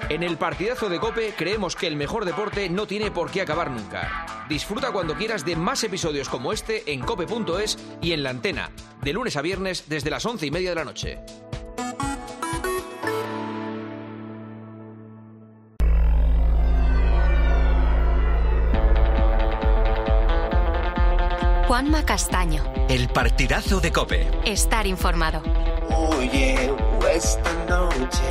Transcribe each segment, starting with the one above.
En el partidazo de COPE creemos que el mejor deporte no tiene por qué acabar nunca. Disfruta cuando quieras de más episodios como este en cope.es y en La Antena, de lunes a viernes desde las 11:30 de la noche. Juanma Castaño. El partidazo de COPE. Estar informado. Oye, esta noche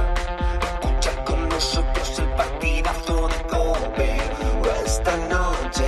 escucha con nosotros el partidazo de COPE. Esta noche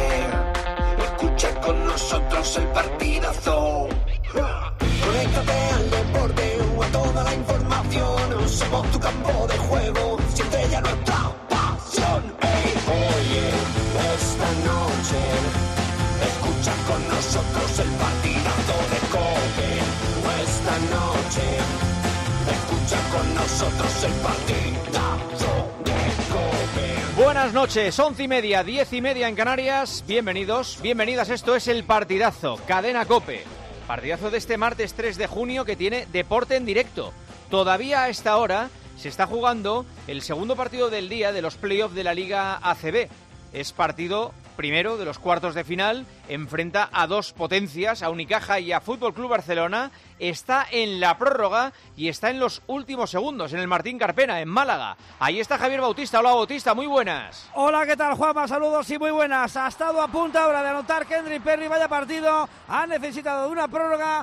escucha con nosotros el partidazo. Conéctate al deporte o a toda la información. Somos tu campo de juego, siente ya nuestra pasión. Oye, esta noche escucha con nosotros el partidazo de COPE. Esta noche escucha con nosotros el partidazo de COPE. Buenas noches, 11:30, 10:30 en Canarias. Bienvenidos, bienvenidas. Esto es el partidazo, Cadena COPE. Partidazo de este martes 3 de junio que tiene deporte en directo. Todavía a esta hora se está jugando el segundo partido del día de los playoffs de la Liga ACB. Es partido primero de los cuartos de final, enfrenta a dos potencias, a Unicaja y a Fútbol Club Barcelona. Está en la prórroga y está en los últimos segundos, en el Martín Carpena, en Málaga. Ahí está Javier Bautista. Hola, Bautista, muy buenas. Hola, ¿qué tal, Juanma? Saludos y muy buenas. Ha estado a punto ahora de anotar Kendrick Perry, vaya partido. Ha necesitado de una prórroga,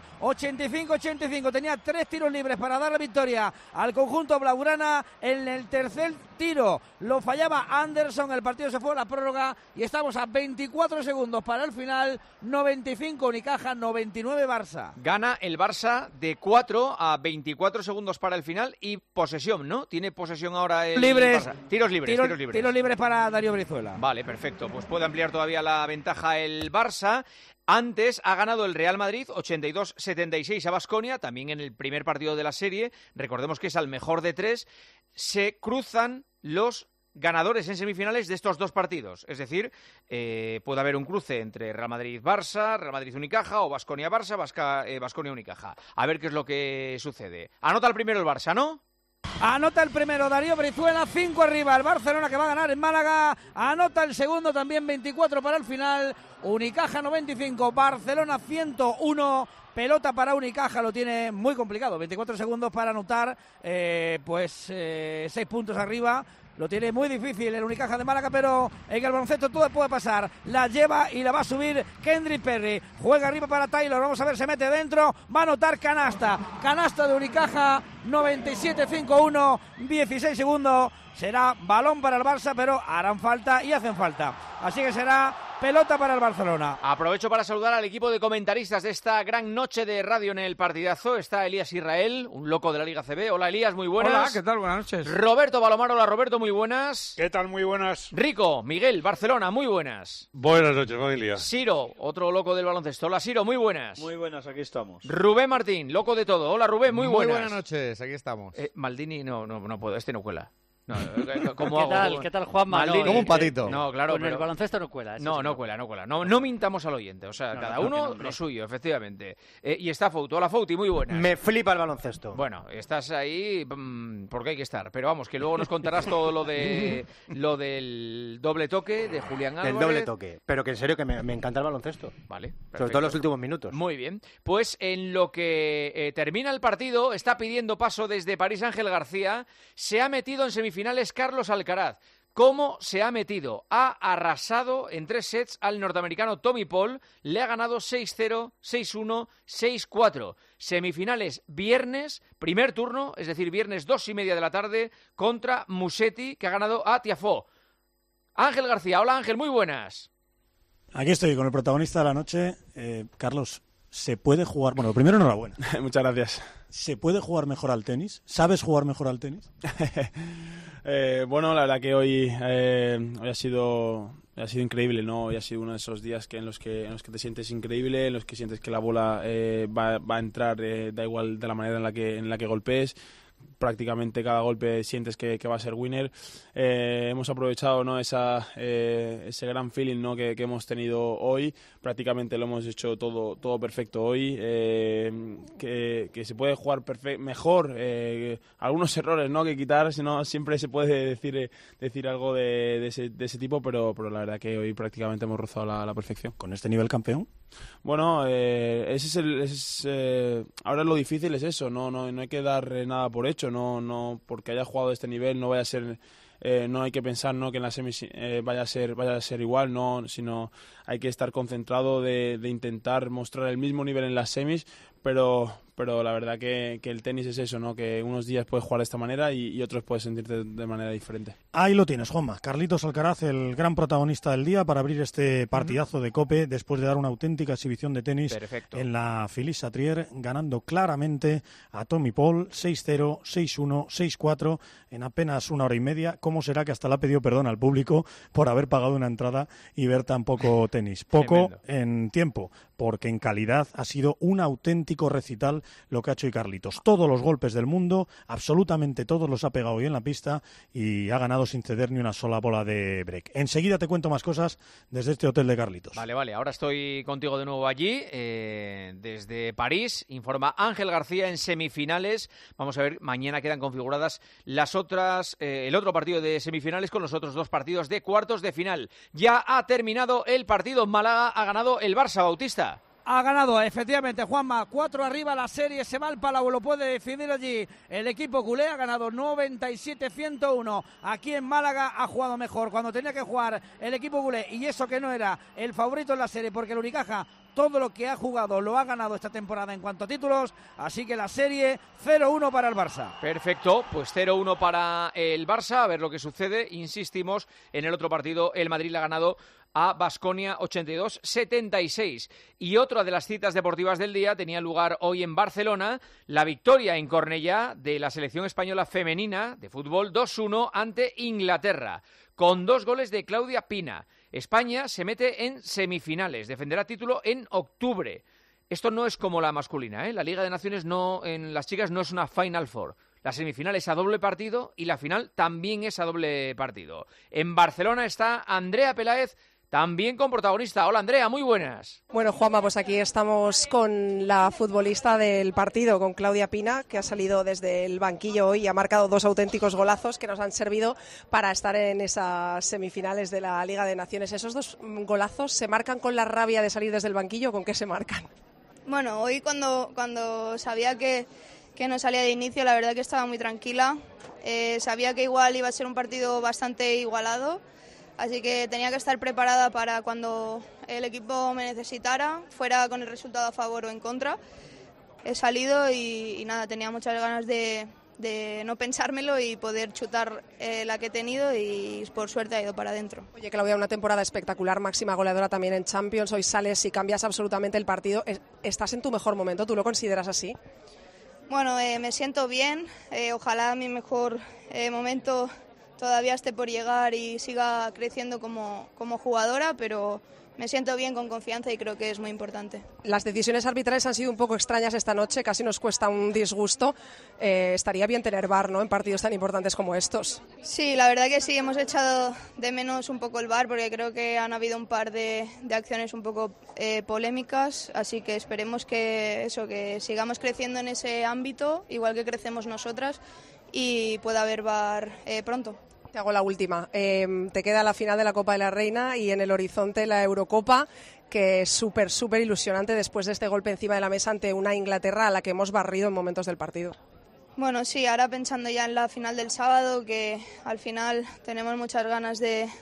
85-85. Tenía 3 tiros libres para dar la victoria al conjunto blaugrana. En el tercer tiro lo fallaba Anderson. El partido se fue a la prórroga y estamos a 24 segundos para el final. 95 Unicaja, 99 Barça. Gana el Barça de 4 a 24 segundos para el final y posesión, ¿no? Tiene posesión ahora el libres, Barça. Tiros libres. Tiros libres para Darío Brizuela. Vale, perfecto. Pues puede ampliar todavía la ventaja el Barça. Antes ha ganado el Real Madrid 82-76 a Baskonia, también en el primer partido de la serie. Recordemos que es al mejor de 3. Se cruzan los ganadores en semifinales de estos dos partidos. Es decir, puede haber un cruce entre Real Madrid-Barça, Real Madrid-Unicaja o Baskonia-Barça, Baskonia-Unicaja. A ver qué es lo que sucede. Anota el primero el Barça, ¿no? Anota el primero Darío Brizuela, 5 arriba el Barcelona, que va a ganar en Málaga. Anota el segundo también, 24 para el final. Unicaja 95, Barcelona 101. Pelota para Unicaja, lo tiene muy complicado. 24 segundos para anotar, 6 puntos arriba. Lo tiene muy difícil el Unicaja de Málaga, pero en el baloncesto todo puede pasar. La lleva y la va a subir Kendrick Perry. Juega arriba para Taylor, vamos a ver, se mete dentro. Va a anotar canasta. Canasta de Unicaja, 97-5-1, 16 segundos. Será balón para el Barça, pero harán falta y hacen falta. Así que será pelota para el Barcelona. Aprovecho para saludar al equipo de comentaristas de esta gran noche de radio en el partidazo. Está Elías Israel, un loco de la Liga CB. Hola, Elías, muy buenas. Hola, ¿qué tal? Buenas noches. Roberto Balomar, hola, Roberto, muy buenas. ¿Qué tal? Muy buenas. Rico, Miguel, Barcelona, muy buenas. Buenas noches, familia. Siro, otro loco del baloncesto. Hola, Siro, muy buenas. Muy buenas, aquí estamos. Rubén Martín, loco de todo. Hola, Rubén, muy buenas. Muy buenas noches, aquí estamos. Maldini, no puedo, este no cuela. No, ¿Cómo hago? ¿Qué tal, Juanma? Maldini, como un patito. No, claro, con pero el baloncesto no cuela. No cuela. No mintamos al oyente. O sea, cada uno lo suyo, efectivamente. Y está Fouti. Hola, Fouti, muy buenas. Me flipa el baloncesto. Bueno, estás ahí porque hay que estar. Pero vamos, que luego nos contarás todo lo del doble toque de Julián Álvarez. El doble toque. Pero que en serio que me encanta el baloncesto. Vale, perfecto. Sobre todo en los últimos minutos. Muy bien. Pues en lo que termina el partido, está pidiendo paso desde París Ángel García. Se ha metido en semifinales Carlos Alcaraz. ¿Cómo se ha metido? Ha arrasado en 3 sets al norteamericano Tommy Paul. Le ha ganado 6-0, 6-1, 6-4. Semifinales viernes, primer turno, es decir, viernes 2:30 de la tarde, contra Musetti, que ha ganado a Tiafoe. Ángel García. Hola, Ángel, muy buenas. Aquí estoy con el protagonista de la noche, Carlos. ¿Se puede jugar? Bueno, primero enhorabuena. Muchas gracias. ¿Se puede jugar mejor al tenis? ¿Sabes jugar mejor al tenis? Bueno, la verdad que hoy ha sido increíble, ¿no? Hoy ha sido uno de esos días en los que te sientes increíble, en los que sientes que la bola va a entrar, da igual de la manera en la que golpees, prácticamente cada golpe sientes que va a ser winner. Hemos aprovechado, ¿no?, ese gran feeling, ¿no?, que hemos tenido hoy. Prácticamente lo hemos hecho todo perfecto hoy. Que se puede jugar mejor. Algunos errores, ¿no?, que quitar, si no siempre se puede decir algo de ese tipo, pero la verdad que hoy prácticamente hemos rozado la perfección. ¿Con este nivel campeón? Bueno, ahora lo difícil es eso, no hay que dar nada por hecho, no porque haya jugado de este nivel no vaya a ser, no hay que pensar, ¿no?, que en la semis vaya a ser igual, no, sino hay que estar concentrado de intentar mostrar el mismo nivel en las semis, pero la verdad que el tenis es eso, ¿no?, que unos días puedes jugar de esta manera y otros puedes sentirte de manera diferente. Ahí lo tienes, Juanma. Carlitos Alcaraz, el gran protagonista del día para abrir este partidazo de COPE después de dar una auténtica exhibición de tenis. Perfecto. En la Philippe-Chatrier, ganando claramente a Tommy Paul 6-0, 6-1, 6-4 en apenas una hora y media. ¿Cómo será que hasta le ha pedido perdón al público por haber pagado una entrada y ver tan poco tenis? Poco Tremendo. En tiempo, porque en calidad ha sido un auténtico recital lo que ha hecho Carlitos. Todos los golpes del mundo, absolutamente todos los ha pegado hoy en la pista y ha ganado sin ceder ni una sola bola de break. Enseguida te cuento más cosas desde este hotel de Carlitos. Vale, ahora estoy contigo de nuevo allí, desde París, informa Ángel García en semifinales. Vamos a ver, mañana quedan configuradas las otras, el otro partido de semifinales con los otros dos partidos de cuartos de final. Ya ha terminado el partido, Málaga ha ganado el Barça, Bautista. Ha ganado, efectivamente, Juanma, 4 arriba, la serie se va al Palau, lo puede decidir allí el equipo culé, ha ganado 97-101, aquí en Málaga ha jugado mejor, cuando tenía que jugar el equipo culé, y eso que no era el favorito en la serie, porque el Unicaja todo lo que ha jugado lo ha ganado esta temporada en cuanto a títulos, así que la serie 0-1 para el Barça. Perfecto, pues 0-1 para el Barça, a ver lo que sucede, insistimos, en el otro partido el Madrid le ha ganado a Baskonia 82-76. Y otra de las citas deportivas del día tenía lugar hoy en Barcelona, la victoria en Cornellá de la selección española femenina de fútbol 2-1 ante Inglaterra, con 2 goles de Claudia Pina. España se mete en semifinales, defenderá título en octubre. Esto no es como la masculina, ¿eh? La Liga de Naciones en las chicas no es una Final Four. La semifinal es a doble partido y la final también es a doble partido. En Barcelona está Andrea Peláez, también con protagonista. Hola Andrea, muy buenas. Bueno, Juanma, pues aquí estamos con la futbolista del partido, con Claudia Pina, que ha salido desde el banquillo hoy y ha marcado 2 auténticos golazos que nos han servido para estar en esas semifinales de la Liga de Naciones. ¿Esos 2 golazos se marcan con la rabia de salir desde el banquillo o con qué se marcan? Bueno, hoy cuando sabía que no salía de inicio, la verdad que estaba muy tranquila. Sabía que igual iba a ser un partido bastante igualado, así que tenía que estar preparada para cuando el equipo me necesitara, fuera con el resultado a favor o en contra. He salido y nada, tenía muchas ganas de no pensármelo y poder chutar la que he tenido y por suerte ha ido para adentro. Oye, Claudia, una temporada espectacular, máxima goleadora también en Champions, hoy sales y cambias absolutamente el partido. ¿Estás en tu mejor momento? ¿Tú lo consideras así? Bueno, me siento bien, ojalá mi mejor momento todavía esté por llegar y siga creciendo como jugadora, pero me siento bien, con confianza y creo que es muy importante. Las decisiones arbitrales han sido un poco extrañas esta noche, casi nos cuesta un disgusto. Estaría bien tener VAR, ¿no?, en partidos tan importantes como estos. Sí, la verdad que sí, hemos echado de menos un poco el VAR porque creo que han habido un par de acciones un poco polémicas, así que esperemos que sigamos creciendo en ese ámbito, igual que crecemos nosotras, y pueda haber VAR pronto. Te hago la última. Te queda la final de la Copa de la Reina y en el horizonte la Eurocopa, que es súper ilusionante después de este golpe encima de la mesa ante una Inglaterra a la que hemos barrido en momentos del partido. Bueno, sí, ahora pensando ya en la final del sábado, que al final tenemos muchas ganas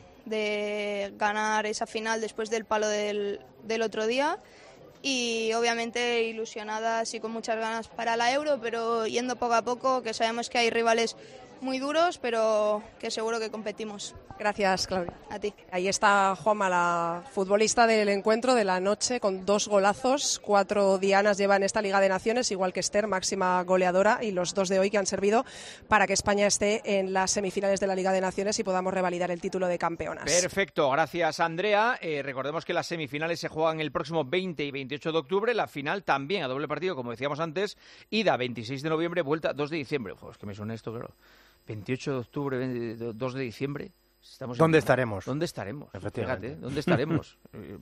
de ganar esa final después del palo del otro día. Y obviamente ilusionadas y con muchas ganas para la Euro, pero yendo poco a poco, que sabemos que hay rivales muy duros, pero que seguro que competimos. Gracias, Claudia. A ti. Ahí está Juanma, la futbolista del encuentro de la noche, con 2 golazos. 4 dianas lleva en esta Liga de Naciones, igual que Esther, máxima goleadora, y los 2 de hoy que han servido para que España esté en las semifinales de la Liga de Naciones y podamos revalidar el título de campeonas. Perfecto, gracias, Andrea. Recordemos que las semifinales se juegan el próximo 20 y 28 de octubre, la final también a doble partido, como decíamos antes, ida 26 de noviembre, vuelta 2 de diciembre. Ojo, es que me suena esto, claro. 28 de octubre, 2 de diciembre. ¿Dónde estaremos? ¿Dónde estaremos? Efectivamente. Fíjate, ¿dónde estaremos?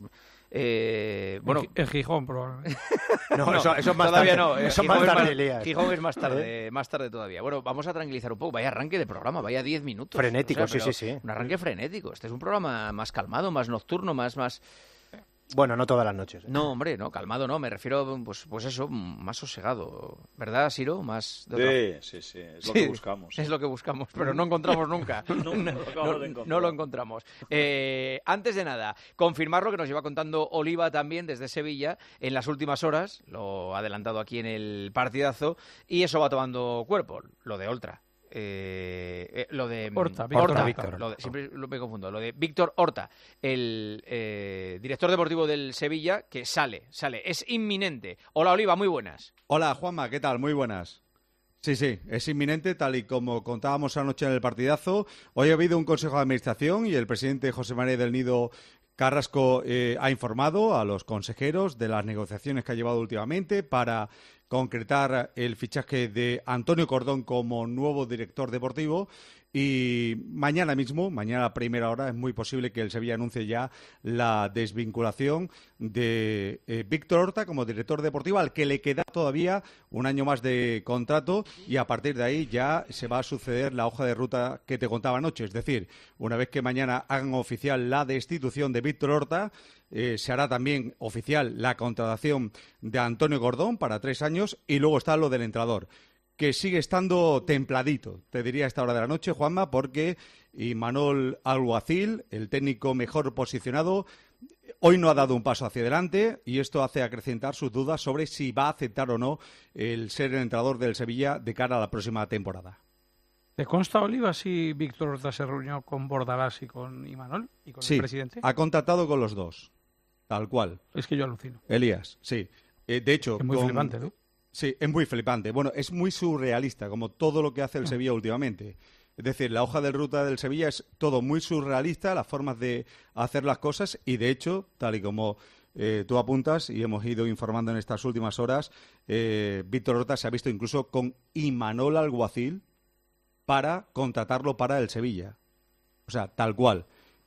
Bueno, en Gijón, probablemente. No, eso es más todavía tarde. no. Eso más tarde, Elías. Gijón es más tarde todavía. Bueno, vamos a tranquilizar un poco. Vaya arranque de programa, vaya 10 minutos. Frenético, o sea, sí. Un arranque frenético. Este es un programa más calmado, más nocturno, más... Bueno, no todas las noches. No, hombre, no, calmado no, me refiero, pues eso, más sosegado. ¿Verdad, Siro? Más Sí, es lo que buscamos. Es lo que buscamos, pero no encontramos nunca. No lo encontramos. Antes de nada, confirmar lo que nos lleva contando Oliva también desde Sevilla en las últimas horas, lo ha adelantado aquí en el partidazo, y eso va tomando cuerpo, lo de Oltra. Lo de Horta. Siempre me confundo. Lo de Víctor Horta, el director deportivo del Sevilla, que sale, es inminente. Hola, Oliva, muy buenas. Hola, Juanma, ¿qué tal? Muy buenas. Sí, es inminente, tal y como contábamos anoche en el partidazo. Hoy ha habido un consejo de administración y el presidente José María del Nido Carrasco ha informado a los consejeros de las negociaciones que ha llevado últimamente para concretar el fichaje de Antonio Cordón como nuevo director deportivo, y mañana mismo, mañana a primera hora, es muy posible que el Sevilla anuncie ya la desvinculación de Víctor Horta como director deportivo, al que le queda todavía un año más de contrato, y a partir de ahí ya se va a suceder la hoja de ruta que te contaba anoche. Es decir, una vez que mañana hagan oficial la destitución de Víctor Horta, se hará también oficial la contratación de Antonio Cordón para 3 años, y luego está lo del entrenador, que sigue estando templadito, te diría a esta hora de la noche, Juanma, porque Imanol Alguacil, el técnico mejor posicionado, hoy no ha dado un paso hacia adelante, y esto hace acrecentar sus dudas sobre si va a aceptar o no el ser el entrenador del Sevilla de cara a la próxima temporada. ¿Te consta, Oliva, si Víctor Horta se reunió con Bordalás y con Imanol y con el presidente? Sí, ha contactado con los dos, tal cual. Es que yo alucino. Elías, sí. De hecho, es muy flipante, ¿no? Sí, es muy flipante. Bueno, es muy surrealista, como todo lo que hace el Sevilla últimamente. Es decir, la hoja de ruta del Sevilla es todo muy surrealista, las formas de hacer las cosas, y de hecho, tal y como tú apuntas y hemos ido informando en estas últimas horas, Víctor Horta se ha visto incluso con Imanol Alguacil para contratarlo para el Sevilla. O sea, tal cual.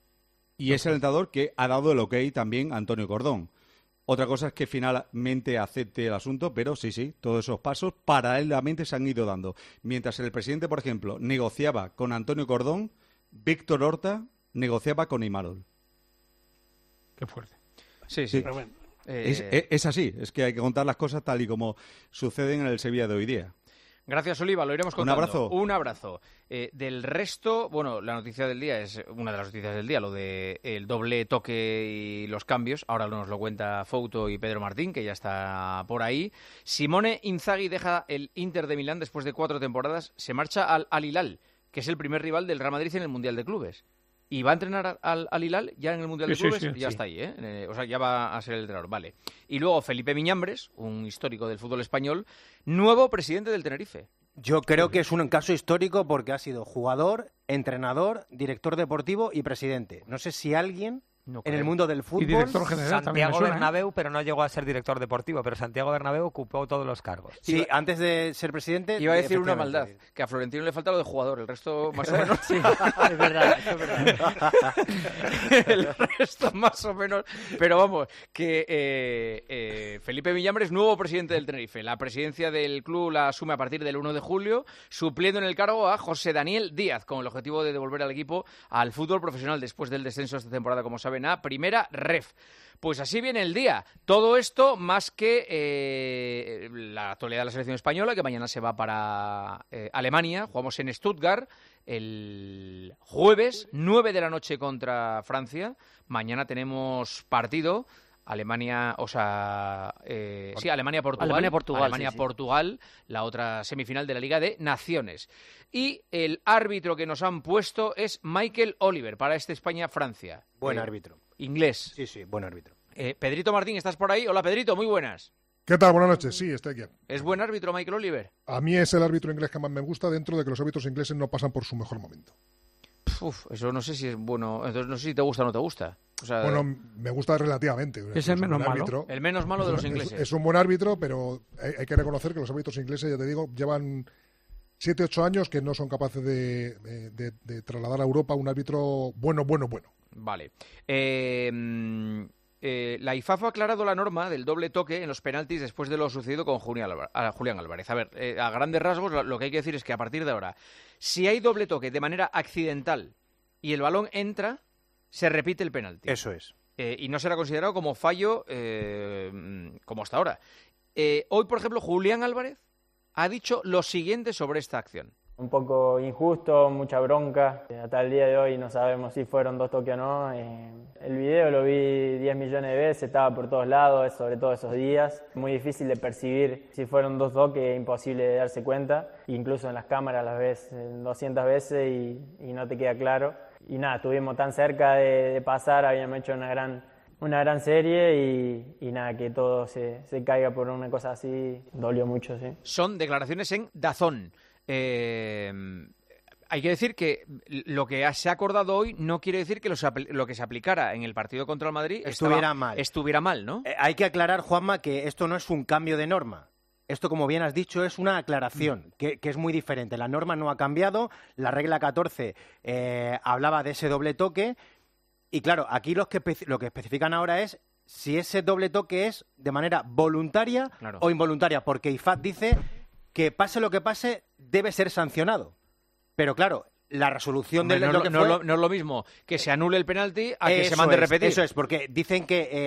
Y es el entrenador que ha dado el ok también a Antonio Cordón. Otra cosa es que finalmente acepte el asunto, pero sí, todos esos pasos paralelamente se han ido dando. Mientras el presidente, por ejemplo, negociaba con Antonio Cordón, Víctor Horta negociaba con Imanol. Qué fuerte. Sí. Pero bueno. Es así, es que hay que contar las cosas tal y como suceden en el Sevilla de hoy día. Gracias, Oliva, lo iremos contando. Un abrazo. Del resto, bueno, la noticia del día es una de las noticias del día, lo de el doble toque y los cambios. Ahora nos lo cuenta Fouto y Pedro Martín, que ya está por ahí. Simone Inzaghi deja el Inter de Milán después de 4 temporadas. Se marcha al Al Hilal, que es el primer rival del Real Madrid en el Mundial de Clubes. ¿Y va a entrenar al Hilal ya en el Mundial de Clubes? Ya está ahí, ¿eh? O sea, ya va a ser el entrenador, vale. Y luego Felipe Miñambres, un histórico del fútbol español, nuevo presidente del Tenerife. Yo creo que es un caso histórico porque ha sido jugador, entrenador, director deportivo y presidente. No sé si alguien en el mundo del fútbol... Y director general Santiago Bernabéu, pero no llegó a ser director deportivo, pero Santiago Bernabéu ocupó todos los cargos. Sí, antes de ser presidente... Iba a decir una maldad, que a Florentino le falta lo de jugador, el resto más o menos... Sí, es verdad. El resto más o menos... Pero vamos, que Felipe Miñambres, nuevo presidente del Tenerife. La presidencia del club la asume a partir del 1 de julio, supliendo en el cargo a José Daniel Díaz, con el objetivo de devolver al equipo al fútbol profesional después del descenso esta temporada, como saben, a Primera Ref. Pues así viene el día. Todo esto más que la actualidad de la selección española, que mañana se va para Alemania. Jugamos en Stuttgart el jueves, 9 de la noche contra Francia. Mañana tenemos partido Alemania, sí, Alemania-Portugal. Alemania-Portugal, la otra semifinal de la Liga de Naciones. Y el árbitro que nos han puesto es Michael Oliver para este España-Francia. Buen árbitro. Inglés. Sí, buen árbitro. Pedrito Martín, ¿estás por ahí? Hola, Pedrito, muy buenas. ¿Qué tal? Buenas noches. Sí, estoy aquí. ¿Es buen árbitro Michael Oliver? A mí es el árbitro inglés que más me gusta, dentro de que los árbitros ingleses no pasan por su mejor momento. Eso no sé si es bueno. Entonces no sé si te gusta o no te gusta. O sea, bueno, me gusta relativamente. Es el menos malo. El menos malo de los ingleses. Es un buen árbitro, pero hay que reconocer que los árbitros ingleses, ya te digo, llevan 7-8 años que no son capaces de trasladar a Europa un árbitro bueno. Vale. La IFAF ha aclarado la norma del doble toque en los penaltis después de lo sucedido con Julián Álvarez. A ver, a grandes rasgos lo que hay que decir es que a partir de ahora, si hay doble toque de manera accidental y el balón entra, se repite el penalti. Eso es. Y no será considerado como fallo como hasta ahora. Hoy, por ejemplo, Julián Álvarez ha dicho lo siguiente sobre esta acción. Un poco injusto, mucha bronca. Hasta el día de hoy no sabemos si fueron 2 toques o no. El video lo vi 10 millones de veces, estaba por todos lados, sobre todo esos días. Muy difícil de percibir si fueron 2 toques, imposible de darse cuenta. Incluso en las cámaras las ves 200 veces y no te queda claro. Y nada, estuvimos tan cerca de pasar, habíamos hecho una gran serie y nada, que todo se caiga por una cosa así, dolió mucho, sí. Son declaraciones en DAZN. Hay que decir que lo que se ha acordado hoy no quiere decir que lo que se aplicara en el partido contra el Madrid estuviera mal, ¿no? Hay que aclarar, Juanma, que esto no es un cambio de norma. Esto, como bien has dicho, es una aclaración, que es muy diferente. La norma no ha cambiado, la regla 14 hablaba de ese doble toque, y claro, aquí lo que especifican ahora es si ese doble toque es de manera voluntaria o involuntaria, porque IFAB dice que pase lo que pase, debe ser sancionado. Pero claro, la resolución de lo que no es lo mismo que se anule el penalti a que se mande repetir. Eso es, porque dicen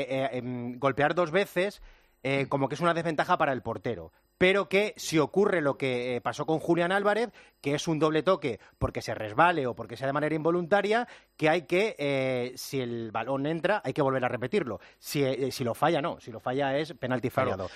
que golpear 2 veces como que es una desventaja para el portero. Pero que si ocurre lo que pasó con Julián Álvarez, que es un doble toque porque se resbale o porque sea de manera involuntaria, que hay que, si el balón entra, hay que volver a repetirlo. Si lo falla, no. Si lo falla es penalti fallado.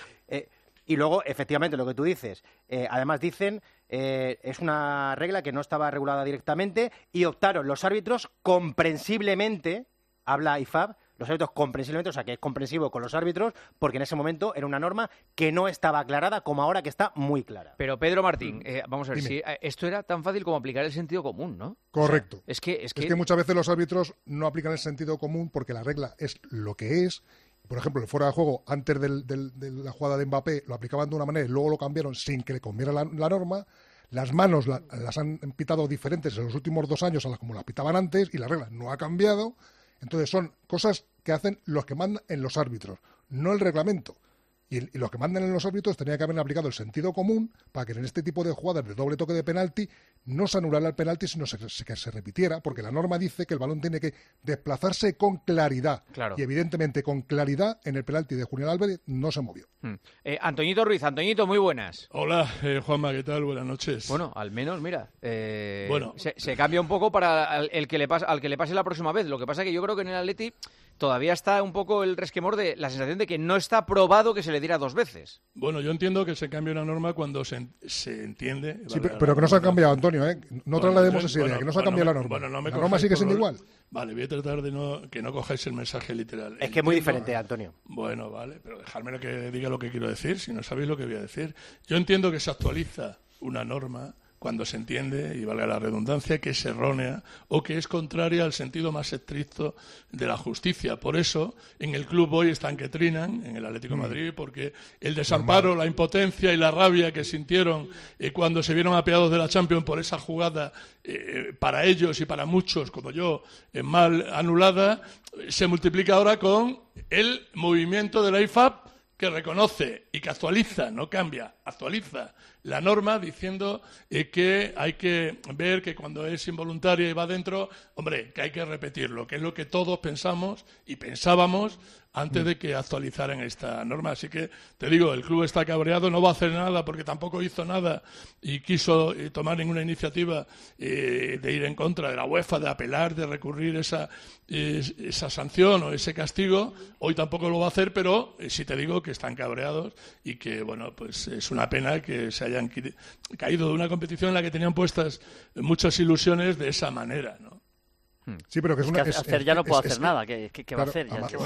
Y luego, efectivamente, lo que tú dices, además dicen, es una regla que no estaba regulada directamente y optaron los árbitros comprensiblemente, habla IFAB, los árbitros comprensiblemente, o sea, que es comprensivo con los árbitros, porque en ese momento era una norma que no estaba aclarada como ahora que está muy clara. Pero Pedro Martín, vamos a ver, si esto era tan fácil como aplicar el sentido común, ¿no? Correcto. O sea, es que muchas veces los árbitros no aplican el sentido común porque la regla es lo que es. Por ejemplo, el fuera de juego, antes de la jugada de Mbappé, lo aplicaban de una manera y luego lo cambiaron sin que le conviera la norma. Las manos las han pitado diferentes en los últimos 2 años a las como las pitaban antes y la regla no ha cambiado. Entonces son cosas que hacen los que mandan en los árbitros, no el reglamento. Y los que mandan en los árbitros tenían que haber aplicado el sentido común para que en este tipo de jugadas de doble toque de penalti no se anulara el penalti, sino que se repitiera, porque la norma dice que el balón tiene que desplazarse con claridad. Claro. Y evidentemente con claridad en el penalti de Julián Álvarez no se movió. Antoñito Ruiz, Antoñito, muy buenas. Hola, Juanma, ¿qué tal? Buenas noches. Bueno, al menos, mira, bueno, se cambia un poco para al que le pase la próxima vez. Lo que pasa es que yo creo que en el Atleti todavía está un poco el resquemor de la sensación de que no está probado que se le diera 2 veces. Bueno, yo entiendo que se cambie una norma cuando se entiende. Sí, pero que no se ha cambiado, Antonio, ¿eh? No traslademos esa idea, que no se ha cambiado la norma. No la norma sigue siendo igual. Vale, voy a tratar de que no cojáis el mensaje literal. Es que es muy diferente, Antonio. Bueno, vale, pero dejadme que diga lo que quiero decir, si no sabéis lo que voy a decir. Yo entiendo que se actualiza una norma cuando se entiende, y valga la redundancia, que es errónea o que es contraria al sentido más estricto de la justicia. Por eso, en el club hoy están que trinan, en el Atlético de Madrid, porque el desamparo, la impotencia y la rabia que sintieron cuando se vieron apeados de la Champions por esa jugada, para ellos y para muchos, como yo, mal anulada, se multiplica ahora con el movimiento de la IFAB, que reconoce y que actualiza, no cambia, actualiza la norma diciendo que hay que ver que cuando es involuntaria y va dentro, hombre, que hay que repetirlo, que es lo que todos pensamos y pensábamos antes de que actualizaran esta norma. Así que, te digo, el club está cabreado, no va a hacer nada porque tampoco hizo nada y quiso tomar ninguna iniciativa de ir en contra de la UEFA, de apelar, de recurrir esa sanción o ese castigo. Hoy tampoco lo va a hacer, pero sí te digo que están cabreados y que, bueno, pues es una pena que se hayan caído de una competición en la que tenían puestas muchas ilusiones de esa manera, ¿no? Sí, pero que hacer ya no puedo hacer nada. ¿Qué va a hacer?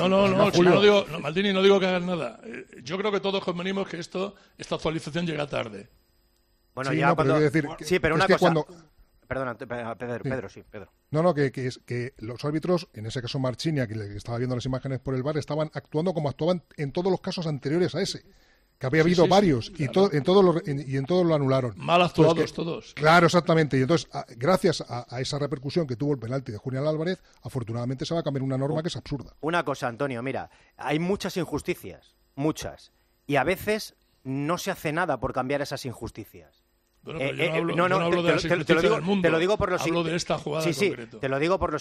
No, Maldini, no digo que hagan nada. Yo creo que todos convenimos que esta actualización llega tarde. Bueno, sí, ya no, cuando... pero decir, sí, pero una cosa... Perdona, Pedro. No, que los árbitros, en ese caso Marchinia, que estaba viendo las imágenes por el VAR, estaban actuando como actuaban en todos los casos anteriores a ese. Que había habido varios y claro. en todos lo anularon. Mal actuados todos. Claro, exactamente. Y entonces, gracias a esa repercusión que tuvo el penalti de Julián Álvarez, afortunadamente se va a cambiar una norma que es absurda. Una cosa, Antonio, mira, hay muchas injusticias, muchas. Y a veces no se hace nada por cambiar esas injusticias. Bueno, pero yo no hablo de las injusticias del mundo. Te lo digo por lo hablo de esta jugada en concreto. Te lo digo por lo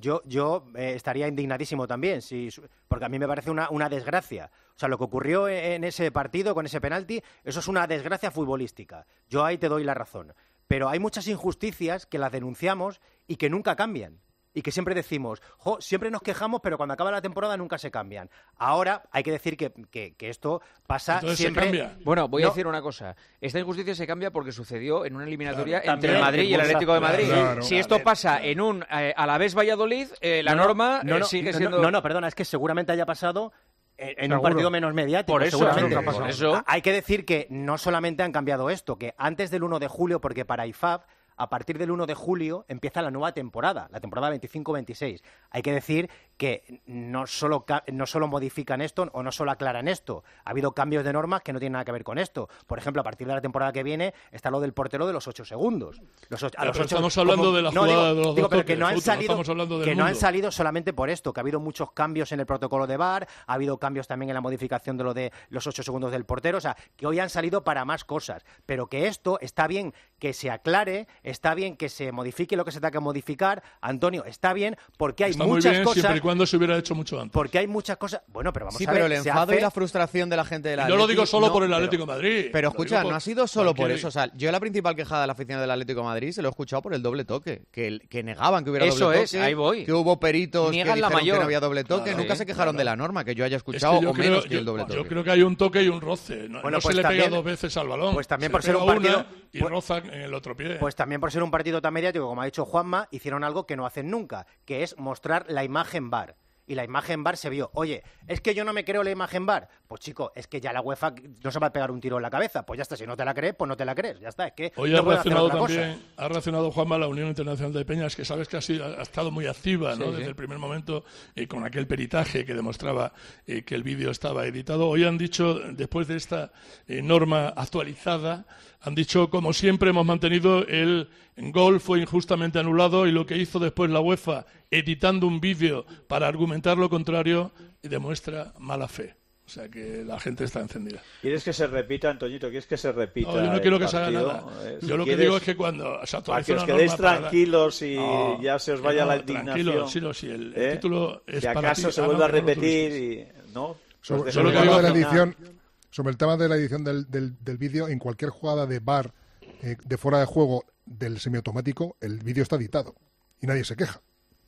yo estaría indignadísimo también, porque a mí me parece una desgracia. O sea, lo que ocurrió en ese partido con ese penalti, eso es una desgracia futbolística. Yo ahí te doy la razón. Pero hay muchas injusticias que las denunciamos y que nunca cambian. Y que siempre decimos, siempre nos quejamos, pero cuando acaba la temporada nunca se cambian. Ahora hay que decir que esto pasa. Entonces siempre. Se cambia. Bueno, voy a decir una cosa. Esta injusticia se cambia porque sucedió en una eliminatoria entre También, el Madrid y el Atlético de Madrid. Claro. Si esto pasa en un Alavés Valladolid, la norma sigue siendo. No, perdona, es que seguramente haya pasado en un Seguro. partido menos mediático, Por eso, seguramente. por eso. Hay que decir que no solamente han cambiado esto, que antes del 1 de julio, porque para IFAB, a partir del 1 de julio empieza la nueva temporada, la temporada 25-26. Hay que decir que no solo modifican esto o no solo aclaran esto. Ha habido cambios de normas que no tienen nada que ver con esto. Por ejemplo, a partir de la temporada que viene está lo del portero de los 8 segundos. Estamos hablando de la jugada de los dos pero que no han toques, salido, estamos hablando del que no han mundo. salido solamente por esto, que ha habido muchos cambios en el protocolo de VAR, ha habido cambios también en la modificación de lo de los 8 segundos del portero, o sea, que hoy han salido para más cosas, pero que esto está bien que se aclare, está bien que se modifique lo que se tenga que modificar, Antonio, está bien porque hay Está muchas muy bien, cosas. siempre y cuando se hubiera hecho mucho antes. Porque hay muchas cosas. Bueno, pero vamos Sí, a ver. pero el enfado y la frustración de la gente de la Yo lo digo solo no, por el Atlético de Madrid. Pero Lo escucha, digo no ha sido solo por cualquier- eso. O sea, yo la principal quejada de la afición del Atlético de Madrid se lo he escuchado por el doble toque. Que negaban que hubiera Eso doble es, toque. ahí voy. Que hubo peritos que Niegan la dijeron que mayor. no había doble toque. Claro, Nunca sí, se quejaron de la norma, que yo haya Es que escuchado, yo o menos creo- que el doble toque. Yo creo que hay un toque y un roce. No, Bueno, no pues se le pega también- 2 veces al balón. pues también Se por le ser pega un partido- una y roza en el otro pie. Pues también por ser un partido tan mediático, como ha dicho Juanma, hicieron algo que no hacen nunca, que es mostrar la imagen VAR. Y la imagen VAR se vio. Oye, es que yo no me creo la imagen VAR. Pues chico, es que ya la UEFA no se va a pegar un tiro en la cabeza. Pues ya está, si no te la crees, pues no te la crees. Ya está, es que Hoy no ha puedes hacer reaccionado otra cosa. también, ha reaccionado Juanma a la Unión Internacional de Peñas, que sabes que ha estado muy activa, ¿no? Sí, Desde sí. el primer momento, con aquel peritaje que demostraba que el vídeo estaba editado. Hoy han dicho, después de esta norma actualizada, han dicho, como siempre, hemos mantenido el gol fue injustamente anulado y lo que hizo después la UEFA, editando un vídeo para argumentar lo contrario, demuestra mala fe. O sea que la gente está encendida. ¿Quieres que se repita, Antoñito? ¿Quieres que se repita? No, yo no el quiero que se haga partido? nada. Yo lo que digo es que cuando se para actualiza que os una quedéis norma para- tranquilos y No, ya se os que vaya no, la indignación. tranquilo, sí, el título es si para acaso ti. se Ah, vuelve no, a que no lo repetir tuvisteis. y no. Sobre Os el dejo tema de la final. edición, sobre el tema de la edición del vídeo, en cualquier jugada de VAR de fuera de juego del semiautomático, el vídeo está editado y nadie se queja.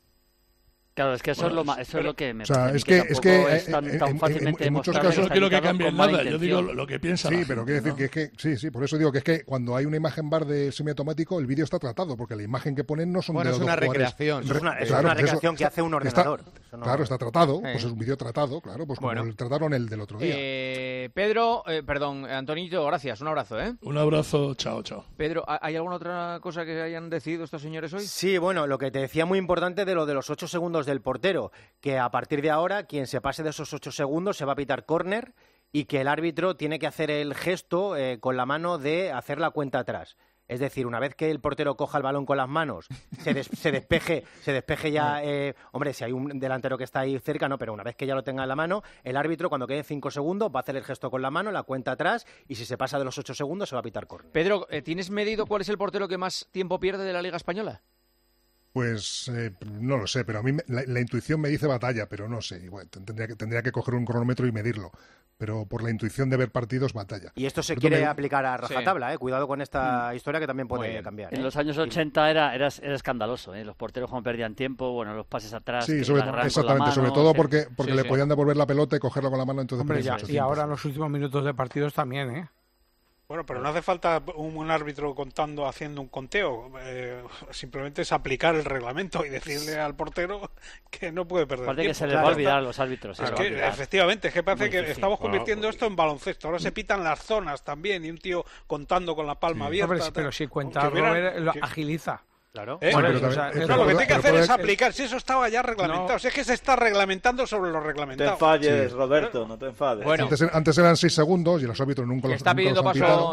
Claro, es que eso, Bueno, es lo que me o sea, parece a mí es que tampoco es en tan fácilmente muchos demostrable casos que no está quiero que editado cambien con mala nada, yo digo intención. lo que piensa Sí, la pero gente, quiero decir ¿no? que es que sí, por eso digo que es que cuando hay una imagen VAR de semiautomático, el vídeo está tratado, porque la imagen que ponen no son Bueno, de es los una dos jugadores. recreación. Es una Claro, pues recreación eso que hace un está- ordenador. Eso no- Claro, está tratado, Sí. pues es un vídeo tratado, claro, pues como Bueno. trataron el del otro día. Pedro, perdón, Antonito, gracias, un abrazo, ¿eh? Un abrazo, chao, chao. Pedro, ¿hay alguna otra cosa que hayan decidido estos señores hoy? Sí, bueno, lo que te decía muy importante de lo de los 8 segundos del portero, que a partir de ahora quien se pase de esos 8 segundos se va a pitar córner y que el árbitro tiene que hacer el gesto con la mano de hacer la cuenta atrás. Es decir, una vez que el portero coja el balón con las manos, se despeje ya, hombre, si hay un delantero que está ahí cerca, no, pero una vez que ya lo tenga en la mano, el árbitro cuando queden 5 segundos va a hacer el gesto con la mano, la cuenta atrás, y si se pasa de los 8 segundos se va a pitar córner. Pedro, ¿tienes medido cuál es el portero que más tiempo pierde de la Liga Española? Pues no lo sé, pero a mí la intuición me dice Batalla, pero no sé. Igual, tendría que coger un cronómetro y medirlo. Pero por la intuición de ver partidos, Batalla. Y esto se quiere aplicar a rajatabla, cuidado con esta historia que también puede cambiar. En los años 80 era escandaloso, los porteros como perdían tiempo, bueno, los pases atrás. Sí, exactamente, sobre todo porque le podían devolver la pelota y cogerla con la mano, entonces. Hombre, y ahora en los últimos minutos de partidos también, ¿eh? Bueno, pero no hace falta un árbitro haciendo un conteo. Simplemente es aplicar el reglamento y decirle al portero que no puede perder Aparte tiempo. que se les va a olvidar a los árbitros. Efectivamente, es que parece que estamos convirtiendo pues esto en baloncesto. Ahora se pitan las zonas también y un tío contando con la palma abierta. Hombre, pero si cuenta Robert, lo agiliza. Claro. Lo que tiene que hacer es aplicar. Si eso estaba ya reglamentado. Si es que se está reglamentando sobre lo reglamentado. No te enfades, Roberto, no te enfades. Bueno. Antes eran 6 segundos y los árbitros nunca los está pidiendo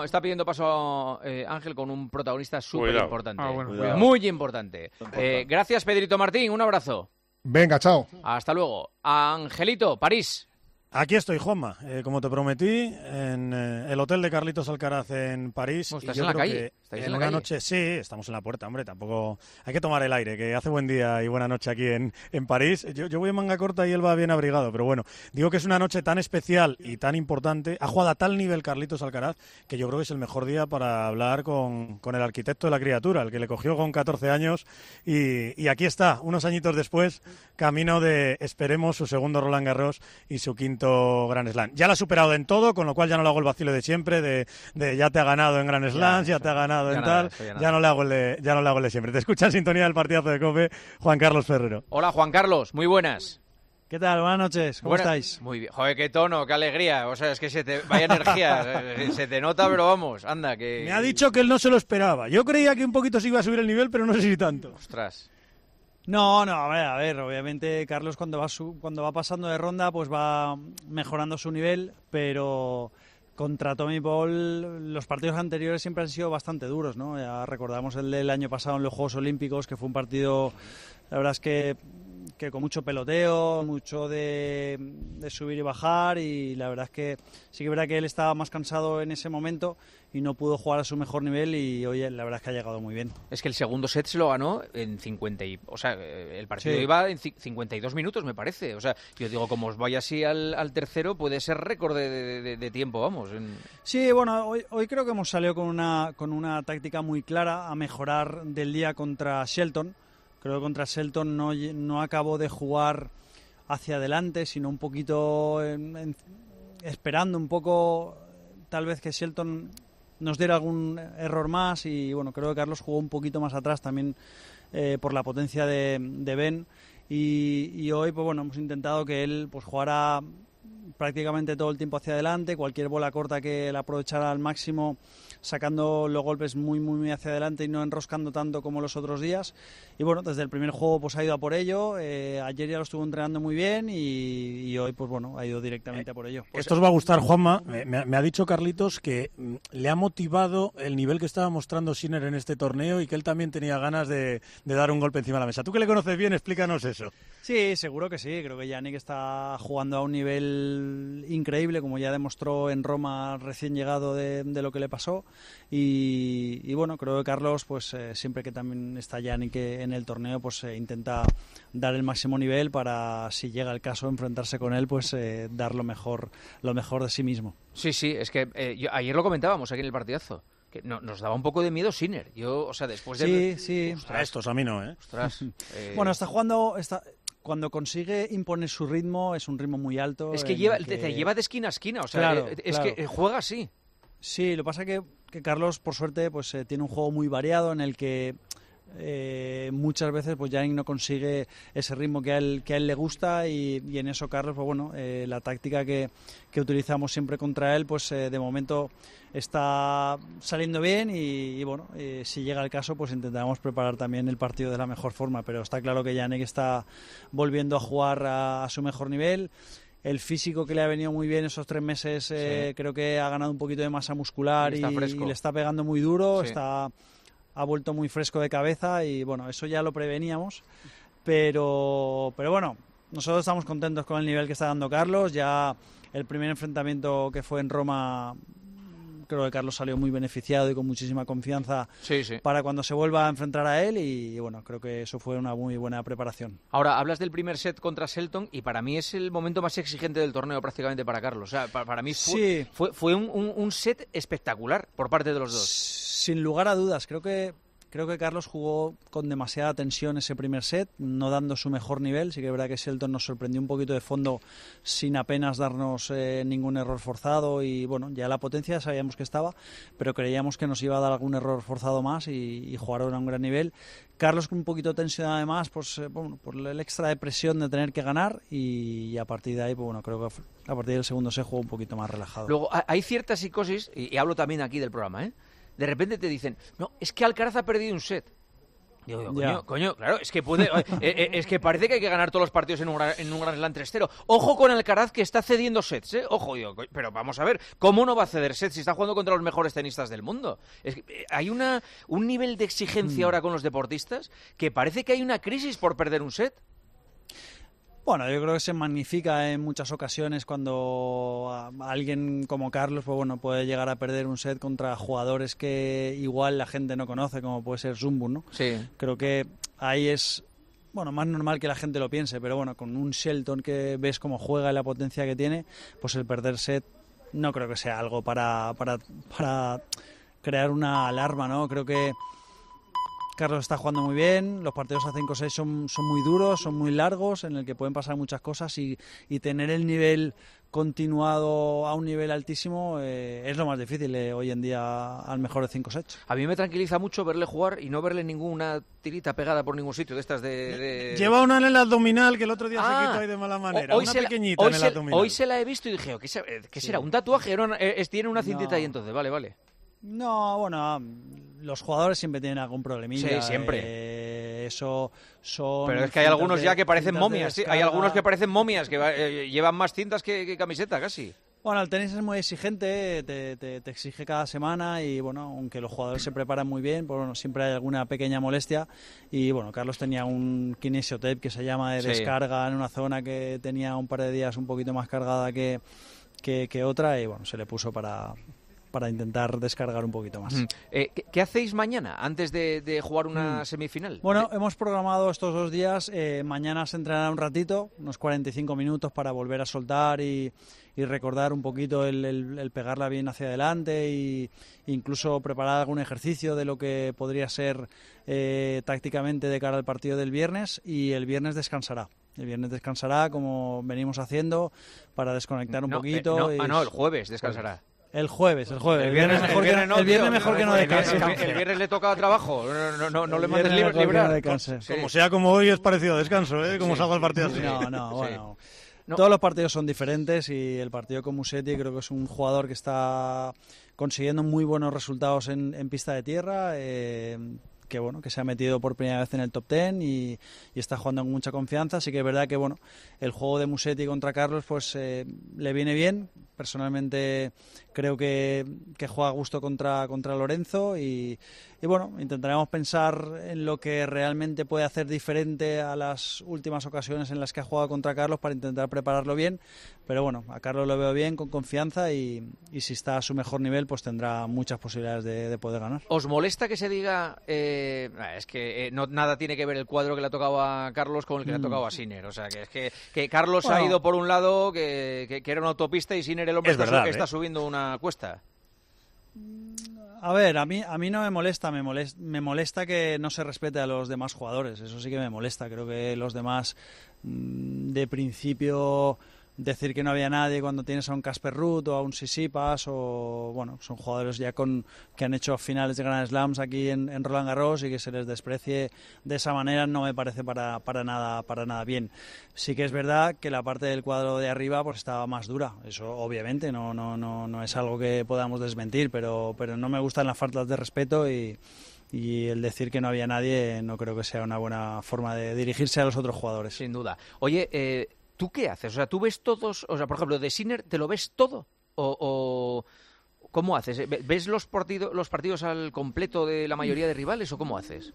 paso Ángel con un protagonista súper importante. Muy importante. Gracias, Pedrito Martín. Un abrazo. Venga, chao. Hasta luego. Angelito, París. Aquí estoy, Juanma, como te prometí, en el hotel de Carlitos Alcaraz en París. ¿Estás en la calle? En una noche, sí, estamos en la puerta, hombre, tampoco hay que tomar el aire, que hace buen día y buena noche aquí en París. Yo voy en manga corta y él va bien abrigado, pero bueno, digo que es una noche tan especial y tan importante, ha jugado a tal nivel Carlitos Alcaraz, que yo creo que es el mejor día para hablar con el arquitecto de la criatura, el que le cogió con 14 años, y aquí está, unos añitos después, camino de, esperemos, su segundo Roland Garros y su quinto Grand Slam. Ya lo ha superado en todo, con lo cual ya no le hago el vacilo de siempre, de ya te ha ganado en Grand Slams, ya te ha ganado en tal, ya no le hago el de siempre. Te escucha en sintonía del partidazo de COPE, Juan Carlos Ferrero. Hola, Juan Carlos, muy buenas. ¿Qué tal? Buenas noches, ¿cómo estáis? Muy bien. Joder, qué tono, qué alegría. O sea, es que vaya energía, se te nota, pero vamos, anda, que... Me ha dicho que él no se lo esperaba. Yo creía que un poquito se iba a subir el nivel, pero no sé si tanto. Ostras. No, a ver, obviamente Carlos cuando va pasando de ronda pues va mejorando su nivel, pero contra Tommy Paul los partidos anteriores siempre han sido bastante duros, ¿no? Ya recordamos el del año pasado en los Juegos Olímpicos, que fue un partido, la verdad es que con mucho peloteo, mucho de subir y bajar, y la verdad es que sí que es verdad que él estaba más cansado en ese momento y no pudo jugar a su mejor nivel, y hoy la verdad es que ha llegado muy bien. Es que el segundo set se lo ganó en 50 o sea, el partido iba en 52 minutos, me parece. O sea, yo digo, como os vaya así al tercero, puede ser récord de tiempo, vamos. Sí, bueno, hoy creo que hemos salido con una táctica muy clara a mejorar del día contra Shelton. Creo que contra Shelton no acabó de jugar hacia adelante, sino un poquito esperando un poco, tal vez que Shelton nos diera algún error más, y bueno, creo que Carlos jugó un poquito más atrás también por la potencia de Ben, y hoy pues bueno, hemos intentado que él pues jugara prácticamente todo el tiempo hacia adelante, cualquier bola corta que la aprovechara al máximo, sacando los golpes muy hacia adelante y no enroscando tanto como los otros días. Y bueno, desde el primer juego pues ha ido a por ello. Ayer ya lo estuvo entrenando muy bien, y hoy pues bueno, ha ido directamente a por ello. Esto os va a gustar, Juanma. Me ha dicho Carlitos que le ha motivado el nivel que estaba mostrando Sinner en este torneo, y que él también tenía ganas de dar un golpe encima de la mesa. Tú que le conoces bien, explícanos eso. Sí, seguro que sí. Creo que Yannick está jugando a un nivel increíble, como ya demostró en Roma recién llegado de lo que le pasó. Y bueno, creo que Carlos, pues siempre que también está Yannick en el torneo, pues intenta dar el máximo nivel para, si llega el caso, enfrentarse con él, pues dar lo mejor de sí mismo. Sí, es que ayer lo comentábamos aquí en el partidazo, que nos daba un poco de miedo Sinner. Yo, o sea, después de... Sí. Ostras, estos a mí no, ¿eh? Ostras. Bueno, está jugando... Cuando consigue imponer su ritmo, es un ritmo muy alto. Es que te lleva de esquina a esquina, o sea, claro, que juega así. Sí, lo que pasa es que Carlos, por suerte, pues tiene un juego muy variado en el que muchas veces pues Yannick no consigue ese ritmo que a él le gusta, y en eso Carlos, pues bueno, la táctica que utilizamos siempre contra él, pues de momento está saliendo bien, y bueno, si llega el caso pues intentamos preparar también el partido de la mejor forma, pero está claro que Yannick está volviendo a jugar a su mejor nivel. el físico que le ha venido muy bien esos 3 meses, creo que ha ganado un poquito de masa muscular y le está pegando muy duro, ha vuelto muy fresco de cabeza y bueno, eso ya lo preveníamos, pero bueno, nosotros estamos contentos con el nivel que está dando Carlos. Ya el primer enfrentamiento que fue en Roma, creo que Carlos salió muy beneficiado y con muchísima confianza para cuando se vuelva a enfrentar a él y bueno, creo que eso fue una muy buena preparación. Ahora, hablas del primer set contra Shelton y para mí es el momento más exigente del torneo prácticamente para Carlos. O sea, para mí fue un set espectacular por parte de los dos. Sin lugar a dudas, creo que Carlos jugó con demasiada tensión ese primer set, no dando su mejor nivel. Sí que es verdad que Shelton nos sorprendió un poquito de fondo sin apenas darnos ningún error forzado y bueno, ya la potencia sabíamos que estaba, pero creíamos que nos iba a dar algún error forzado más y jugaron a un gran nivel. Carlos con un poquito tensionado además pues, por el extra de presión de tener que ganar y a partir de ahí, pues bueno, creo que a partir del segundo set jugó un poquito más relajado. Luego hay cierta psicosis, y hablo también aquí del programa, de repente te dicen, no, es que Alcaraz ha perdido un set. Digo, coño, claro, es que es que parece que hay que ganar todos los partidos en un Grand Slam 3-0. Ojo con Alcaraz que está cediendo sets, Ojo, pero vamos a ver, ¿cómo no va a ceder sets si está jugando contra los mejores tenistas del mundo? Es que hay un nivel de exigencia ahora con los deportistas que parece que hay una crisis por perder un set. Bueno, yo creo que se magnifica en muchas ocasiones cuando alguien como Carlos pues bueno, puede llegar a perder un set contra jugadores que igual la gente no conoce, como puede ser Zumbu, ¿no? Sí. Creo que ahí es más normal que la gente lo piense, pero bueno, con un Shelton que ves cómo juega y la potencia que tiene, pues el perder set no creo que sea algo para crear una alarma, ¿no? Creo que Carlos está jugando muy bien, los partidos a 5-6 son muy duros, son muy largos, en el que pueden pasar muchas cosas y tener el nivel continuado a un nivel altísimo es lo más difícil hoy en día al mejor de 5 sets. A mí me tranquiliza mucho verle jugar y no verle ninguna tirita pegada por ningún sitio de estas de... Lleva una en el abdominal que el otro día se quitó ahí de mala manera, una pequeñita en el abdominal. Hoy se la he visto y dije, ¿qué será? ¿Un tatuaje? Tiene una cintita ahí entonces, vale. No, bueno, los jugadores siempre tienen algún problemilla. Sí, siempre. Eso son... Pero es que hay algunos ya que parecen momias. ¿Sí? Hay algunos que parecen momias, que llevan más cintas que camiseta, casi. Bueno, el tenis es muy exigente, te exige cada semana y, bueno, aunque los jugadores se preparan muy bien, pues bueno, siempre hay alguna pequeña molestia y, bueno, Carlos tenía un kinesiotape que se llama de descarga en una zona que tenía un par de días un poquito más cargada que otra y, bueno, se le puso para intentar descargar un poquito más. ¿Qué hacéis mañana antes de jugar una semifinal? Bueno, hemos programado estos 2 días. Mañana se entrenará un ratito, unos 45 minutos para volver a soltar y recordar un poquito el pegarla bien hacia adelante e incluso preparar algún ejercicio de lo que podría ser tácticamente de cara al partido del viernes y el viernes descansará. El viernes descansará como venimos haciendo para desconectar un poquito. El jueves descansará. El jueves. El viernes mejor que no descanse. El viernes le toca trabajo. No le mandes librar. Como sea como hoy es parecido a descanso, como salga el partido así. Bueno. Todos los partidos son diferentes y el partido con Musetti creo que es un jugador que está consiguiendo muy buenos resultados en pista de tierra. Que se ha metido por primera vez en el top 10 y está jugando con mucha confianza, así que es verdad que el juego de Musetti contra Carlos pues le viene bien. Personalmente creo que juega a gusto contra Lorenzo y intentaremos pensar en lo que realmente puede hacer diferente a las últimas ocasiones en las que ha jugado contra Carlos para intentar prepararlo bien, pero bueno, a Carlos lo veo bien, con confianza y si está a su mejor nivel pues tendrá muchas posibilidades de poder ganar. ¿Os molesta que se diga es que nada tiene que ver el cuadro que le ha tocado a Carlos con el que le ha tocado a Sinner? O sea, que Carlos ha ido por un lado que era una autopista y Sinner el hombre está subiendo una cuesta. A ver, a mí no me molesta, me molesta que no se respete a los demás jugadores, eso sí que me molesta. Creo que los demás, de principio, decir que no había nadie cuando tienes a un Casper Ruud o a un Tsitsipas son jugadores ya que han hecho finales de Grand Slams aquí en Roland Garros y que se les desprecie de esa manera no me parece para nada bien. Sí que es verdad que la parte del cuadro de arriba pues estaba más dura, eso obviamente no es algo que podamos desmentir, pero no me gustan las faltas de respeto y el decir que no había nadie no creo que sea una buena forma de dirigirse a los otros jugadores. Sin duda. Oye, ¿Tú qué haces? O sea, ¿tú ves todos? O sea, por ejemplo, de Sinner, ¿te lo ves todo? ¿O cómo haces? ¿Ves los partidos al completo de la mayoría de rivales o cómo haces?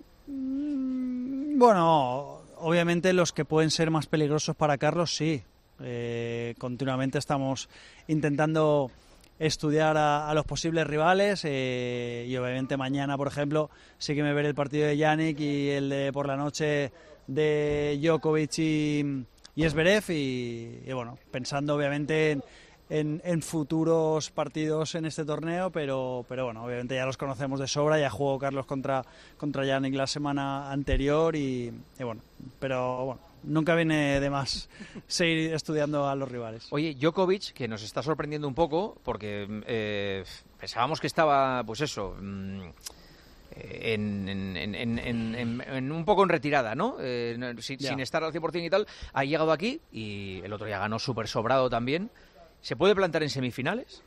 Bueno, obviamente los que pueden ser más peligrosos para Carlos, sí. Continuamente estamos intentando estudiar a los posibles rivales y obviamente mañana, por ejemplo, sí que me veré el partido de Jannik y el de por la noche de Djokovic y Zverev y bueno, pensando obviamente en futuros partidos en este torneo, pero bueno, obviamente ya los conocemos de sobra, ya jugó Carlos contra Jannik la semana anterior y bueno, pero bueno, nunca viene de más seguir estudiando a los rivales. Oye, Djokovic, que nos está sorprendiendo un poco, porque pensábamos que estaba, pues eso, en un poco en retirada, ¿no? Sin estar al 100% y tal, ha llegado aquí y el otro ya ganó súper sobrado también. ¿Se puede plantar en semifinales?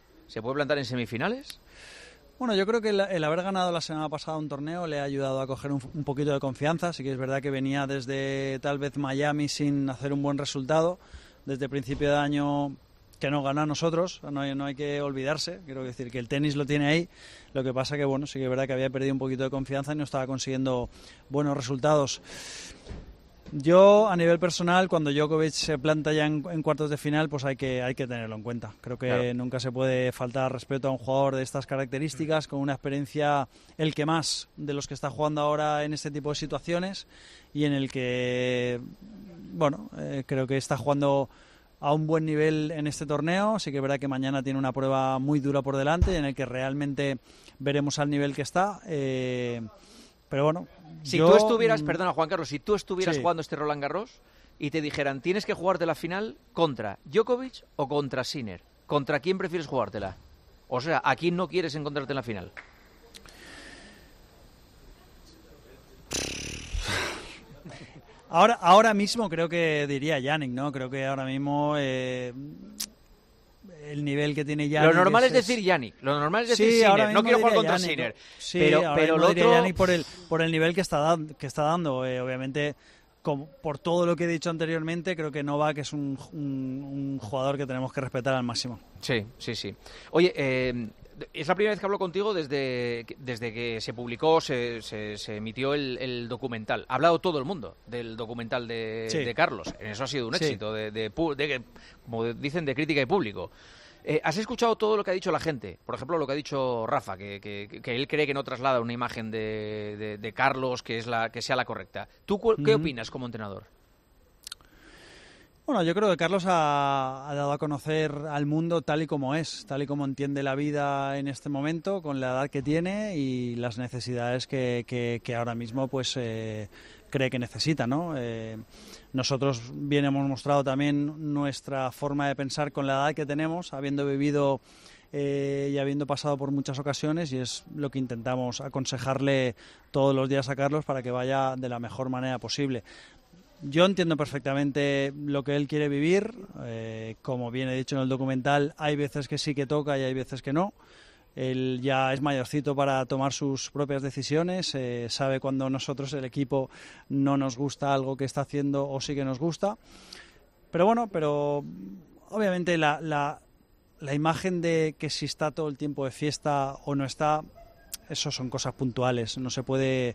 Bueno, yo creo que el haber ganado la semana pasada un torneo le ha ayudado a coger un poquito de confianza. Sí que es verdad que venía desde tal vez Miami sin hacer un buen resultado. Desde principio de año que no ganó a nosotros, no hay que olvidarse. Quiero decir que el tenis lo tiene ahí. Lo que pasa que, bueno, sí que es verdad que había perdido un poquito de confianza y no estaba consiguiendo buenos resultados. Yo, a nivel personal, cuando Djokovic se planta ya en cuartos de final, pues hay que tenerlo en cuenta. Creo que nunca se puede faltar respeto a un jugador de estas características, con una experiencia, el que más de los que está jugando ahora en este tipo de situaciones, y en el que, bueno, creo que está jugando a un buen nivel en este torneo. Sí que es verdad que mañana tiene una prueba muy dura por delante, en el que realmente veremos al nivel que está. Pero bueno, si tú estuvieras, perdona Juan Carlos, si tú estuvieras jugando este Roland Garros y te dijeran tienes que jugarte la final contra Djokovic o contra Sinner, ¿contra quién prefieres jugártela? O sea, ¿a quién no quieres encontrarte en la final? Ahora mismo creo que diría Jannik, ¿no? Creo que ahora mismo el nivel que tiene Jannik... Lo normal es decir Jannik, lo normal es decir Sinner, no quiero jugar contra Sinner. Sí, pero lo otro... Jannik por el nivel que está dando, obviamente, por todo lo que he dicho anteriormente, creo que Novak es un jugador que tenemos que respetar al máximo. Sí. Oye, es la primera vez que hablo contigo desde que se publicó, se emitió el documental. Ha hablado todo el mundo del documental de Carlos. En eso ha sido un éxito, como dicen, de crítica y público. ¿Has escuchado todo lo que ha dicho la gente? Por ejemplo, lo que ha dicho Rafa, que él cree que no traslada una imagen de Carlos que sea la correcta. ¿Tú qué opinas como entrenador? Bueno, yo creo que Carlos ha dado a conocer al mundo tal y como es, tal y como entiende la vida en este momento, con la edad que tiene y las necesidades que ahora mismo pues cree que necesita, ¿no? Nosotros bien hemos mostrado también nuestra forma de pensar con la edad que tenemos, habiendo vivido y habiendo pasado por muchas ocasiones, y es lo que intentamos aconsejarle todos los días a Carlos para que vaya de la mejor manera posible. Yo entiendo perfectamente lo que él quiere vivir, como bien he dicho en el documental, hay veces que sí que toca y hay veces que no. Él ya es mayorcito para tomar sus propias decisiones, sabe cuando nosotros, el equipo, no nos gusta algo que está haciendo o sí que nos gusta. Pero bueno, obviamente la imagen de que si está todo el tiempo de fiesta o no está, eso son cosas puntuales, no se puede,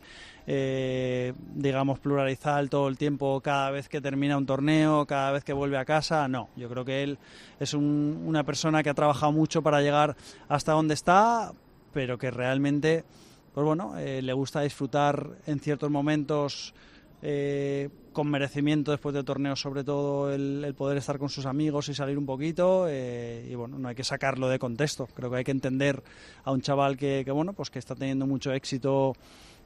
digamos, pluralizar todo el tiempo cada vez que termina un torneo, cada vez que vuelve a casa, no. Yo creo que él es una persona que ha trabajado mucho para llegar hasta donde está, pero que realmente, pues bueno, le gusta disfrutar en ciertos momentos con merecimiento después de torneos, sobre todo el poder estar con sus amigos y salir un poquito, y bueno, no hay que sacarlo de contexto. Creo que hay que entender a un chaval que bueno, pues que está teniendo mucho éxito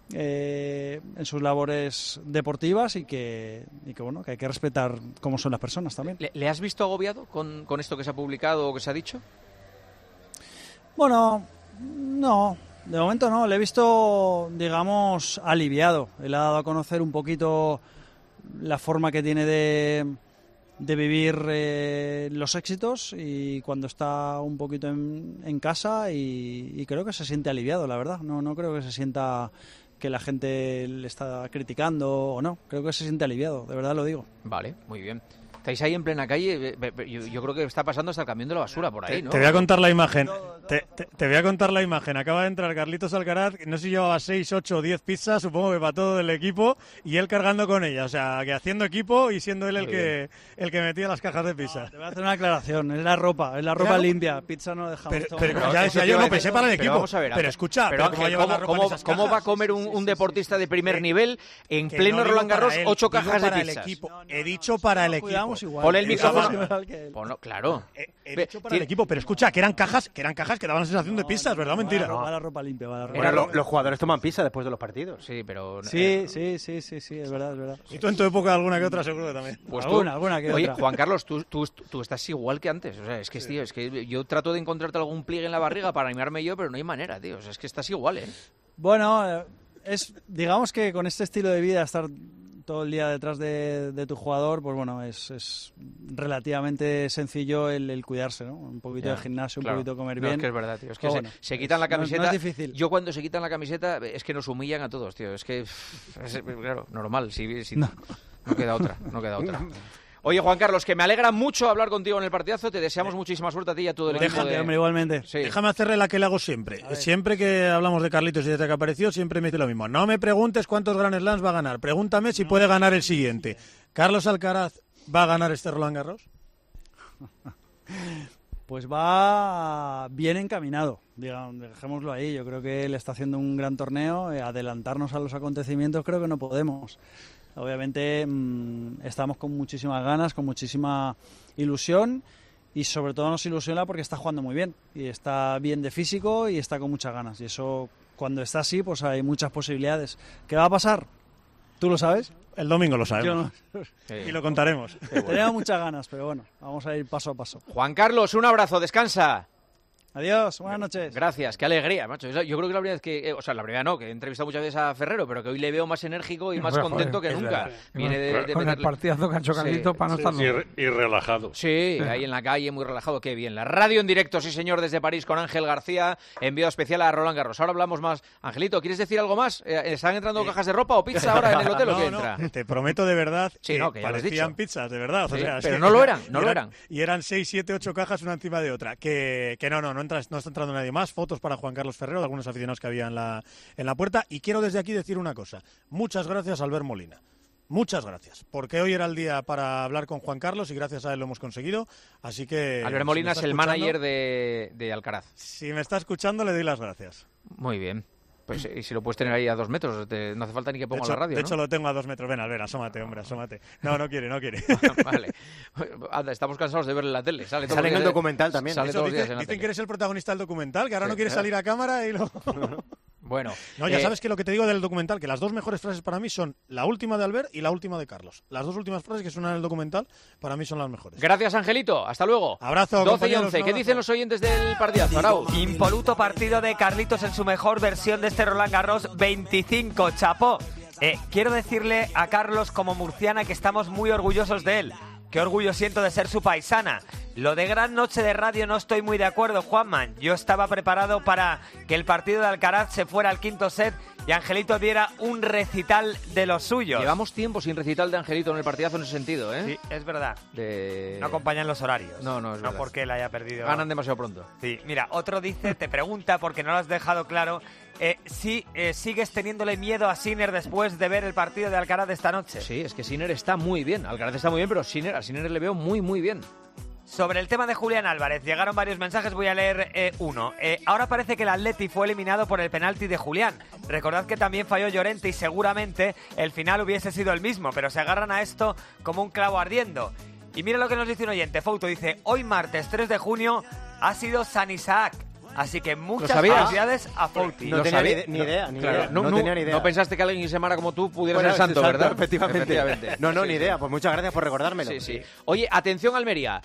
en sus labores deportivas y que bueno, que hay que respetar cómo son las personas también. ¿Le has visto agobiado con esto que se ha publicado o que se ha dicho? Bueno, no. De momento no, le he visto, digamos, aliviado. Él ha dado a conocer un poquito la forma que tiene de vivir los éxitos, y cuando está un poquito en casa, y creo que se siente aliviado, la verdad. No creo que se sienta que la gente le está criticando o no. Creo que se siente aliviado, de verdad lo digo. Vale, muy bien. estáis ahí en plena calle, yo creo que está pasando hasta el camión de la basura por ahí, ¿no? Te voy a contar la imagen. Te voy a contar la imagen. Acaba de entrar Carlitos Alcaraz, no sé si llevaba 6, 8 o 10 pizzas, supongo que para todo el equipo, y él cargando con ellas. O sea, que haciendo equipo y siendo él el que metía las cajas de pizza. Te voy a hacer una aclaración, es la ropa limpia, pizza no dejamos. Pero ya decía yo, no pensé para el equipo. Vamos a ver, pero escucha, pero Ángel, ¿cómo va a comer un deportista de primer nivel en pleno Roland Garros 8 cajas de pizzas? He dicho para el equipo. Ponle el micrófono. Claro. He dicho para el equipo, pero escucha, que eran cajas que daban la sensación de pizzas, ¿verdad o mentira? Va la ropa limpia, va la ropa limpia. Los jugadores toman pizza después de los partidos. Sí, pero... Sí, es verdad. Y tú en tu época alguna que otra seguro que también. Pues alguna que otra. Oye, Juan Carlos, tú estás igual que antes. O sea, es que, tío, es que yo trato de encontrarte algún pliegue en la barriga para animarme yo, pero no hay manera, tío. O sea, es que estás igual, ¿eh? Bueno, digamos que con este estilo de vida, estar todo el día detrás de tu jugador, pues bueno, es relativamente sencillo el cuidarse, ¿no? Un poquito de gimnasio, un poquito comer bien. Es que es verdad, tío. Es que se quitan la camiseta. No es difícil. Yo cuando se quitan la camiseta es que nos humillan a todos, tío. Es que, claro, normal. No queda otra. Oye, Juan Carlos, que me alegra mucho hablar contigo en el partidazo. Te deseamos muchísima suerte a ti y a todo el equipo. Hombre, igualmente. Sí. Déjame hacerle la que le hago siempre. Siempre que hablamos de Carlitos y desde que apareció, siempre me dice lo mismo. No me preguntes cuántos Grand Slams va a ganar. Pregúntame si puede ganar el siguiente. ¿Carlos Alcaraz va a ganar este Roland Garros? Pues va bien encaminado, digamos, dejémoslo ahí. Yo creo que él está haciendo un gran torneo. Adelantarnos a los acontecimientos creo que no podemos. Obviamente estamos con muchísimas ganas, con muchísima ilusión y sobre todo nos ilusiona porque está jugando muy bien y está bien de físico y está con muchas ganas. Y eso, cuando está así, pues hay muchas posibilidades. ¿Qué va a pasar? ¿Tú lo sabes? El domingo lo sabemos. No. Y lo contaremos. Tenemos muchas ganas, pero bueno, vamos a ir paso a paso. Juan Carlos, un abrazo, descansa. Adiós, buenas noches. Gracias, qué alegría, macho. Yo creo que la primera vez que... O sea, la primera no, que he entrevistado muchas veces a Ferrero, pero que hoy le veo más enérgico y más contento que nunca. Viene de con el partidazo que ha hecho Carlitos para no estar... Y relajado. Sí, ahí en la calle, muy relajado, qué bien. La radio en directo, sí señor, desde París con Ángel García, enviado especial a Roland Garros. Ahora hablamos más. Angelito, ¿quieres decir algo más? ¿Están entrando cajas de ropa o pizza ahora en el hotel o qué entra? Te prometo de verdad que parecían pizzas, de verdad. Sí, o sea, pero no lo eran, no lo eran. Y eran 6, 7, 8 cajas una encima de otra. Que no está entrando nadie más. Fotos para Juan Carlos Ferrero, de algunos aficionados que había en la puerta. Y quiero desde aquí decir una cosa. Muchas gracias a Albert Molina. Muchas gracias, porque hoy era el día para hablar con Juan Carlos y gracias a él lo hemos conseguido. Así que... Albert Molina es el manager de Alcaraz. Si me está escuchando, le doy las gracias. Muy bien. Pues y si lo puedes tener ahí a 2 metros, no hace falta ni que ponga la radio, De hecho, lo tengo a 2 metros. Ven, Albert, asómate, hombre, asómate. No quiere. Vale. Anda, estamos cansados de verle en la tele. Sale en el documental también. Dicen que eres el protagonista del documental, que ahora no quieres salir a cámara y lo... Bueno. No, ya sabes que lo que te digo del documental, que las 2 mejores frases para mí son la última de Albert y la última de Carlos. Las 2 últimas frases que suenan en el documental, para mí son las mejores. Gracias, Angelito. Hasta luego. Abrazo, 12 y 11. ¿Qué dicen los oyentes del partidazo, Arau? Impoluto partido de Carlitos en su mejor versión de este Roland Garros 25. Chapó. Quiero decirle a Carlos como murciana que estamos muy orgullosos de él. Qué orgullo siento de ser su paisana. Lo de gran noche de radio no estoy muy de acuerdo, Juanman. Yo estaba preparado para que el partido de Alcaraz se fuera al quinto set y Angelito diera un recital de los suyos. Llevamos tiempo sin recital de Angelito en el partidazo en ese sentido, ¿eh? Sí, es verdad. No acompañan los horarios. No, es verdad. No porque él haya perdido. Ganan demasiado pronto. Sí, mira, otro dice, te pregunta, porque no lo has dejado claro, si sigues teniéndole miedo a Sinner después de ver el partido de Alcaraz de esta noche. Sí, es que Sinner está muy bien. Alcaraz está muy bien, pero a Sinner le veo muy, muy bien. Sobre el tema de Julián Álvarez, llegaron varios mensajes, voy a leer uno. Ahora parece que el Atleti fue eliminado por el penalti de Julián. Recordad que también falló Llorente y seguramente el final hubiese sido el mismo, pero se agarran a esto como un clavo ardiendo. Y mira lo que nos dice un oyente, Fouto dice, hoy martes 3 de junio ha sido San Isaac. Así que muchas felicidades a Fouti. No tenía ni idea. No tenía ni idea. No pensaste que alguien que se llamara como tú pudiera ser santo, ¿verdad? Efectivamente. No, ni idea. Pues muchas gracias por recordármelo. Sí. Oye, atención Almería.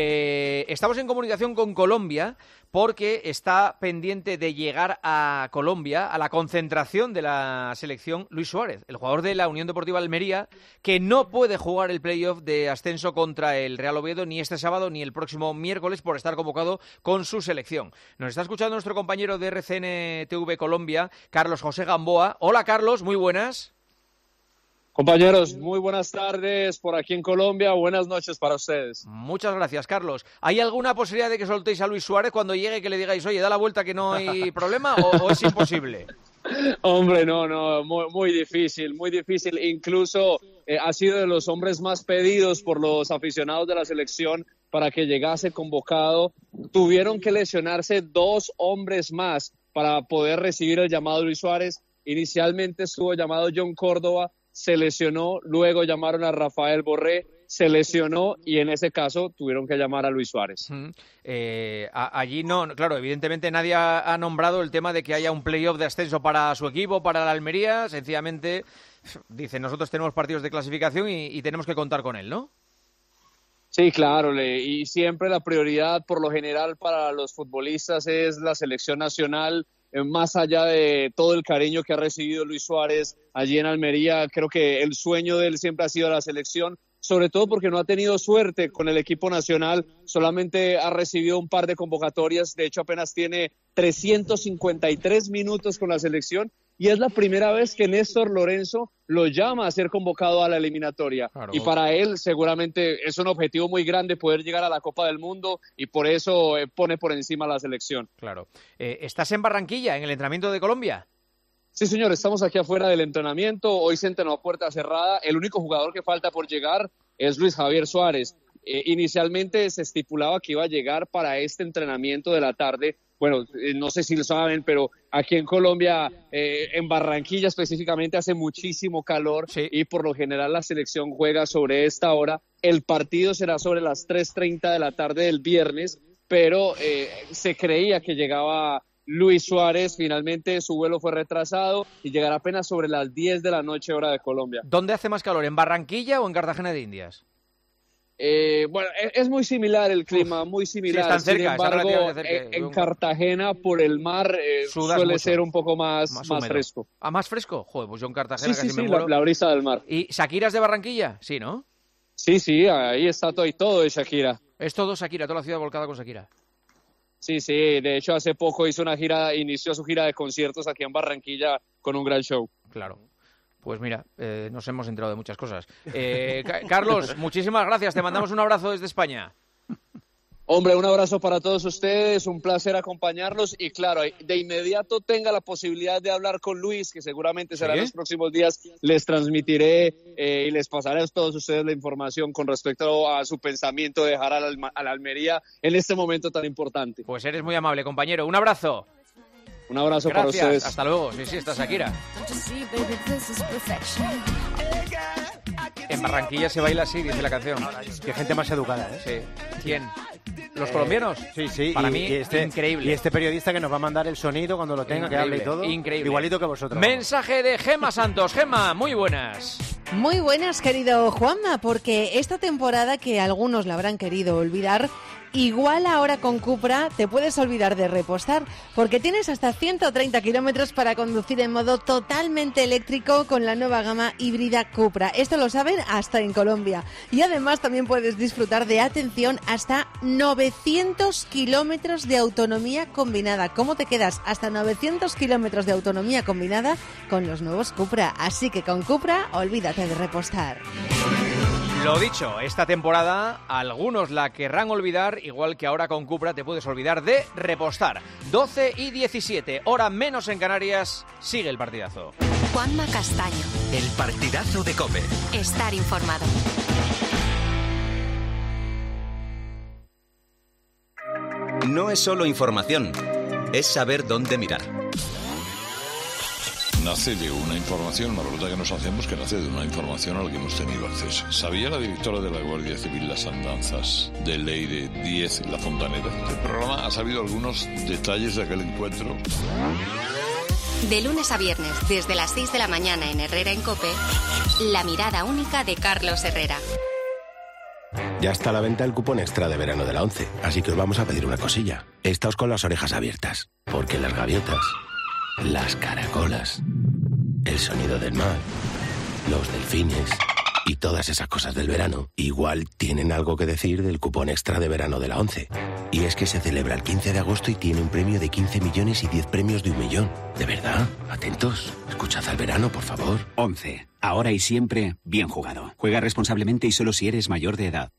Estamos en comunicación con Colombia porque está pendiente de llegar a Colombia a la concentración de la selección Luis Suárez, el jugador de la Unión Deportiva Almería, que no puede jugar el playoff de ascenso contra el Real Oviedo ni este sábado ni el próximo miércoles por estar convocado con su selección. Nos está escuchando nuestro compañero de RCN TV Colombia, Carlos José Gamboa. Hola Carlos, muy buenas. Compañeros, muy buenas tardes por aquí en Colombia, buenas noches para ustedes. Muchas gracias, Carlos. ¿Hay alguna posibilidad de que soltéis a Luis Suárez cuando llegue, que le digáis, oye, da la vuelta que no hay problema, o es imposible? Hombre, no, muy difícil, muy difícil. Incluso ha sido de los hombres más pedidos por los aficionados de la selección para que llegase convocado. Tuvieron que lesionarse 2 hombres más para poder recibir el llamado de Luis Suárez. Inicialmente estuvo llamado John Córdoba, se lesionó, luego llamaron a Rafael Borré, se lesionó y en ese caso tuvieron que llamar a Luis Suárez. Allí no, claro, evidentemente nadie ha nombrado el tema de que haya un playoff de ascenso para su equipo, para la Almería. Sencillamente dice, nosotros tenemos partidos de clasificación y tenemos que contar con él, ¿no? Sí, claro, y siempre la prioridad por lo general para los futbolistas es la selección nacional. Más allá de todo el cariño que ha recibido Luis Suárez allí en Almería, creo que el sueño de él siempre ha sido la selección, sobre todo porque no ha tenido suerte con el equipo nacional, solamente ha recibido un par de convocatorias, de hecho apenas tiene 353 minutos con la selección y es la primera vez que Néstor Lorenzo lo llama a ser convocado a la eliminatoria. Claro. Y para él seguramente es un objetivo muy grande poder llegar a la Copa del Mundo y por eso pone por encima a la selección. Claro. ¿Estás en Barranquilla, en el entrenamiento de Colombia? Sí, señor, estamos aquí afuera del entrenamiento, hoy se entrenó a puerta cerrada, el único jugador que falta por llegar es Luis Javier Suárez. Inicialmente se estipulaba que iba a llegar para este entrenamiento de la tarde. Bueno, no sé si lo saben, pero aquí en Colombia, en Barranquilla específicamente, hace muchísimo calor y por lo general la selección juega sobre esta hora. El partido será sobre las 3:30 de la tarde del viernes, pero se creía que llegaba Luis Suárez. Finalmente su vuelo fue retrasado y llegará apenas sobre las 10 de la noche hora de Colombia. ¿Dónde hace más calor, en Barranquilla o en Cartagena de Indias? Bueno, es muy similar el clima, muy similar. Sí, están cerca, sin embargo, en Cartagena, por el mar, suele mucho. Ser un poco más fresco. ¿Ah, más fresco? Joder, pues yo en Cartagena casi me muero. La brisa del mar. ¿Y Shakira es de Barranquilla? Sí, ¿no? Sí, ahí está todo de Shakira. Es todo Shakira, toda la ciudad volcada con Shakira. Sí, de hecho hace poco inició su gira de conciertos aquí en Barranquilla con un gran show. Claro. Pues mira, nos hemos enterado de muchas cosas. Carlos, muchísimas gracias. Te mandamos un abrazo desde España. Hombre, un abrazo para todos ustedes. Un placer acompañarlos. Y claro, de inmediato tenga la posibilidad de hablar con Luis, que seguramente será en los próximos días. Les transmitiré y les pasaré a todos ustedes la información con respecto a su pensamiento de dejar a la Almería en este momento tan importante. Pues eres muy amable, compañero. Un abrazo. Un abrazo para ustedes. Hasta luego. Sí, está Shakira. En Barranquilla se baila así, dice la canción. Qué gente más educada, ¿eh? Sí. ¿Quién? ¿Los colombianos? Sí. Para mí, increíble. Y este periodista que nos va a mandar el sonido cuando lo tenga, que hable y todo. Increíble. Igualito que vosotros. Mensaje de Gemma Santos. Gemma, muy buenas. Muy buenas, querido Juanma, porque esta temporada que algunos la habrán querido olvidar, igual ahora con Cupra te puedes olvidar de repostar, porque tienes hasta 130 kilómetros para conducir en modo totalmente eléctrico con la nueva gama híbrida Cupra. Esto lo saben hasta en Colombia. Y además también puedes disfrutar de, atención, hasta 900 kilómetros de autonomía combinada. ¿Cómo te quedas? Hasta 900 kilómetros de autonomía combinada con los nuevos Cupra. Así que con Cupra, olvídate de repostar. Lo dicho, esta temporada algunos la querrán olvidar, igual que ahora con Cupra te puedes olvidar de repostar. 12:17, hora menos en Canarias, sigue el partidazo. Juanma Castaño. El partidazo de COPE. Estar informado. No es solo información, es saber dónde mirar. Nace de una información, una pregunta que nos hacemos que nace de una información a la que hemos tenido acceso. ¿Sabía la directora de la Guardia Civil las andanzas de Leire 10 La Fontanera? El programa ha sabido algunos detalles de aquel encuentro. De lunes a viernes, desde las 6 de la mañana en Herrera en COPE, la mirada única de Carlos Herrera. Ya está a la venta el cupón extra de verano de la 11, así que os vamos a pedir una cosilla. Estáos con las orejas abiertas, porque las gaviotas, las caracolas, el sonido del mar, los delfines y todas esas cosas del verano, igual tienen algo que decir del cupón extra de verano de la ONCE. Y es que se celebra el 15 de agosto y tiene un premio de 15 millones y 10 premios de 1 millón. ¿De verdad? Atentos. Escuchad al verano, por favor. ONCE. Ahora y siempre, bien jugado. Juega responsablemente y solo si eres mayor de edad.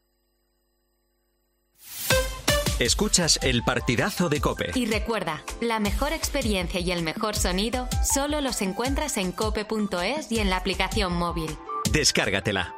Escuchas el partidazo de COPE. Y recuerda, la mejor experiencia y el mejor sonido solo los encuentras en cope.es y en la aplicación móvil. Descárgatela.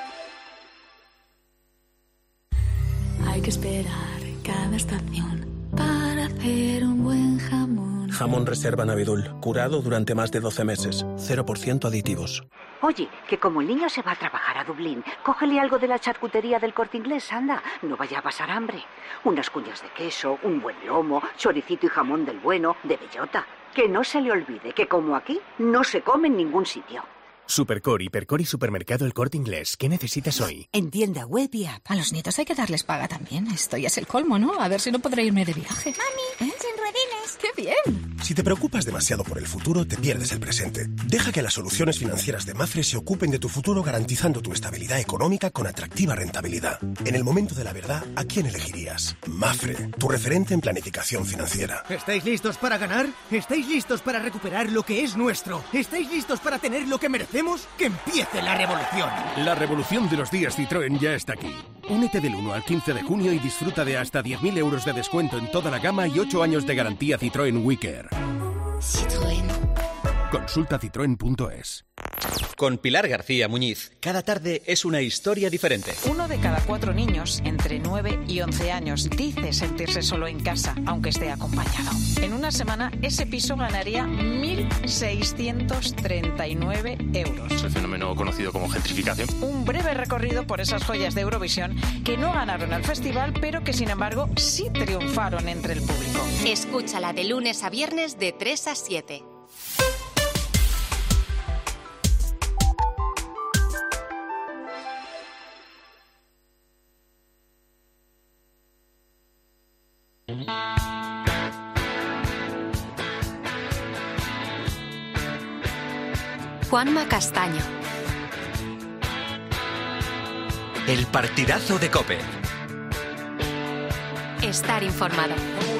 Hay que esperar cada estación para hacer un buen jamón. Jamón Reserva Navidul, curado durante más de 12 meses. 0% aditivos. Oye, que como el niño se va a trabajar a Dublín, cógele algo de la charcutería del Corte Inglés, anda. No vaya a pasar hambre. Unas cuñas de queso, un buen lomo, choricito y jamón del bueno, de bellota. Que no se le olvide que como aquí, no se come en ningún sitio. Supercor, Hipercor y Supermercado El Corte Inglés. ¿Qué necesitas hoy? En tienda web y app. A los nietos hay que darles paga también. Esto ya es el colmo, ¿no? A ver si no podré irme de viaje. Mami, sin ruedines. ¡Qué bien! Si te preocupas demasiado por el futuro, te pierdes el presente. Deja que las soluciones financieras de Mafre se ocupen de tu futuro garantizando tu estabilidad económica con atractiva rentabilidad. En el momento de la verdad, ¿a quién elegirías? Mafre, tu referente en planificación financiera. ¿Estáis listos para ganar? ¿Estáis listos para recuperar lo que es nuestro? ¿Estáis listos para tener lo que merecemos? ¡Que empiece la revolución! La revolución de los días Citroën ya está aquí. Únete del 1 al 15 de junio y disfruta de hasta 10.000 euros de descuento en toda la gama y 8 años de garantía Citroën WeCare. Citroën. Consulta citroen.es. Con Pilar García Muñiz, cada tarde es una historia diferente. 1 de cada 4 niños entre 9 y 11 años dice sentirse solo en casa, aunque esté acompañado. En una semana, ese piso ganaría 1.639 euros. El fenómeno conocido como gentrificación. Un breve recorrido por esas joyas de Eurovisión que no ganaron al festival, pero que sin embargo sí triunfaron entre el público. Escúchala de lunes a viernes de 3 a 7. Juanma Castaño. El partidazo de COPE. Estar informado.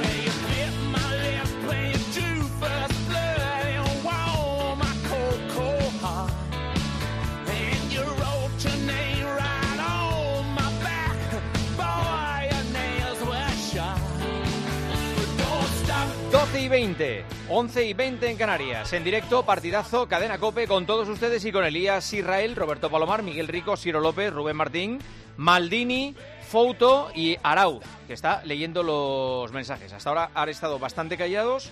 Y 20, 11 y 20 en Canarias. En directo, partidazo, cadena COPE con todos ustedes y con Elías Israel, Roberto Palomar, Miguel Rico, Ciro López, Rubén Martín, Maldini, Fouto y Arauz, que está leyendo los mensajes. Hasta ahora han estado bastante callados,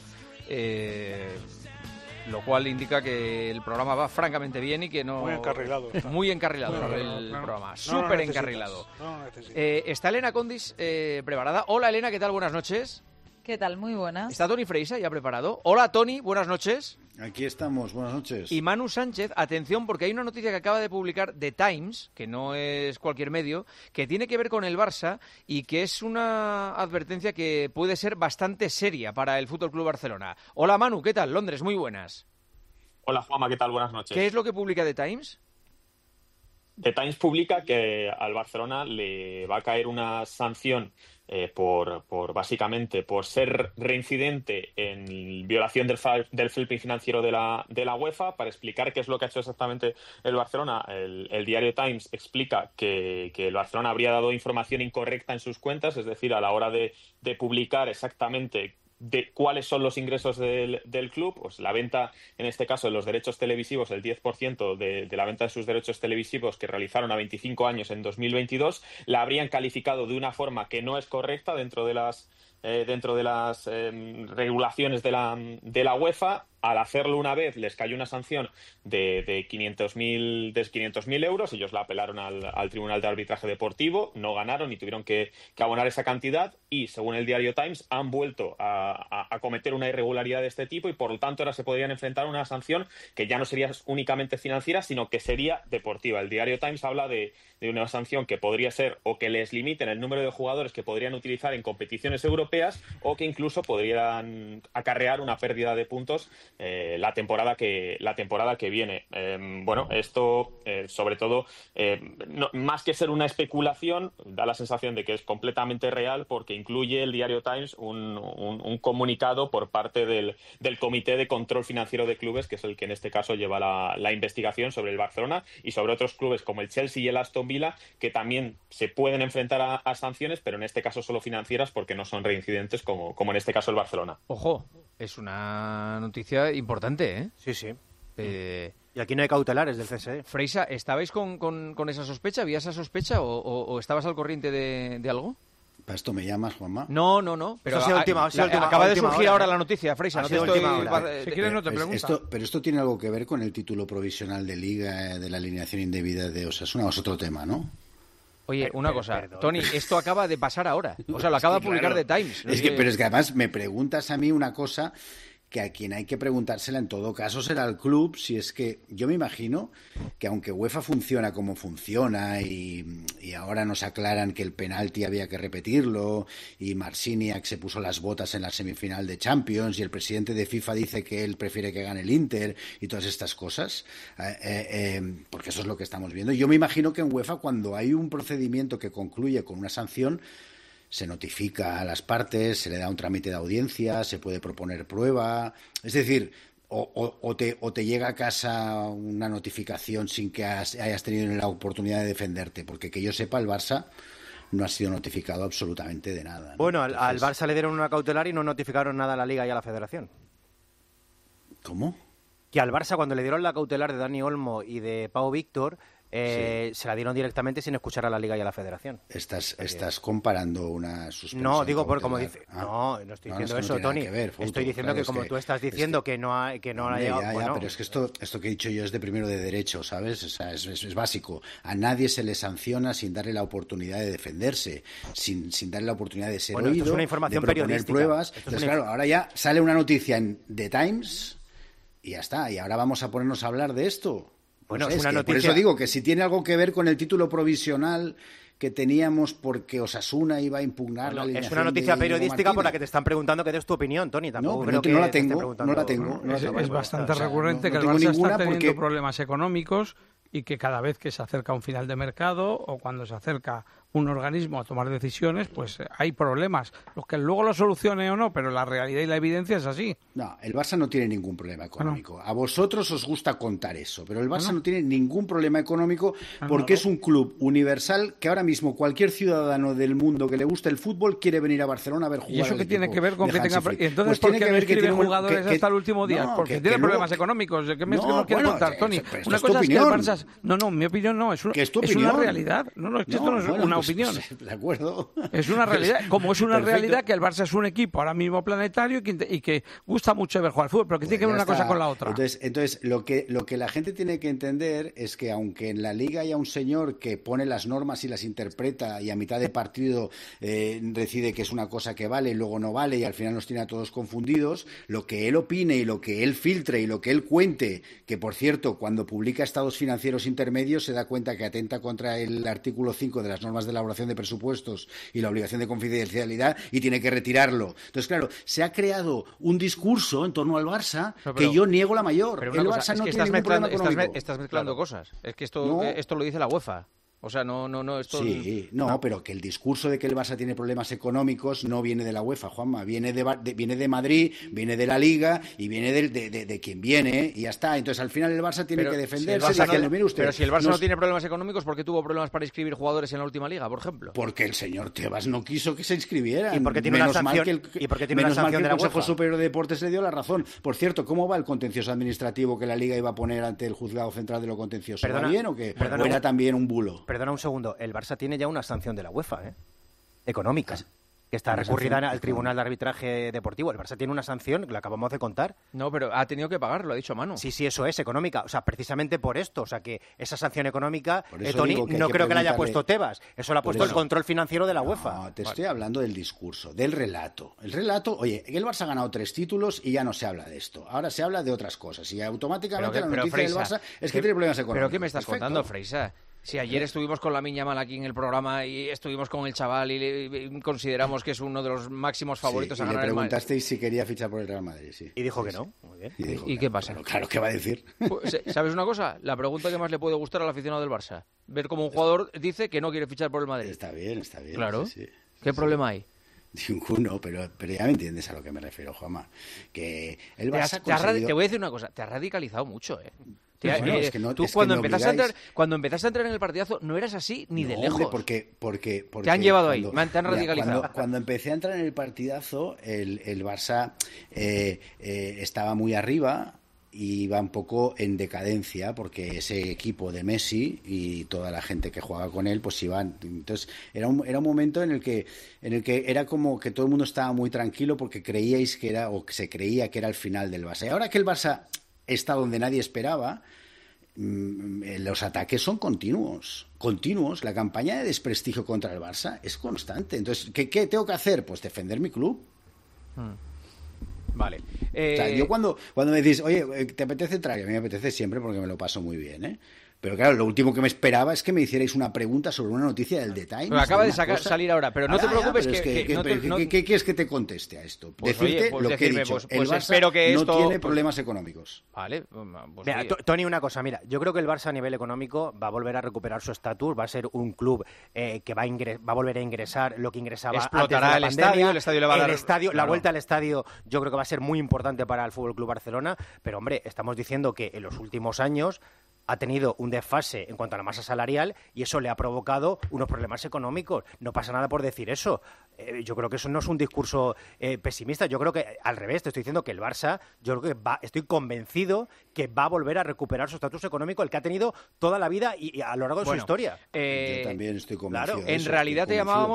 lo cual indica que el programa va francamente bien y que no... Muy encarrilado. Muy encarrilado el programa, súper encarrilado. Está Elena Condis preparada. Hola Elena, ¿qué tal? Buenas noches. ¿Qué tal? Muy buenas. ¿Está Tony Freisa ya preparado? Hola Tony, buenas noches. Aquí estamos, buenas noches. Y Manu Sánchez, atención, porque hay una noticia que acaba de publicar The Times, que no es cualquier medio, que tiene que ver con el Barça y que es una advertencia que puede ser bastante seria para el FC Barcelona. Hola Manu, ¿qué tal? Londres, muy buenas. Hola Juanma, ¿qué tal? Buenas noches. ¿Qué es lo que publica The Times? The Times publica que al Barcelona le va a caer una sanción por básicamente por ser reincidente en violación del fair play financiero de la UEFA. Para explicar qué es lo que ha hecho exactamente el Barcelona, el diario Times explica que el Barcelona habría dado información incorrecta en sus cuentas, es decir, a la hora de publicar exactamente de cuáles son los ingresos del club, pues la venta, en este caso, de los derechos televisivos, el 10% de la venta de sus derechos televisivos que realizaron a 25 años en 2022, la habrían calificado de una forma que no es correcta dentro de las regulaciones de la UEFA. Al hacerlo una vez les cayó una sanción de 500.000 euros. Ellos la apelaron al Tribunal de Arbitraje Deportivo, no ganaron y tuvieron que abonar esa cantidad, y según el diario Times han vuelto a cometer una irregularidad de este tipo y por lo tanto ahora se podrían enfrentar a una sanción que ya no sería únicamente financiera sino que sería deportiva. El diario Times habla de una sanción que podría ser o que les limiten el número de jugadores que podrían utilizar en competiciones europeas o que incluso podrían acarrear una pérdida de puntos la temporada que viene. Bueno, esto sobre todo, más que ser una especulación, da la sensación de que es completamente real, porque incluye el diario Times un comunicado por parte del Comité de Control Financiero de Clubes, que es el que en este caso lleva la investigación sobre el Barcelona y sobre otros clubes como el Chelsea y el Aston Villa, que también se pueden enfrentar a sanciones, pero en este caso solo financieras, porque no son reincidentes como en este caso el Barcelona. Ojo, es una noticia importante, ¿eh? Sí, sí. Y aquí no hay cautelares del CSE. Freisa, ¿estabais con esa sospecha? ¿Había esa sospecha o estabas al corriente de algo? ¿Para esto me llamas, Juanma? No. Pero acaba de surgir ahora la noticia, Freisa. Si quieres no te pregunto. Pero esto tiene algo que ver con el título provisional de Liga, de la alineación indebida de Osasuna, es otro tema, ¿no? Oye, una cosa, Tony, esto acaba de pasar ahora. O sea, lo acaba de publicar The Times. Pero es que además me preguntas a mí una cosa que a quien hay que preguntársela en todo caso será el club, si es que yo me imagino que aunque UEFA funciona como funciona y ahora nos aclaran que el penalti había que repetirlo y Marciniak se puso las botas en la semifinal de Champions y el presidente de FIFA dice que él prefiere que gane el Inter y todas estas cosas, porque eso es lo que estamos viendo. Yo me imagino que en UEFA, cuando hay un procedimiento que concluye con una sanción, se notifica a las partes, se le da un trámite de audiencia, se puede proponer prueba. Es decir, o te llega a casa una notificación sin que hayas tenido la oportunidad de defenderte, porque que yo sepa, el Barça no ha sido notificado absolutamente de nada, ¿no? Bueno, al Barça le dieron una cautelar y no notificaron nada a la Liga y a la Federación. ¿Cómo? Que al Barça, cuando le dieron la cautelar de Dani Olmo y de Pau Víctor, se la dieron directamente sin escuchar a la Liga y a la Federación. Estás comparando una suspensión. No, digo por como dice. No estoy diciendo eso, Tony. Estoy diciendo que como tú estás diciendo que no ha llegado. Pero es que esto que he dicho yo es de primero de derecho, ¿sabes? O sea, es básico. A nadie se le sanciona sin darle la oportunidad de defenderse, sin darle la oportunidad de ser oído, esto es una información de proponer periodística. Pruebas. Entonces, claro, ahora ya sale una noticia en The Times y ya está. Y ahora vamos a ponernos a hablar de esto. Bueno, es una noticia. Por eso digo que si tiene algo que ver con el título provisional que teníamos porque Osasuna iba a impugnar la alineación. Es una noticia periodística por la que te están preguntando que des tu opinión, Tony. Tampoco no la tengo. Es bastante recurrente que el Barça está teniendo problemas económicos y que cada vez que se acerca un final de mercado o cuando se acerca un organismo a tomar decisiones, pues hay problemas. Los que luego lo solucione o no, pero la realidad y la evidencia es así. No, el Barça no tiene ningún problema económico. A vosotros os gusta contar eso, pero el Barça no tiene ningún problema económico porque es un club universal que ahora mismo cualquier ciudadano del mundo que le guste el fútbol quiere venir a Barcelona a ver jugar. ¿Y eso qué tiene que ver con que tenga... Entonces, ¿por qué no inscribe jugadores hasta el último día? Porque tiene problemas económicos. ¿Qué me quiere contar, Tony? Una cosa es que el Barça... No, mi opinión no. Es una realidad. Esto no es una opinión. De acuerdo. Es una realidad, como es una realidad que el Barça es un equipo ahora mismo planetario y que gusta mucho ver jugar al fútbol, pero que tiene que ver una cosa con la otra. Entonces lo que la gente tiene que entender es que aunque en la Liga haya un señor que pone las normas y las interpreta y a mitad de partido decide que es una cosa que vale y luego no vale y al final nos tiene a todos confundidos, lo que él opine y lo que él filtre y lo que él cuente, que por cierto, cuando publica estados financieros intermedios se da cuenta que atenta contra el artículo 5 de las normas de elaboración de presupuestos y la obligación de confidencialidad y tiene que retirarlo. Entonces, claro, se ha creado un discurso en torno al Barça que yo niego la mayor. El Barça no tiene ningún problema económico. Estás mezclando cosas. Es que esto lo dice la UEFA. O sea, esto... Sí, pero que el discurso de que el Barça tiene problemas económicos no viene de la UEFA, Juanma, viene de Madrid, viene de la Liga y viene de quien viene y ya está. Entonces, al final el Barça tiene que defenderse. Pero si el Barça no tiene problemas económicos, ¿por qué tuvo problemas para inscribir jugadores en la última Liga, por ejemplo? Porque el señor Tebas no quiso que se inscribieran. Y porque tiene una sanción el Consejo Superior de Deportes le dio la razón. Por cierto, ¿cómo va el contencioso administrativo que la Liga iba a poner ante el Juzgado Central de lo Contencioso? ¿Va bien o qué? ¿O era también un bulo? Perdona un segundo, el Barça tiene ya una sanción de la UEFA, económica, que está recurrida al Tribunal de Arbitraje Deportivo. El Barça tiene una sanción, que lo acabamos de contar. No, pero ha tenido que pagar, lo ha dicho Manu. Sí, eso es, económica. O sea, precisamente por esto. O sea, que esa sanción económica, Tony, no creo que la haya puesto Tebas. Eso lo ha puesto el control financiero de la UEFA. No, te estoy hablando del discurso, del relato. El relato, oye, el Barça ha ganado 3 títulos y ya no se habla de esto. Ahora se habla de otras cosas. Y automáticamente la noticia del Barça es que tiene problemas económicos. ¿Pero qué me estás contando, Freisa? Si ayer estuvimos con Lamine Yamal aquí en el programa y estuvimos con el chaval y consideramos que es uno de los máximos favoritos a ganar el Madrid. Le preguntasteis si quería fichar por el Real Madrid, sí. Y dijo que no. Muy bien. ¿Y qué pasa? Claro, ¿qué va a decir? Pues, ¿sabes una cosa? La pregunta que más le puede gustar al aficionado del Barça. Ver cómo un jugador dice que no quiere fichar por el Madrid. Está bien. Claro. Sí. ¿Qué problema hay? Ninguno, pero ya me entiendes a lo que me refiero, Juanma. Que el Barça te voy a decir una cosa, te has radicalizado mucho, Tú cuando empezaste a entrar en el partidazo no eras así ni de lejos. Porque te han llevado ahí, te han radicalizado. Cuando empecé a entrar en el partidazo, el Barça estaba muy arriba y iba un poco en decadencia porque ese equipo de Messi y toda la gente que jugaba con él pues iban. Entonces era un momento en el que era como que todo el mundo estaba muy tranquilo porque creíais que era, o se creía que era el final del Barça. Y ahora que el Barça está donde nadie esperaba, los ataques son continuos. La campaña de desprestigio contra el Barça es constante. Entonces, ¿qué tengo que hacer? Pues defender mi club. Vale. O sea, yo cuando me decís, oye, ¿te apetece entrar? A mí me apetece siempre porque me lo paso muy bien, ¿eh? Pero claro, lo último que me esperaba es que me hicierais una pregunta sobre una noticia del The Times. Pero acaba de salir ahora, pero no te preocupes. ¿Qué quieres que te conteste a esto? Pues decirte oye, lo que he dicho. El Barça espero que no esto tiene problemas económicos. Vale. Mira, Tony, una cosa, mira, yo creo que el Barça a nivel económico va a volver a recuperar su estatus, va a ser un club que va a volver a ingresar lo que ingresaba explotará antes de la pandemia. el estadio le va a dar... La vuelta al estadio yo creo que va a ser muy importante para el FC Barcelona, pero hombre, estamos diciendo que en los últimos años ha tenido un desfase en cuanto a la masa salarial y eso le ha provocado unos problemas económicos. No pasa nada por decir eso. Yo creo que eso no es un discurso pesimista. Yo creo que al revés, te estoy diciendo que el Barça, yo creo que estoy convencido que va a volver a recuperar su estatus económico, el que ha tenido toda la vida y a lo largo de su historia. Yo también estoy convencido. Claro, en realidad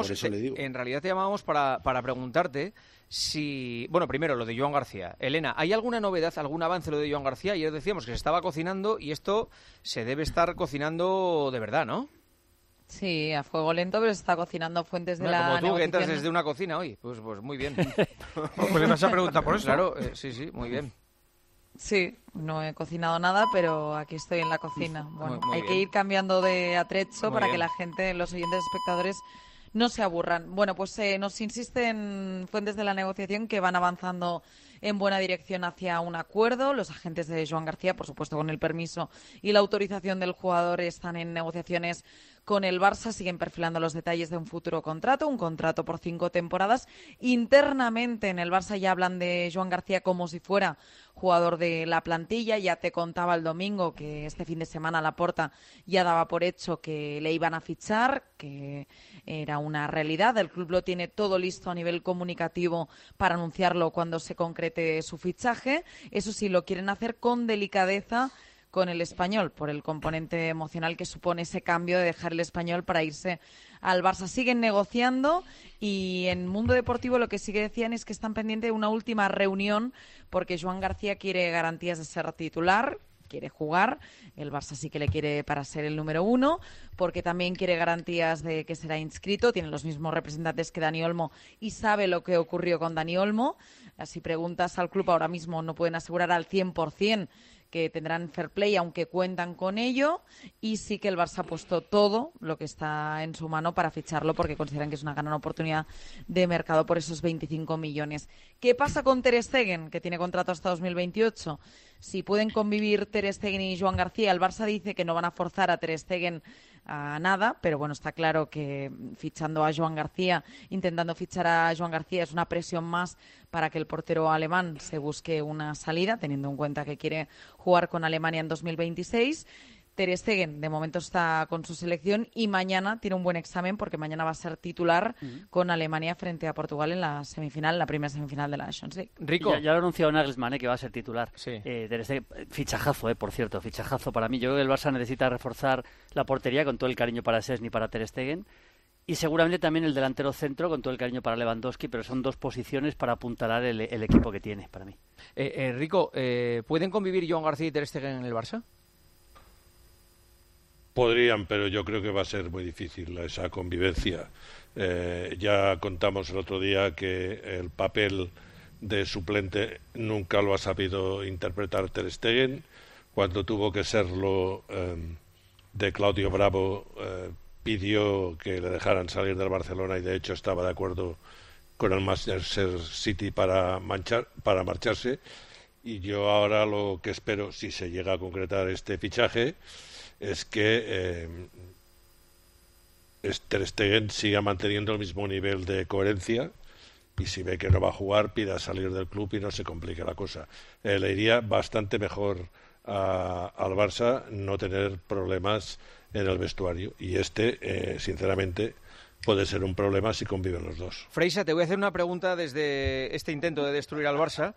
te llamábamos para preguntarte si... Bueno, primero, lo de Joan García. Elena, ¿hay alguna novedad, algún avance lo de Joan García? Ayer decíamos que se estaba cocinando y esto se debe estar cocinando de verdad, ¿no? Sí, a fuego lento, pero se está cocinando fuentes de la como tú, negociación. que entras desde una cocina hoy. Pues muy bien. Pues le vas a preguntar por eso. Claro, sí, muy bien. Sí, no he cocinado nada, pero aquí estoy en la cocina. Bueno, muy hay bien. que ir cambiando de atrecho Muy para bien. que la gente, los oyentes espectadores, no se aburran. Bueno, pues nos insisten fuentes de la negociación que van avanzando en buena dirección hacia un acuerdo. Los agentes de Joan García, por supuesto, con el permiso y la autorización del jugador, están en negociaciones con el Barça, siguen perfilando los detalles de un futuro contrato, un contrato por 5 temporadas. Internamente en el Barça ya hablan de Joan García como si fuera jugador de la plantilla. Ya te contaba el domingo que este fin de semana Laporta ya daba por hecho que le iban a fichar, que era una realidad. El club lo tiene todo listo a nivel comunicativo para anunciarlo cuando se concrete su fichaje. Eso sí, lo quieren hacer con delicadeza con el Español, por el componente emocional que supone ese cambio de dejar el Español para irse al Barça. Siguen negociando y en Mundo Deportivo lo que sí que decían es que están pendientes de una última reunión porque Joan García quiere garantías de ser titular, quiere jugar, el Barça sí que le quiere para ser el número 1, porque también quiere garantías de que será inscrito, tiene los mismos representantes que Dani Olmo y sabe lo que ocurrió con Dani Olmo. Si preguntas al club ahora mismo no pueden asegurar al 100% que tendrán fair play, aunque cuentan con ello, y sí que el Barça ha puesto todo lo que está en su mano para ficharlo porque consideran que es una gran oportunidad de mercado por esos 25 millones. ¿Qué pasa con Ter Stegen, que tiene contrato hasta 2028? Si pueden convivir Ter Stegen y Joan García, el Barça dice que no van a forzar a Ter Stegen a nada, pero bueno, está claro que fichando a Joan García, intentando fichar a Joan García es una presión más para que el portero alemán se busque una salida, teniendo en cuenta que quiere jugar con Alemania en 2026. Ter Stegen de momento está con su selección y mañana tiene un buen examen porque mañana va a ser titular con Alemania frente a Portugal en la semifinal, la primera semifinal de la Nations League. Rico. Ya lo ha anunciado Nagelsmann, que va a ser titular. Sí. Ter Stegen, fichajazo, por cierto, fichajazo para mí. Yo creo que el Barça necesita reforzar la portería con todo el cariño para Szczęsny y para Ter Stegen. Y seguramente también el delantero centro con todo el cariño para Lewandowski, pero son dos posiciones para apuntalar el equipo que tiene, para mí. Rico, ¿pueden convivir Joan García y Ter Stegen en el Barça? Podrían, pero yo creo que va a ser muy difícil esa convivencia. Ya contamos el otro día que el papel de suplente nunca lo ha sabido interpretar Ter Stegen. Cuando tuvo que serlo de Claudio Bravo pidió que le dejaran salir del Barcelona y de hecho estaba de acuerdo con el Manchester City para marcharse. Y yo ahora lo que espero, si se llega a concretar este fichaje, es que Ter Stegen siga manteniendo el mismo nivel de coherencia y si ve que no va a jugar, pida salir del club y no se complique la cosa. Le iría bastante mejor al Barça no tener problemas en el vestuario y sinceramente, puede ser un problema si conviven los dos. Freisa, te voy a hacer una pregunta desde este intento de destruir al Barça.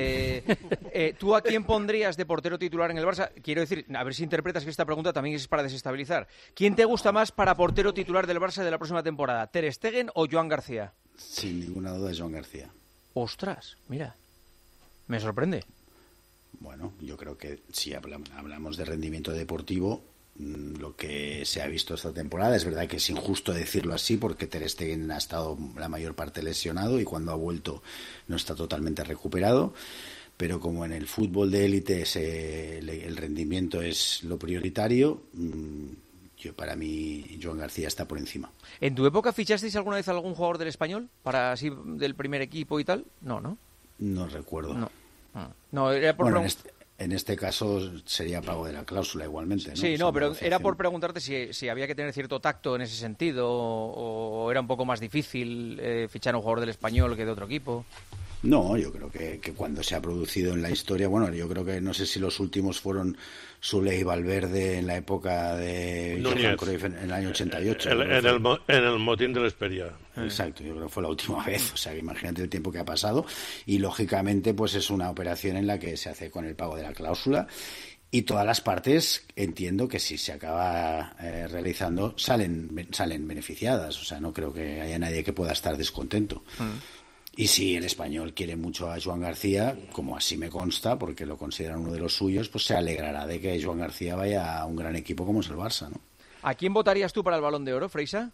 ¿Tú a quién pondrías de portero titular en el Barça? Quiero decir, a ver si interpretas que esta pregunta también es para desestabilizar. ¿Quién te gusta más para portero titular del Barça de la próxima temporada? ¿Ter Stegen o Joan García? Sin ninguna duda es Joan García. Ostras, mira, me sorprende. Bueno, yo creo que si hablamos de rendimiento deportivo, lo que se ha visto esta temporada, es verdad que es injusto decirlo así porque Ter Stegen ha estado la mayor parte lesionado y cuando ha vuelto no está totalmente recuperado, pero como en el fútbol de élite el rendimiento es lo prioritario, para mí Joan García está por encima. ¿En tu época fichasteis alguna vez a algún jugador del Español para así del primer equipo y tal? No recuerdo. No, era por En este caso sería pago de la cláusula igualmente, ¿no? Sí, pero era por preguntarte si había que tener cierto tacto en ese sentido o era un poco más difícil fichar a un jugador del Español que de otro equipo. No, yo creo que cuando se ha producido en la historia, bueno, yo creo que no sé si los últimos fueron Soule y Valverde en la época de Johan Cruyff en el año 88. En el motín de la Esperia. Exacto, yo creo que fue la última vez, o sea, que imagínate el tiempo que ha pasado y lógicamente pues es una operación en la que se hace con el pago de la cláusula y todas las partes entiendo que si se acaba realizando salen beneficiadas, o sea, no creo que haya nadie que pueda estar descontento. Y si el Español quiere mucho a Joan García, como así me consta, porque lo consideran uno de los suyos, pues se alegrará de que Joan García vaya a un gran equipo como es el Barça, ¿no? ¿A quién votarías tú para el Balón de Oro, Freisa?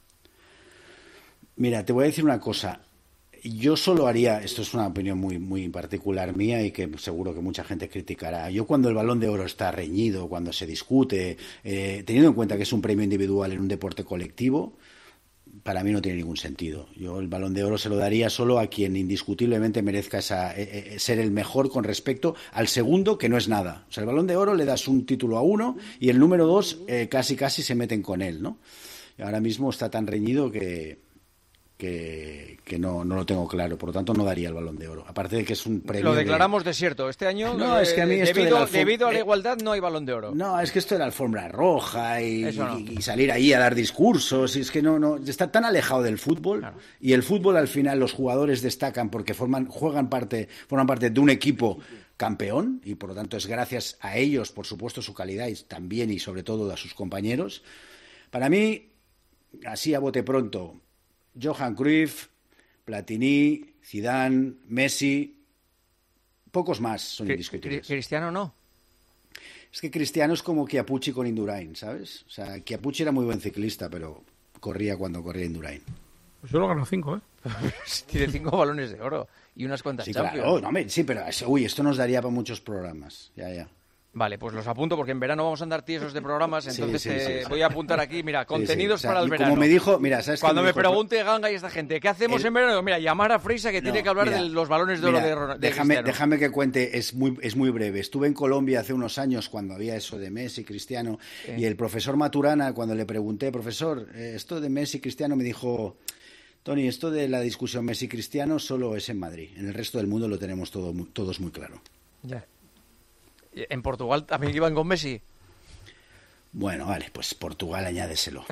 Mira, te voy a decir una cosa. Yo solo haría, esto es una opinión muy, muy particular mía y que seguro que mucha gente criticará. Yo cuando el Balón de Oro está reñido, cuando se discute, teniendo en cuenta que es un premio individual en un deporte colectivo, para mí no tiene ningún sentido. Yo el Balón de Oro se lo daría solo a quien indiscutiblemente merezca ser el mejor con respecto al segundo, que no es nada. O sea, el Balón de Oro le das un título a uno y el número 2 casi se meten con él, ¿no? Y ahora mismo está tan reñido que no lo tengo claro, por lo tanto no daría el Balón de Oro. Aparte de que es un premio. Lo declaramos desierto. Este año, no, es que a mí debido a la igualdad, no hay Balón de Oro. No, es que esto de la alfombra roja y salir ahí a dar discursos, y es que no está tan alejado del fútbol. Claro. Y el fútbol al final los jugadores destacan porque forman parte de un equipo campeón y por lo tanto es gracias a ellos, por supuesto, su calidad y también y sobre todo a sus compañeros. Para mí, así a bote pronto, Johan Cruyff, Platini, Zidane, Messi, pocos más son indiscutibles. ¿Cristiano no? Es que Cristiano es como Chiappucci con Indurain, ¿sabes? O sea, Chiappucci era muy buen ciclista, pero corría cuando corría Indurain. Pues solo ganó 5, ¿eh? Tiene 5 balones de oro y unas cuantas Champions. Claro, sí, pero esto nos daría para muchos programas. Ya. Vale, pues los apunto porque en verano vamos a andar tiesos de programas, entonces voy a apuntar aquí, mira, contenidos para el verano. Como me dijo, mira, ¿sabes cuando me pregunte Ganga y esta gente, ¿qué hacemos en verano? Mira, llamar a Freisa que tiene que hablar de los balones de oro de Cristiano. Déjame que cuente, es muy breve. Estuve en Colombia hace unos años cuando había eso de Messi, Cristiano, y el profesor Maturana, cuando le pregunté, profesor, esto de Messi, Cristiano, me dijo, Tony, esto de la discusión Messi-Cristiano solo es en Madrid. En el resto del mundo lo tenemos todos muy claro. Ya. ¿En Portugal también iban con Messi? Bueno, vale, pues Portugal añádeselo.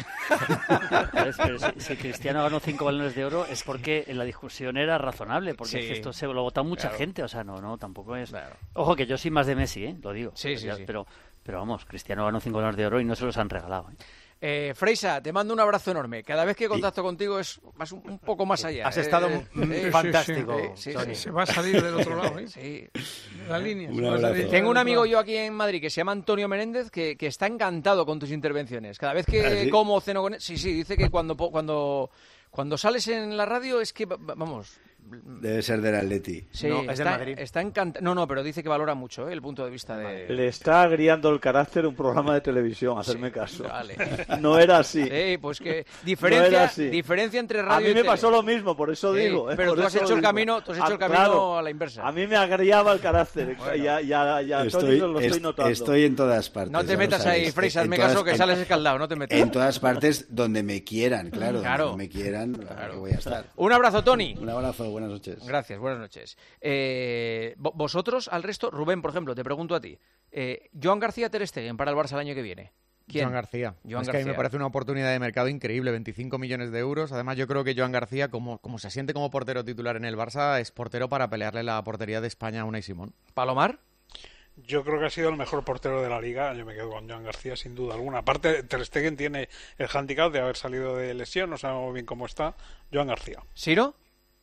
Pero si Cristiano ganó 5 balones de oro es porque la discusión era razonable, porque esto se lo ha votado mucha gente, o sea, no, tampoco es... Claro. Ojo, que yo soy más de Messi, lo digo. Sí. Pero vamos, Cristiano ganó 5 balones de oro y no se los han regalado. Freisa, te mando un abrazo enorme. Cada vez que contacto contigo vas un poco más allá. Has estado fantástico. Sí. Se va a salir del otro lado, ¿eh? Sí. La línea. Tengo un amigo yo aquí en Madrid que se llama Antonio Menéndez que está encantado con tus intervenciones. Cada vez que como ceno con él... Sí, dice que cuando sales en la radio es que, vamos... Debe ser del Atleti. Sí, No, es del Madrid. Está encantado. No, pero dice que valora mucho el punto de vista de... Le está agriando el carácter un programa de televisión, hacerme caso. Vale. No era así. Sí, pues que No era así. diferencia entre radio A mí y me tele. pasó lo mismo, por eso digo. Pero por tú has eso hecho el digo. camino, Claro. a la inversa. A mí me agriaba el carácter. Ya Tony lo estoy notando. Estoy en todas partes. No te metas ahí, Freysa, hazme caso que sales escaldado, no te metas. En todas partes donde me quieran, claro. Claro. Donde me quieran, claro que voy a estar. Un abrazo, Tony. Un abrazo, buenas noches. Gracias, buenas noches. Vosotros, al resto, Rubén, por ejemplo, te pregunto a ti. Joan García Ter Stegen para el Barça el año que viene. ¿Quién? Joan García. Joan es que a mí García. me parece una oportunidad de mercado increíble, 25 millones de euros. Además, yo creo que Joan García, como se asiente como portero titular en el Barça, es portero para pelearle la portería de España a Unai Simón. ¿Palomar? Yo creo que ha sido el mejor portero de la liga. Yo me quedo con Joan García sin duda alguna. Aparte, Ter Stegen tiene el handicap de haber salido de lesión, no sabemos bien cómo está. Joan García. ¿Ciro?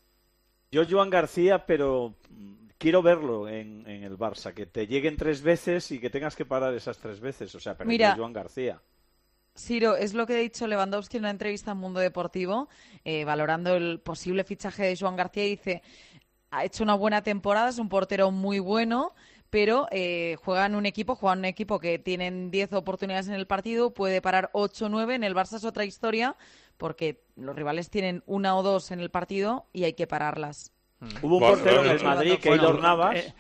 Yo Joan García, pero quiero verlo en el Barça, que te lleguen 3 veces y que tengas que parar esas 3 veces. O sea, pero Mira, Joan García. Ciro, es lo que ha dicho Lewandowski en una entrevista en Mundo Deportivo, valorando el posible fichaje de Joan García, y dice: ha hecho una buena temporada, es un portero muy bueno, pero juega en un equipo que tienen 10 oportunidades en el partido, puede parar 8 o 9. En el Barça es otra historia, porque los rivales tienen 1 o 2 en el partido y hay que pararlas. Hubo un portero en el Madrid, Keylor Navas,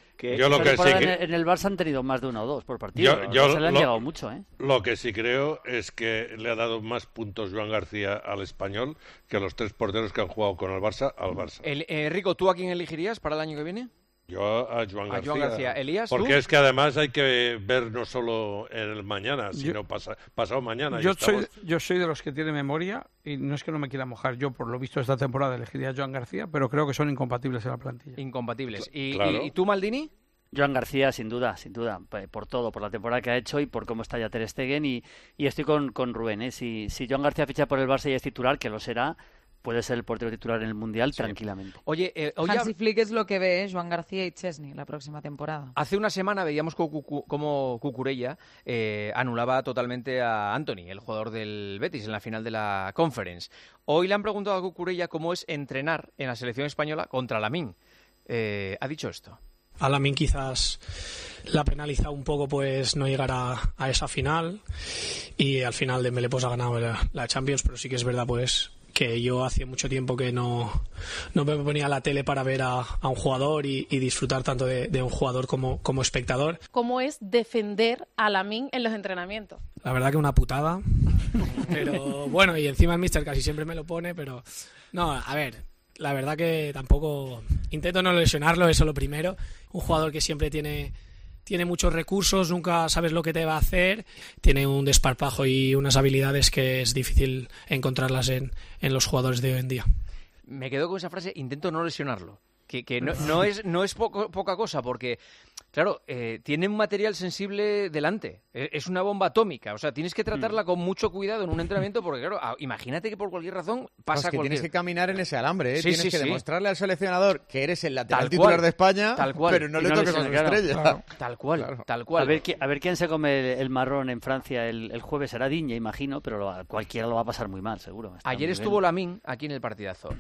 en el Barça han tenido más de 1 o 2 por partido. Se le han llegado mucho, ¿eh? Lo que sí creo es que le ha dado más puntos Joan García al Español que a los 3 porteros que han jugado con el Barça al Barça. Rico, ¿tú a quién elegirías para el año que viene? Yo a Joan García. Elías, ¿tú? Porque es que además hay que ver no solo en el mañana, sino pasado mañana. Yo soy de los que tiene memoria, y no es que no me quiera mojar. Yo, por lo visto, esta temporada elegiría a Joan García, pero creo que son incompatibles en la plantilla. Incompatibles. Claro. ¿Y tú, Maldini? Joan García, sin duda, por todo, por la temporada que ha hecho y por cómo está ya Ter Stegen. Y estoy con Rubén, ¿eh? Si Joan García ficha por el Barça y es titular, que lo será, puede ser el portero titular en el Mundial tranquilamente. Oye, Hansi Flick es lo que ve, Joan García y Chesney la próxima temporada. Hace una semana veíamos cómo Cucurella anulaba totalmente a Anthony, el jugador del Betis, en la final de la Conference. Hoy le han preguntado a Cucurella cómo es entrenar en la selección española contra Lamine. Ha dicho esto. A Lamine quizás la penaliza un poco pues no llegar a esa final, y al final Dembélé pues ha ganado la Champions, pero sí que es verdad pues que yo hacía mucho tiempo que no me ponía la tele para ver a un jugador y disfrutar tanto de un jugador como espectador. ¿Cómo es defender a Lamine en los entrenamientos? La verdad que una putada, pero bueno, y encima el míster casi siempre me lo pone, pero no, a ver, la verdad que tampoco intento no lesionarlo, eso lo primero. Un jugador que siempre tiene muchos recursos, nunca sabes lo que te va a hacer, tiene un desparpajo y unas habilidades que es difícil encontrarlas en los jugadores de hoy en día. Me quedo con esa frase, intento no lesionarlo, que no es poca cosa, porque claro, tiene un material sensible delante, es una bomba atómica, o sea, tienes que tratarla con mucho cuidado en un entrenamiento, porque claro, imagínate que por cualquier razón pasa cualquier... Tienes que caminar en ese alambre, Sí, tienes que demostrarle al seleccionador que eres el lateral Tal titular cual, de España, tal cual, pero no le toques a su estrella. Claro. Tal cual. A ver quién se come el marrón en Francia el jueves. Será Digne, imagino, pero cualquiera lo va a pasar muy mal, seguro. Ayer estuvo Lamine aquí en el partidazo.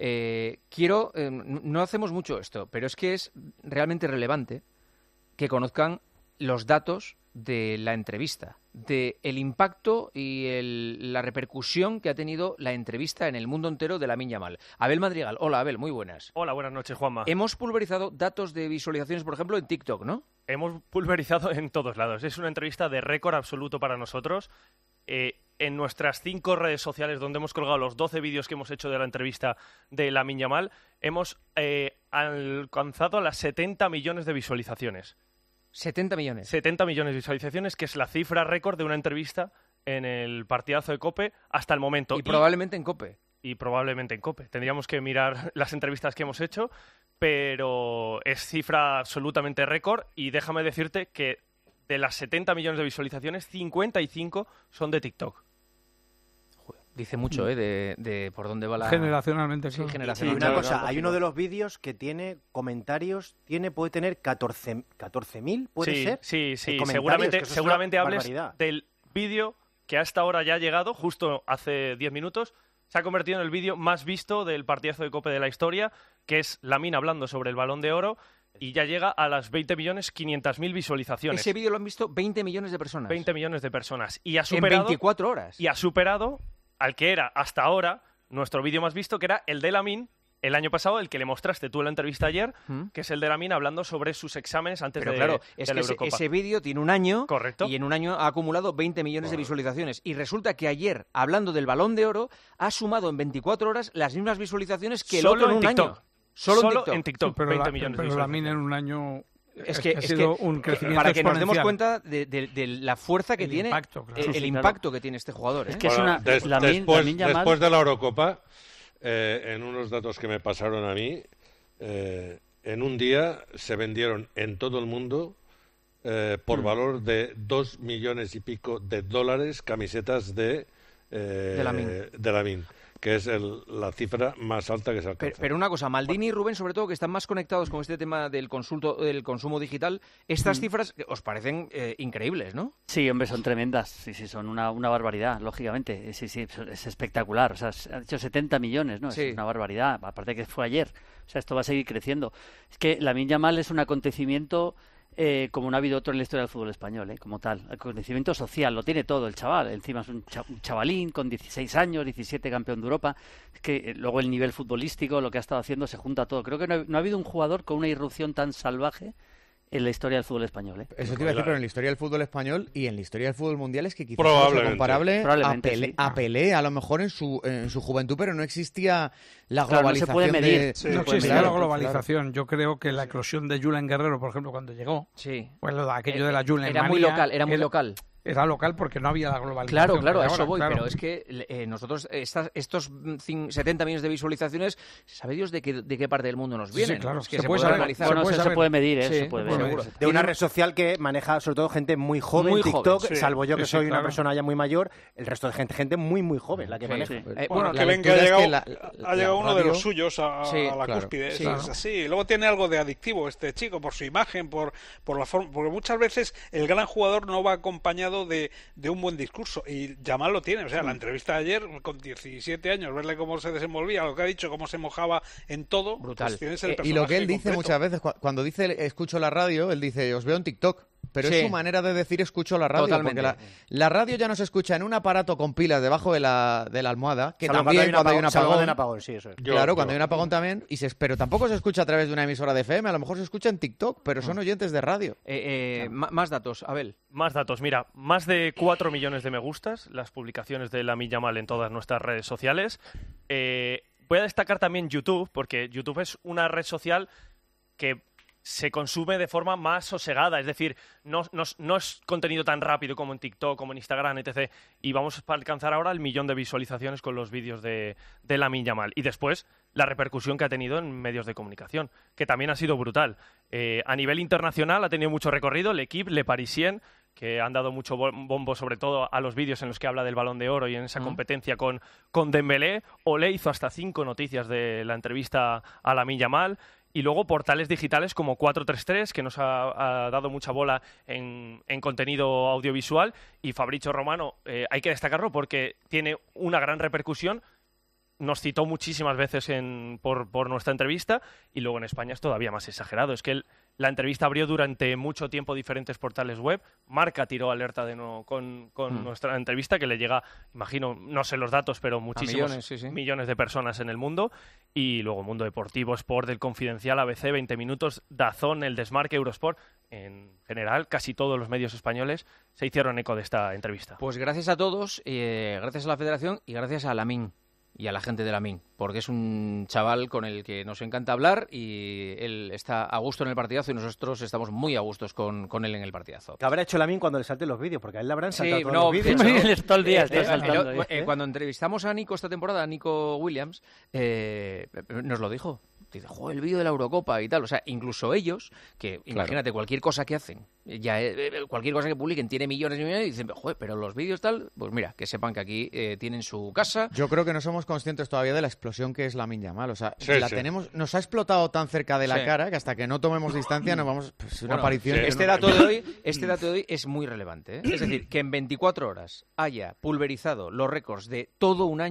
No hacemos mucho esto, pero es que es realmente relevante que conozcan los datos de la entrevista, de el impacto y la repercusión que ha tenido la entrevista en el mundo entero de Lamine Yamal. Abel Madrigal. Hola, Abel, muy buenas. Hola, buenas noches, Juanma. Hemos pulverizado datos de visualizaciones, por ejemplo, en TikTok, ¿no? Hemos pulverizado en todos lados. Es una entrevista de récord absoluto para nosotros. En nuestras 5 redes sociales, donde hemos colgado los 12 vídeos que hemos hecho de la entrevista de Lamine Yamal, hemos alcanzado las 70 millones de visualizaciones. 70 millones. 70 millones de visualizaciones, que es la cifra récord de una entrevista en el partidazo de COPE hasta el momento. Y probablemente en COPE. Y probablemente en COPE. Tendríamos que mirar las entrevistas que hemos hecho, pero es cifra absolutamente récord, y déjame decirte que de las 70 millones de visualizaciones, 55 son de TikTok. Dice mucho, de por dónde va la... Generacionalmente, sí, claro. generacionalmente. Y una cosa, hay uno de los vídeos que tiene comentarios, puede tener 14.000, ¿puede ser? Sí, seguramente hables barbaridad. del vídeo que hasta ahora ya ha llegado, justo hace 10 minutos, se ha convertido en el vídeo más visto del partidazo de COPE de la historia, que es Lamine hablando sobre el Balón de Oro, y ya llega a las 20.500.000 visualizaciones. Ese vídeo lo han visto 20 millones de personas. 20 millones de personas. Y ha superado, en 24 horas. Y ha superado al que era hasta ahora nuestro vídeo más visto, que era el de Lamine el año pasado, el que le mostraste tú en la entrevista ayer, que es el de Lamine hablando sobre sus exámenes antes de la Eurocopa. Ese vídeo tiene un año. Correcto. Y en un año ha acumulado 20 millones de visualizaciones. Y resulta que ayer, hablando del Balón de Oro, ha sumado en 24 horas las mismas visualizaciones que el otro en un año. Solo en TikTok, pero 20 millones de visualizaciones. Pero Lamine en un año... Es que ha sido un crecimiento para que nos demos exponencial. cuenta de la fuerza que tiene, el impacto que tiene este jugador. Es que es una... después de la Eurocopa, en unos datos que me pasaron a mí, en un día se vendieron en todo el mundo por valor de 2 millones y pico de dólares camisetas de Lamine, que es la cifra más alta que se alcanza. Pero una cosa, Maldini y Rubén, sobre todo, que están más conectados con este tema del consumo digital, estas cifras os parecen increíbles, ¿no? Sí, hombre, son tremendas. Sí, son una barbaridad, lógicamente. Sí, es espectacular. O sea, ha dicho 70 millones, ¿no? Sí. Es una barbaridad. Aparte que fue ayer. O sea, esto va a seguir creciendo. Es que Lamine Yamal es un acontecimiento... como no ha habido otro en la historia del fútbol español, como tal. El acontecimiento social, lo tiene todo el chaval. Encima es un chavalín con 16 años, 17 campeón de Europa. Es que luego el nivel futbolístico, lo que ha estado haciendo, se junta todo. Creo que no ha habido un jugador con una irrupción tan salvaje en la historia del fútbol español. Eso te iba a decir, pero en la historia del fútbol español y en la historia del fútbol mundial es que quizás sea comparable a Pelé, a lo mejor en su juventud, pero no existía la globalización. No se puede medir. No existía la globalización. Claro. Yo creo que la eclosión de Julen Guerrero, por ejemplo, cuando llegó, pues aquello de la Julen era muy local. Era local porque no había la globalización. Claro, a eso voy, pero es que nosotros, estos 70 millones de visualizaciones, ¿sabe Dios de qué parte del mundo nos vienen? Sí, claro. Es que se puede analizar. Bueno, se puede medir, se puede ver. Seguro. De una red social que maneja sobre todo gente muy joven, TikTok, salvo yo que soy una persona ya muy mayor, el resto de gente muy, muy joven la que maneja. Bueno, que ven que ha llegado uno de los suyos a la cúspide. Es así. Luego tiene algo de adictivo este chico, por su imagen, por la forma, porque muchas veces el gran jugador no va acompañado de un buen discurso, y Yamal lo tiene. O sea, la entrevista de ayer, con 17 años, verle cómo se desenvolvía, lo que ha dicho, cómo se mojaba en todo. Brutal. Pues tienes el y lo que él dice completo. muchas veces, cuando dice escucho la radio, él dice os veo en TikTok. Pero es su manera de decir escucho la radio. Totalmente. Porque la radio ya no se escucha en un aparato con pilas debajo de la almohada, que también cuando hay un apagón. Sí, eso es. Claro, cuando hay un apagón también. Pero tampoco se escucha a través de una emisora de FM, a lo mejor se escucha en TikTok, pero son oyentes de radio. Más datos, Abel. Más datos, mira, más de 4 millones de me gustas, las publicaciones de Lamine Yamal en todas nuestras redes sociales. Voy a destacar también YouTube, porque YouTube es una red social que se consume de forma más sosegada, es decir, no es contenido tan rápido como en TikTok, como en Instagram, etc. Y vamos a alcanzar ahora el 1 millón de visualizaciones con los vídeos de Lamine Yamal. Y después, la repercusión que ha tenido en medios de comunicación, que también ha sido brutal. A nivel internacional ha tenido mucho recorrido, L'Equipe, Le Parisien, que han dado mucho bombo sobre todo a los vídeos en los que habla del Balón de Oro y en esa competencia con Dembélé. Olé hizo hasta 5 noticias de la entrevista a Lamine Yamal. Y luego portales digitales como 433, que nos ha dado mucha bola en contenido audiovisual. Y Fabrizio Romano, hay que destacarlo porque tiene una gran repercusión. Nos citó muchísimas veces por nuestra entrevista, y luego en España es todavía más exagerado. Es que la entrevista abrió durante mucho tiempo diferentes portales web. Marca tiró alerta de nuevo con nuestra entrevista, que le llega, imagino, no sé los datos, pero muchísimos millones de personas en el mundo. Y luego Mundo Deportivo, Sport, El Confidencial, ABC, 20 Minutos, DAZN, El Desmarque, Eurosport. En general, casi todos los medios españoles se hicieron eco de esta entrevista. Pues gracias a todos, gracias a la Federación y gracias a Lamine y a la gente de Lamine, porque es un chaval con el que nos encanta hablar y él está a gusto en el partidazo y nosotros estamos muy a gustos con él en el partidazo. ¿Qué habrá hecho Lamine cuando le salten los vídeos? Porque a él le habrán saltado todos los vídeos. Él todo el día está saltando. Cuando entrevistamos a Nico esta temporada, a Nico Williams, nos lo dijo. Dice, joder, el vídeo de la Eurocopa y tal. O sea, incluso ellos, que imagínate, cualquier cosa que hacen, cualquier cosa que publiquen tiene millones y millones, y dicen, joder, pero los vídeos tal, pues mira, que sepan que aquí tienen su casa. Yo creo que no somos conscientes todavía de la explosión que es Lamine Yamal. O sea, nos ha explotado tan cerca de la cara que hasta que no tomemos distancia nos vamos... Pues, una aparición... Este dato de hoy es muy relevante, ¿eh? Es decir, que en 24 horas haya pulverizado los récords de todo un año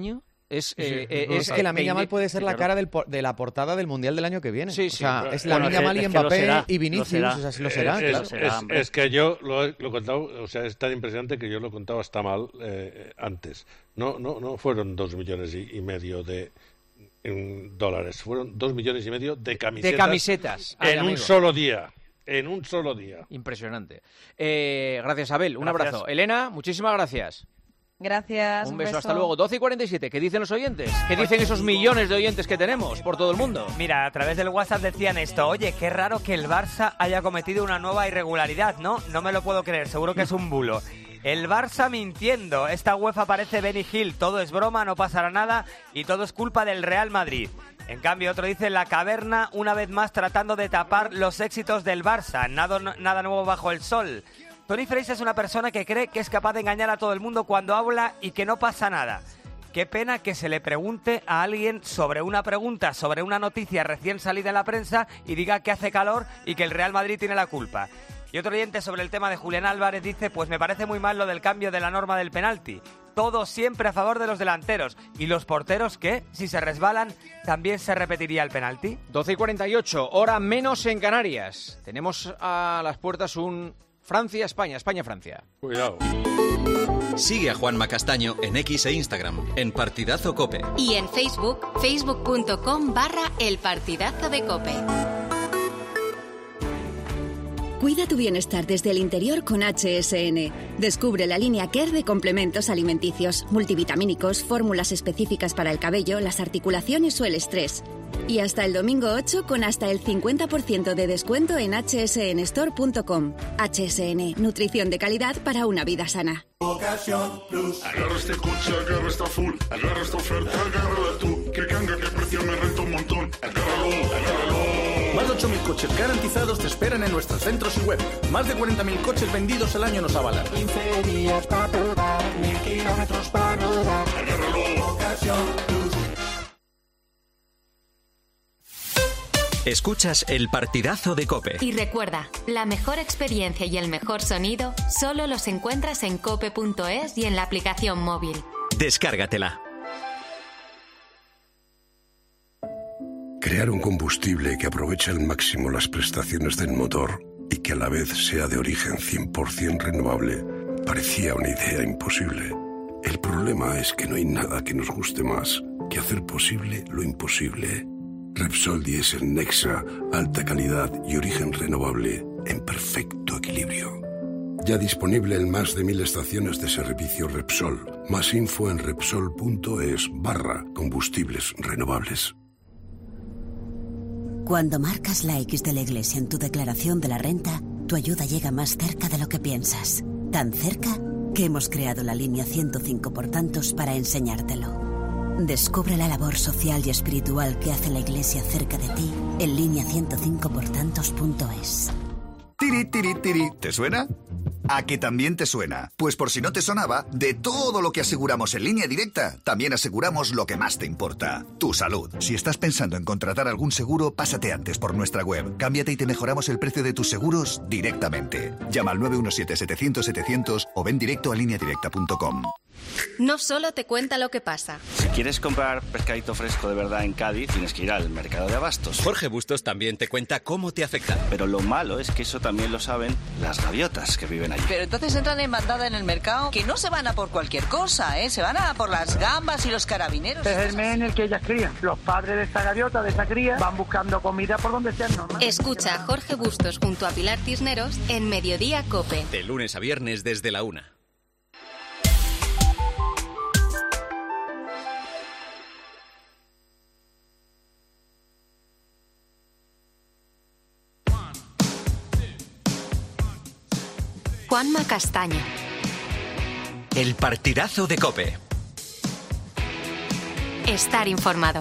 Es que Lamine Yamal puede ser la cara de la portada del Mundial del año que viene. Sí, sí. O sea, es Lamine Yamal y Mbappé y Vinicius, o sea, sí lo será. Es que yo lo he contado, o sea, es tan impresionante que yo lo he contado hasta mal antes. No fueron 2,5 millones de dólares, fueron 2,5 millones de camisetas. De camisetas. En un solo día. En un solo día. Impresionante. Gracias, Abel. Un abrazo. Elena, muchísimas gracias. Gracias. Un beso, hasta luego. 12:47. ¿Qué dicen los oyentes? ¿Qué dicen esos millones de oyentes que tenemos por todo el mundo? Mira, a través del WhatsApp decían esto. Oye, qué raro que el Barça haya cometido una nueva irregularidad, ¿no? No me lo puedo creer, seguro que es un bulo. El Barça mintiendo. Esta UEFA parece Benny Hill. Todo es broma, no pasará nada y todo es culpa del Real Madrid. En cambio, otro dice La Caverna, una vez más tratando de tapar los éxitos del Barça. Nada nuevo bajo el sol. Tony Freise es una persona que cree que es capaz de engañar a todo el mundo cuando habla y que no pasa nada. Qué pena que se le pregunte a alguien sobre una pregunta, sobre una noticia recién salida en la prensa y diga que hace calor y que el Real Madrid tiene la culpa. Y otro oyente sobre el tema de Julián Álvarez dice, pues me parece muy mal lo del cambio de la norma del penalti. Todo siempre a favor de los delanteros. ¿Y los porteros qué? Si se resbalan, ¿también se repetiría el penalti? 12:48, hora menos en Canarias. Tenemos a las puertas un Francia-España, España-Francia. Cuidado. Sigue a Juanma Castaño en X e Instagram, en Partidazo Cope. Y en Facebook, facebook.com/El Partidazo de Cope. Cuida tu bienestar desde el interior con HSN. Descubre la línea Care de complementos alimenticios, multivitamínicos, fórmulas específicas para el cabello, las articulaciones o el estrés. Y hasta el domingo 8 con hasta el 50% de descuento en hsnstore.com. HSN, nutrición de calidad para una vida sana. Ocasión Plus. Agarra este coche, agarra esta full, agarra esta oferta, agárrala tú. Que canga, que precio me renta un montón. Agárralo. Más de 8.000 coches garantizados te esperan en nuestros centros y web. Más de 40.000 coches vendidos al año nos avalan. 15 días para probar, 1.000 kilómetros para rodar. Agárralo. Ocasión Plus. Escuchas El Partidazo de COPE. Y recuerda, la mejor experiencia y el mejor sonido solo los encuentras en cope.es y en la aplicación móvil. Descárgatela. Crear un combustible que aproveche al máximo las prestaciones del motor y que a la vez sea de origen 100% renovable parecía una idea imposible. El problema es que no hay nada que nos guste más que hacer posible lo imposible. Repsol Diesel Nexa, alta calidad y origen renovable en perfecto equilibrio. Ya disponible en más de 1.000 estaciones de servicio Repsol. Más info en repsol.es/combustibles renovables. Cuando marcas la X de la Iglesia en tu declaración de la renta, tu ayuda llega más cerca de lo que piensas. Tan cerca que hemos creado la línea 105 por tantos para enseñártelo. Descubre la labor social y espiritual que hace la Iglesia cerca de ti en línea105portantos.es. Tiri, tiri, tiri. ¿Te suena? ¿A que también te suena? Pues por si no te sonaba, de todo lo que aseguramos en Línea Directa, también aseguramos lo que más te importa, tu salud. Si estás pensando en contratar algún seguro, pásate antes por nuestra web. Cámbiate y te mejoramos el precio de tus seguros directamente. Llama al 917-700-700 o ven directo a lineadirecta.com. No solo te cuenta lo que pasa. Si quieres comprar pescadito fresco de verdad en Cádiz, tienes que ir al mercado de abastos. Jorge Bustos también te cuenta cómo te afecta. Pero lo malo es que eso también lo saben las gaviotas que viven allí. Pero entonces entran en bandada en el mercado, que no se van a por cualquier cosa, ¿eh? Se van a por las gambas y los carabineros. Es el mes en el que ellas crían. Los padres de esta gaviota, de esta cría, van buscando comida por donde sean normales. Escucha a Jorge Bustos junto a Pilar Cisneros en Mediodía COPE. De lunes a viernes desde la 1. Juanma Castaño. El Partidazo de COPE. Estar informado.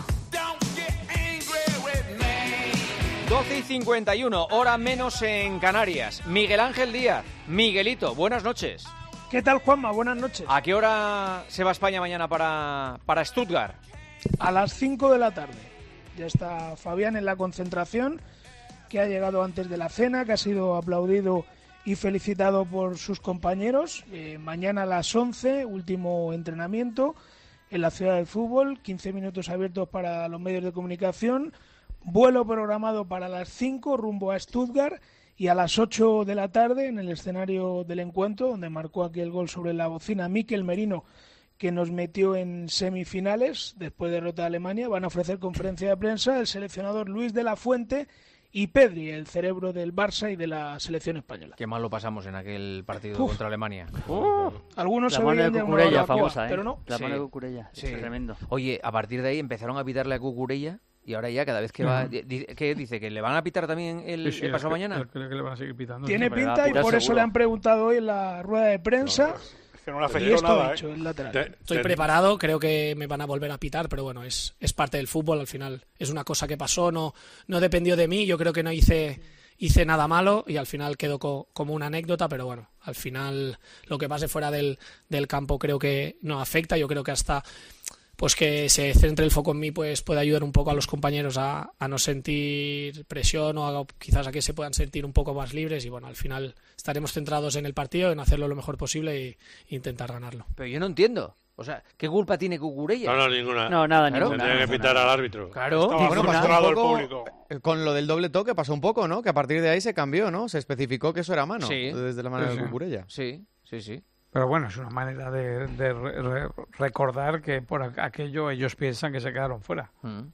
12:51, hora menos en Canarias. Miguel Ángel Díaz. Miguelito, buenas noches. ¿Qué tal, Juanma? Buenas noches. ¿A qué hora se va España mañana para Stuttgart? A las 5 de la tarde. Ya está Fabián en la concentración, que ha llegado antes de la cena, que ha sido aplaudido y felicitado por sus compañeros. Mañana a las 11, último entrenamiento, en la ciudad del fútbol, 15 minutos abiertos para los medios de comunicación, vuelo programado para las 5 rumbo a Stuttgart y a las 8 de la tarde en el escenario del encuentro, donde marcó aquí el gol sobre la bocina Mikel Merino, que nos metió en semifinales después de derrota de Alemania. Van a ofrecer conferencia de prensa el seleccionador Luis de la Fuente y Pedri, el cerebro del Barça y de la selección española. Qué mal lo pasamos en aquel partido contra Alemania. Algunos la se mano veían de Cucurella, famosa, pero no. La mano de Cucurella, es tremendo. Oye, a partir de ahí empezaron a pitarle a Cucurella y ahora ya cada vez que va... ¿Qué dice? ¿Que le van a pitar también el pasado mañana? Creo que le van a seguir pitando. Tiene pinta y por eso le han preguntado hoy en la rueda de prensa... Que no le afectó nada, Estoy preparado, creo que me van a volver a pitar, pero bueno, es parte del fútbol, al final es una cosa que pasó, no dependió de mí, yo creo que no hice nada malo y al final quedó como una anécdota, pero bueno, al final lo que pase fuera del campo creo que no afecta, yo creo que hasta pues que se centre el foco en mí pues puede ayudar un poco a los compañeros a no sentir presión o quizás a que se puedan sentir un poco más libres y bueno, al final estaremos centrados en el partido, en hacerlo lo mejor posible e intentar ganarlo. Pero yo no entiendo. O sea, ¿qué culpa tiene Cucurella? No, ninguna. No, nada, claro. ninguna. Tendría que pitar al árbitro. Claro. Bueno, pasó un poco, con lo del doble toque pasó un poco, ¿no? Que a partir de ahí se cambió, ¿no? Se especificó que eso era mano, desde la mano de Cucurella. Sí. Pero bueno, es una manera de recordar que por aquello ellos piensan que se quedaron fuera.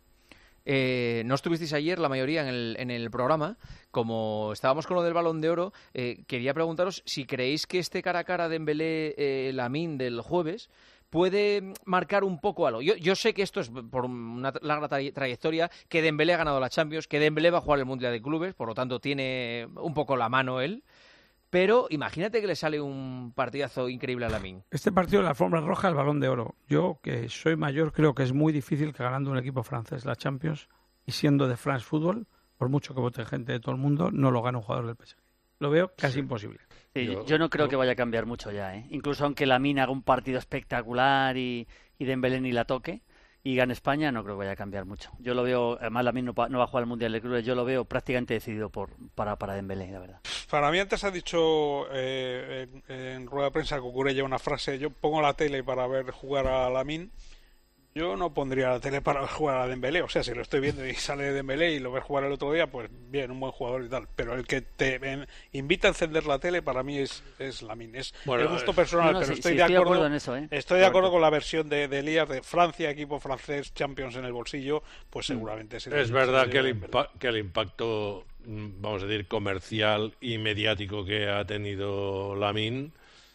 No estuvisteis ayer, la mayoría, en el programa. Como estábamos con lo del Balón de Oro, quería preguntaros si creéis que este cara a cara de Dembélé-Lamine del jueves puede marcar un poco algo. Yo sé que esto es por una larga trayectoria, que Dembélé ha ganado la Champions, que Dembélé va a jugar el Mundial de Clubes, por lo tanto tiene un poco la mano él. Pero imagínate que le sale un partidazo increíble a Lamine. Este partido de la alfombra roja, el Balón de Oro. Yo, que soy mayor, creo que es muy difícil que ganando un equipo francés la Champions y siendo de France Football, por mucho que vote gente de todo el mundo, no lo gane un jugador del PSG. Lo veo casi imposible. Sí, yo no creo que vaya a cambiar mucho ya, ¿eh? Incluso aunque Lamine haga un partido espectacular y Dembélé ni la toque y gane España, no creo que vaya a cambiar mucho. Yo lo veo, además Lamine no va a jugar al Mundial de Clubes, yo lo veo prácticamente decidido para Dembélé, la verdad. Para mí antes ha dicho en rueda de prensa Cucurella una frase, yo pongo la tele para ver jugar a Lamine. Yo no pondría la tele para jugar a Dembélé, o sea, si lo estoy viendo y sale Dembélé y lo ves jugar el otro día, pues bien, un buen jugador y tal, pero el que te invita a encender la tele para mí es Lamine, es gusto personal, pero estoy de acuerdo en eso, estoy de acuerdo con la versión de Elías de Francia, equipo francés, Champions en el bolsillo, pues seguramente es verdad que el impacto, vamos a decir, comercial y mediático que ha tenido Lamine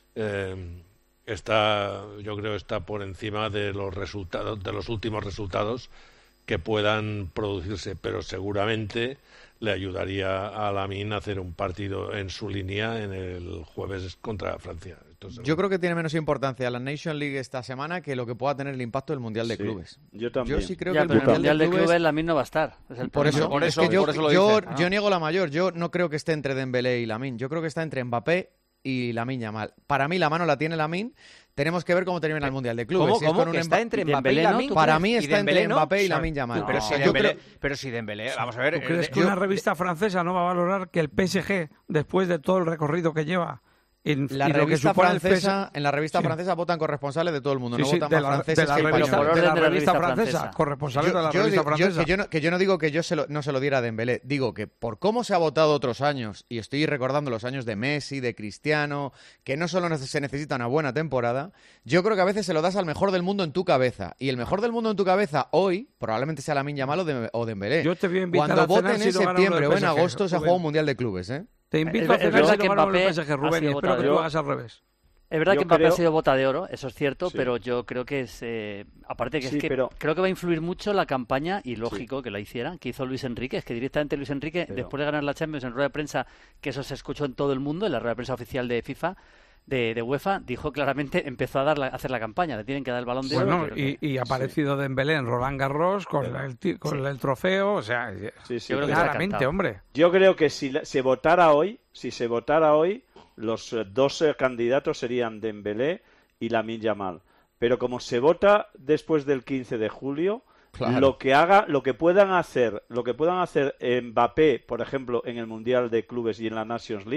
yo creo está por encima de los resultados, de los últimos resultados que puedan producirse, pero seguramente le ayudaría a Lamine a hacer un partido en su línea en el jueves contra Francia. Yo creo que tiene menos importancia la Nation League esta semana que lo que pueda tener el impacto del Mundial de Clubes. Yo también. Yo sí creo que el Mundial de Clubes Lamine no va a estar. Por eso yo niego la mayor. Yo no creo que esté entre Dembélé y Lamine. Yo creo que está entre Mbappé y Lamine Yamal. Para mí la mano la tiene Lamine. Tenemos que ver cómo termina el Mundial de Clubes. ¿Cómo? ¿Que está entre Mbappé y Lamine? Para mí está entre Mbappé y Lamine Yamal. Pero si Dembélé, vamos a ver... ¿Tú crees que una revista francesa no va a valorar que el PSG, después de todo el recorrido que lleva... En la revista francesa votan corresponsables de todo el mundo, no votan más franceses que españoles. De la revista francesa, corresponsales de la revista francesa. Que yo no digo que no se lo diera a Dembélé, digo que por cómo se ha votado otros años, y estoy recordando los años de Messi, de Cristiano, que no solo se necesita una buena temporada, yo creo que a veces se lo das al mejor del mundo en tu cabeza, y el mejor del mundo en tu cabeza hoy probablemente sea Lamine Yamal o Dembélé. Yo te voy a invitar cuando voten en septiembre o en agosto se ha jugado un Mundial de Clubes, ¿eh? Te invito a cenar que Mbappé el PSG, Rubén, y espero que tú hagas al revés. Es verdad que Mbappé ha sido bota de oro, eso es cierto, pero yo creo que es... aparte que creo que va a influir mucho la campaña, y lógico que la hiciera, que hizo Luis Enrique. Es que directamente Luis Enrique, después de ganar la Champions en rueda de prensa, que eso se escuchó en todo el mundo, en la rueda de prensa oficial de FIFA, de UEFA, dijo claramente, empezó a hacer la campaña, le tienen que dar el Balón de Oro. Y ha aparecido Dembélé en Roland Garros con el trofeo, o sea, yo creo claramente, hombre. Yo creo que si se votara hoy, los dos candidatos serían Dembélé y Lamine Yamal. Pero como se vota después del 15 de julio, lo que puedan hacer Mbappé, por ejemplo, en el Mundial de Clubes y en la Nations League,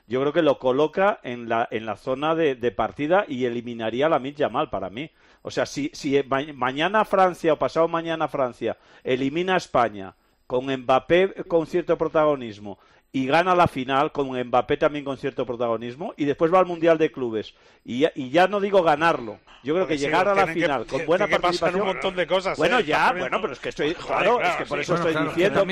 yo creo que lo coloca en la zona de partida y eliminaría a Lamine Yamal para mí. O sea, si mañana Francia o pasado mañana Francia elimina a España con Mbappé con cierto protagonismo y gana la final con Mbappé también con cierto protagonismo y después va al Mundial de Clubes y ya no digo ganarlo, yo creo que llegar a la final con buena participación, un montón de cosas, bueno pero es que estoy es que por eso estoy diciendo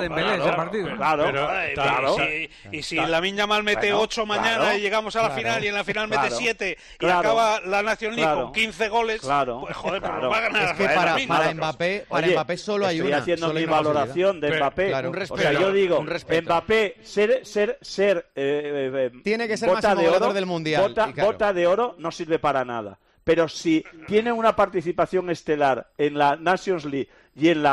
y si Lamine Yamal mete 8 mañana y llegamos a la final y en la final mete 7 y acaba la National League con 15 goles, pues joder, pero no va a ganar. Es que para Mbappé solo hay una. Estoy haciendo mi valoración de Mbappé, o sea, yo digo Mbappé tiene que ser máximo goleador del mundial. Bota de oro no sirve para nada. Pero si tiene una participación estelar en la Nations League y en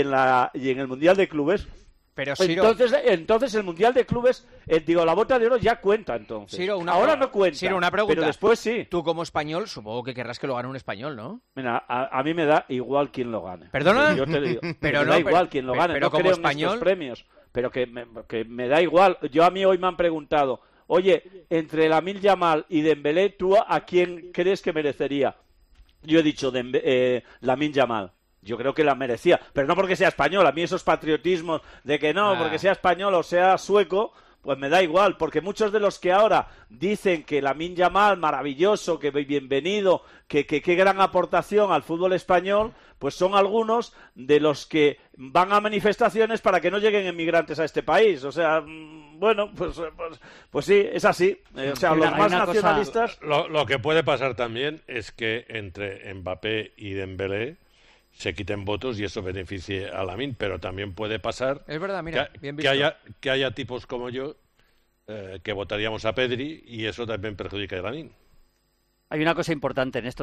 el Mundial de Clubes, pero Ciro, entonces el Mundial de Clubes, la bota de oro ya cuenta entonces. Ciro, ahora no cuenta. Ciro, una pregunta. Pero después sí. Tú como español supongo que querrás que lo gane un español, ¿no? Mira, a mí me da igual quién lo gane. ¿Perdona? Yo te digo, pero me da igual quién lo gane. Pero no como creo español, en estos premios. Pero que me da igual. A mí hoy me han preguntado, oye, entre Lamine Yamal y Dembélé, ¿tú a quién crees que merecería? Yo he dicho Lamine Yamal. Yo creo que la merecía, pero no porque sea español. A mí esos patriotismos de que no, porque sea español o sea sueco, pues me da igual, porque muchos de los que ahora dicen que Lamine Yamal, maravilloso, que bienvenido, que gran aportación al fútbol español, pues son algunos de los que van a manifestaciones para que no lleguen inmigrantes a este país. O sea, bueno, pues sí, es así. O sea, los más nacionalistas... Lo que puede pasar también es que entre Mbappé y Dembélé se quiten votos y eso beneficie a Lamine, pero también puede pasar, es verdad, mira, que haya tipos como yo que votaríamos a Pedri y eso también perjudica a Lamine. Hay una cosa importante en esto,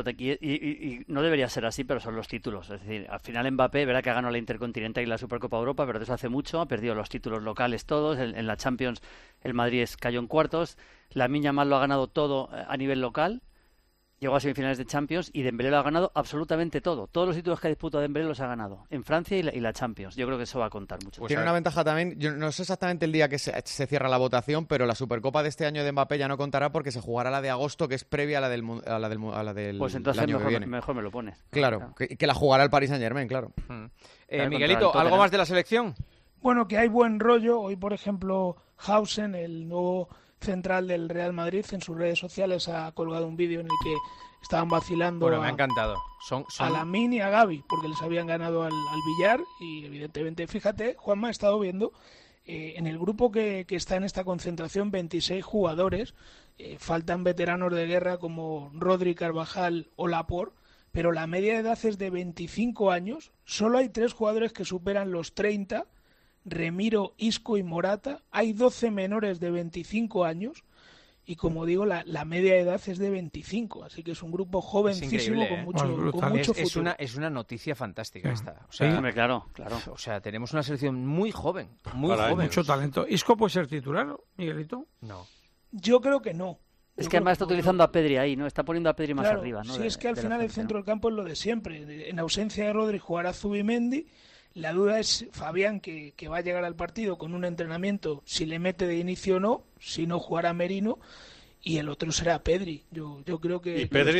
y no debería ser así, pero son los títulos. Es decir, al final Mbappé, verá que ha ganado la Intercontinental y la Supercopa Europa, pero de eso hace mucho, ha perdido los títulos locales todos. En la Champions el Madrid cayó en cuartos. Lamine Yamal lo ha ganado todo a nivel local. Llegó a semifinales de Champions y Dembélé lo ha ganado absolutamente todo. Todos los títulos que ha disputado Dembélé los ha ganado en Francia y la Champions. Yo creo que eso va a contar mucho. Tiene una ventaja también, yo no sé exactamente el día que se cierra la votación, pero la Supercopa de este año de Mbappé ya no contará porque se jugará la de agosto, que es previa a la del pues entonces año que viene. Mejor me lo pones. Claro. Que la jugará el Paris Saint-Germain, claro. Miguelito, ¿algo más de la selección? Bueno, que hay buen rollo. Hoy, por ejemplo, Hausen, el nuevo central del Real Madrid, en sus redes sociales ha colgado un vídeo en el que estaban vacilando me ha encantado. A Lamine y a Gavi, porque les habían ganado al Villar y evidentemente, fíjate, Juanma, ha estado viendo en el grupo que está en esta concentración, 26 jugadores, faltan veteranos de guerra como Rodri, Carvajal o Laporte, pero la media de edad es de 25 años, solo hay 3 jugadores que superan los 30, Remiro, Isco y Morata, hay 12 menores de 25 años, y como digo, la media de edad es de 25, así que es un grupo jovencísimo con mucho futuro. Es una noticia fantástica esta. O sea, claro. O sea, tenemos una selección muy joven, mucho talento. ¿Isco puede ser titular, Miguelito? No. Yo creo que no. Es que además está utilizando a Pedri ahí, ¿no? Está poniendo a Pedri más arriba, ¿no? Sí, es que al final el centro del campo es lo de siempre. En ausencia de Rodri jugará Zubimendi. La duda es Fabián, que va a llegar al partido con un entrenamiento, si le mete de inicio o no, si no jugará Merino, y el otro será Pedri. Yo creo que... ¿Y Pedri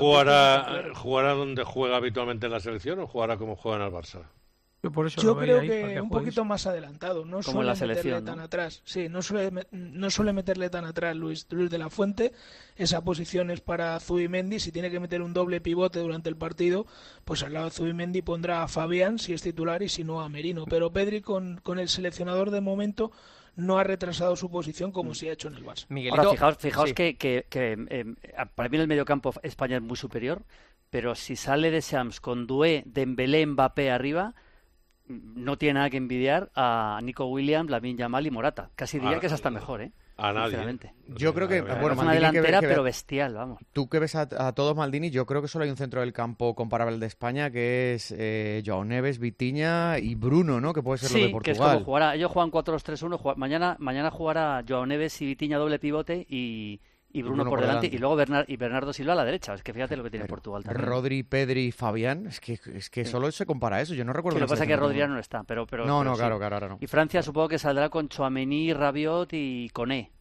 jugará donde juega habitualmente en la selección o jugará como juega en el Barça? Yo creo que un poquito más adelantado, no como suele meterle tan atrás. Sí, no suele meterle tan atrás Luis de la Fuente. Esa posición es para Zubimendi. Si tiene que meter un doble pivote durante el partido, pues al lado de Zubimendi pondrá a Fabián si es titular y si no a Merino. Pero Pedri con el seleccionador de momento no ha retrasado su posición como se ha hecho en el Barça. Miguelito, ahora, fijaos sí. que para mí en el mediocampo España es muy superior, pero si sale de Shams con Doué, Dembélé, Mbappé arriba, no tiene nada que envidiar a Nico Williams, Lamine Yamal y Morata. Casi diría que es hasta mejor, ¿eh? A nadie. Yo creo que... es una delantera, pero bestial, vamos. Tú que ves a todos, Maldini, yo creo que solo hay un centro del campo comparable al de España, que es Joao Neves, Vitinha y Bruno, ¿no? Que puede ser lo de Portugal. Que es como jugará. Ellos juegan 4-2-3-1. Mañana jugará Joao Neves y Vitinha doble pivote y Bruno por delante. Y luego Bernardo Silva a la derecha. Es que fíjate lo que tiene Portugal también. Rodri, Pedri, Fabián, es que solo se compara eso. Yo no recuerdo. Sí, lo que pasa es que Rodri no está, pero no, claro, ahora no. Y Francia supongo que saldrá con Tchouaméni, Rabiot y Koné.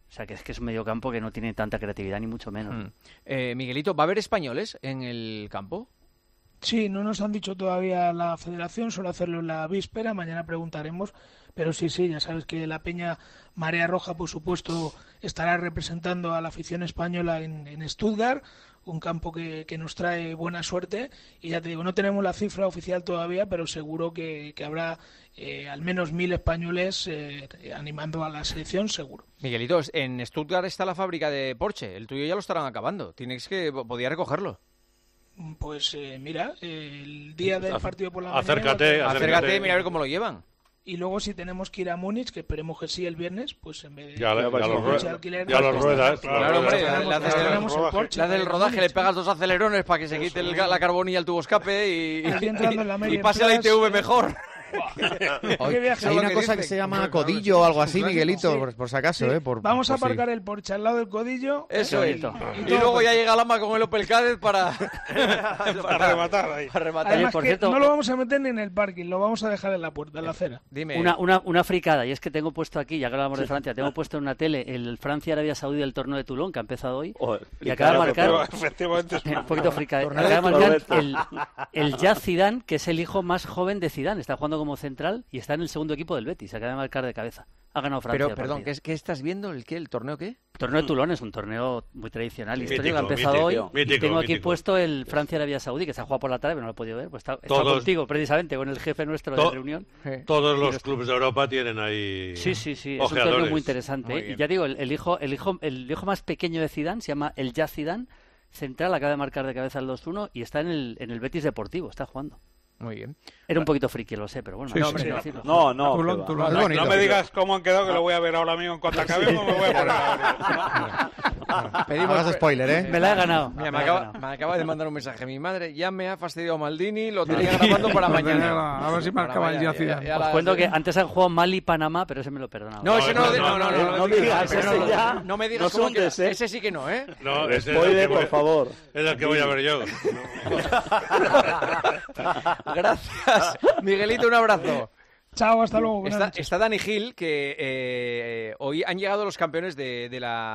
O sea, que es un mediocampo que no tiene tanta creatividad, ni mucho menos. Miguelito, ¿va a haber españoles en el campo? Sí, no nos han dicho todavía la federación, suele hacerlo en la víspera, mañana preguntaremos, pero sí, ya sabes que la Peña Marea Roja, por supuesto, estará representando a la afición española en Stuttgart, un campo que nos trae buena suerte, y ya te digo, no tenemos la cifra oficial todavía, pero seguro que habrá al menos 1.000 españoles animando a la selección, seguro. Miguelito, en Stuttgart está la fábrica de Porsche, el tuyo ya lo estarán acabando, podía recogerlo. Pues mira, el día del partido por la mañana... Acércate, mira a ver cómo lo llevan. Y luego si tenemos que ir a Múnich, que esperemos que sí el viernes, pues en vez de... Ya los ruedas. Claro, hombre, le haces el rodaje, le pegas 2 acelerones para que se quite la carbonilla al tubo escape y pase la ITV mejor. Hay una cosa que se llama codillo o algo así, Miguelito, por si acaso. Vamos a aparcar el Porsche al lado del codillo. Eso es. Y luego ya llega Lama con el Opel Kadett para rematar ahí. Además, por cierto, no lo vamos a meter ni en el parking, lo vamos a dejar en la puerta, en la acera. Dime. Una fricada, y es que tengo puesto aquí, ya que hablamos de Francia, tengo puesto en una tele el Francia-Arabia Saudí del torneo de Toulon, que ha empezado hoy, y acaba de marcar... Efectivamente es un poquito fricada. Acaba de marcar el Jazz Zidane, que es el hijo más joven de Zidane, está jugando como central y está en el segundo equipo del Betis, acaba de marcar de cabeza. Ha ganado Francia. Pero, perdón, ¿qué estás viendo? ¿El torneo qué? El torneo de Toulon es un torneo muy tradicional, histórico, que ha empezado hoy. Y tengo aquí puesto el Francia-Arabia Saudí, que se ha jugado por la tarde, pero no lo he podido ver. Pues está contigo, precisamente, con el jefe nuestro de reunión. Todos los clubes de Europa tienen ahí. Sí, es un torneo muy interesante. Y ya digo, el hijo más pequeño de Zidane se llama el Jazz Zidane, central, acaba de marcar de cabeza el 2-1 y está en el Betis Deportivo, está jugando. Muy bien. Era un poquito friki, lo sé, pero bueno. No me digas cómo han quedado, que lo voy a ver ahora mismo en cuanto acabemos, me voy a poner a ver. Pedimos spoiler, ¿eh? Me la he ganado. Mira, me acaba de mandar un mensaje. Mi madre ya me ha fastidiado Maldini, lo tenía grabando para mañana. A ver si marcaba el día Zidane. Os cuento que antes han jugado Mali y Panamá, pero ese me lo perdonaba. No, ese no digas. No me digas cómo que ese sí que no, ¿eh? No, spoiler, por favor. Es el que voy a ver yo. Gracias, Miguelito, un abrazo. Chao, hasta luego. Está Dani Gil, que hoy han llegado los campeones de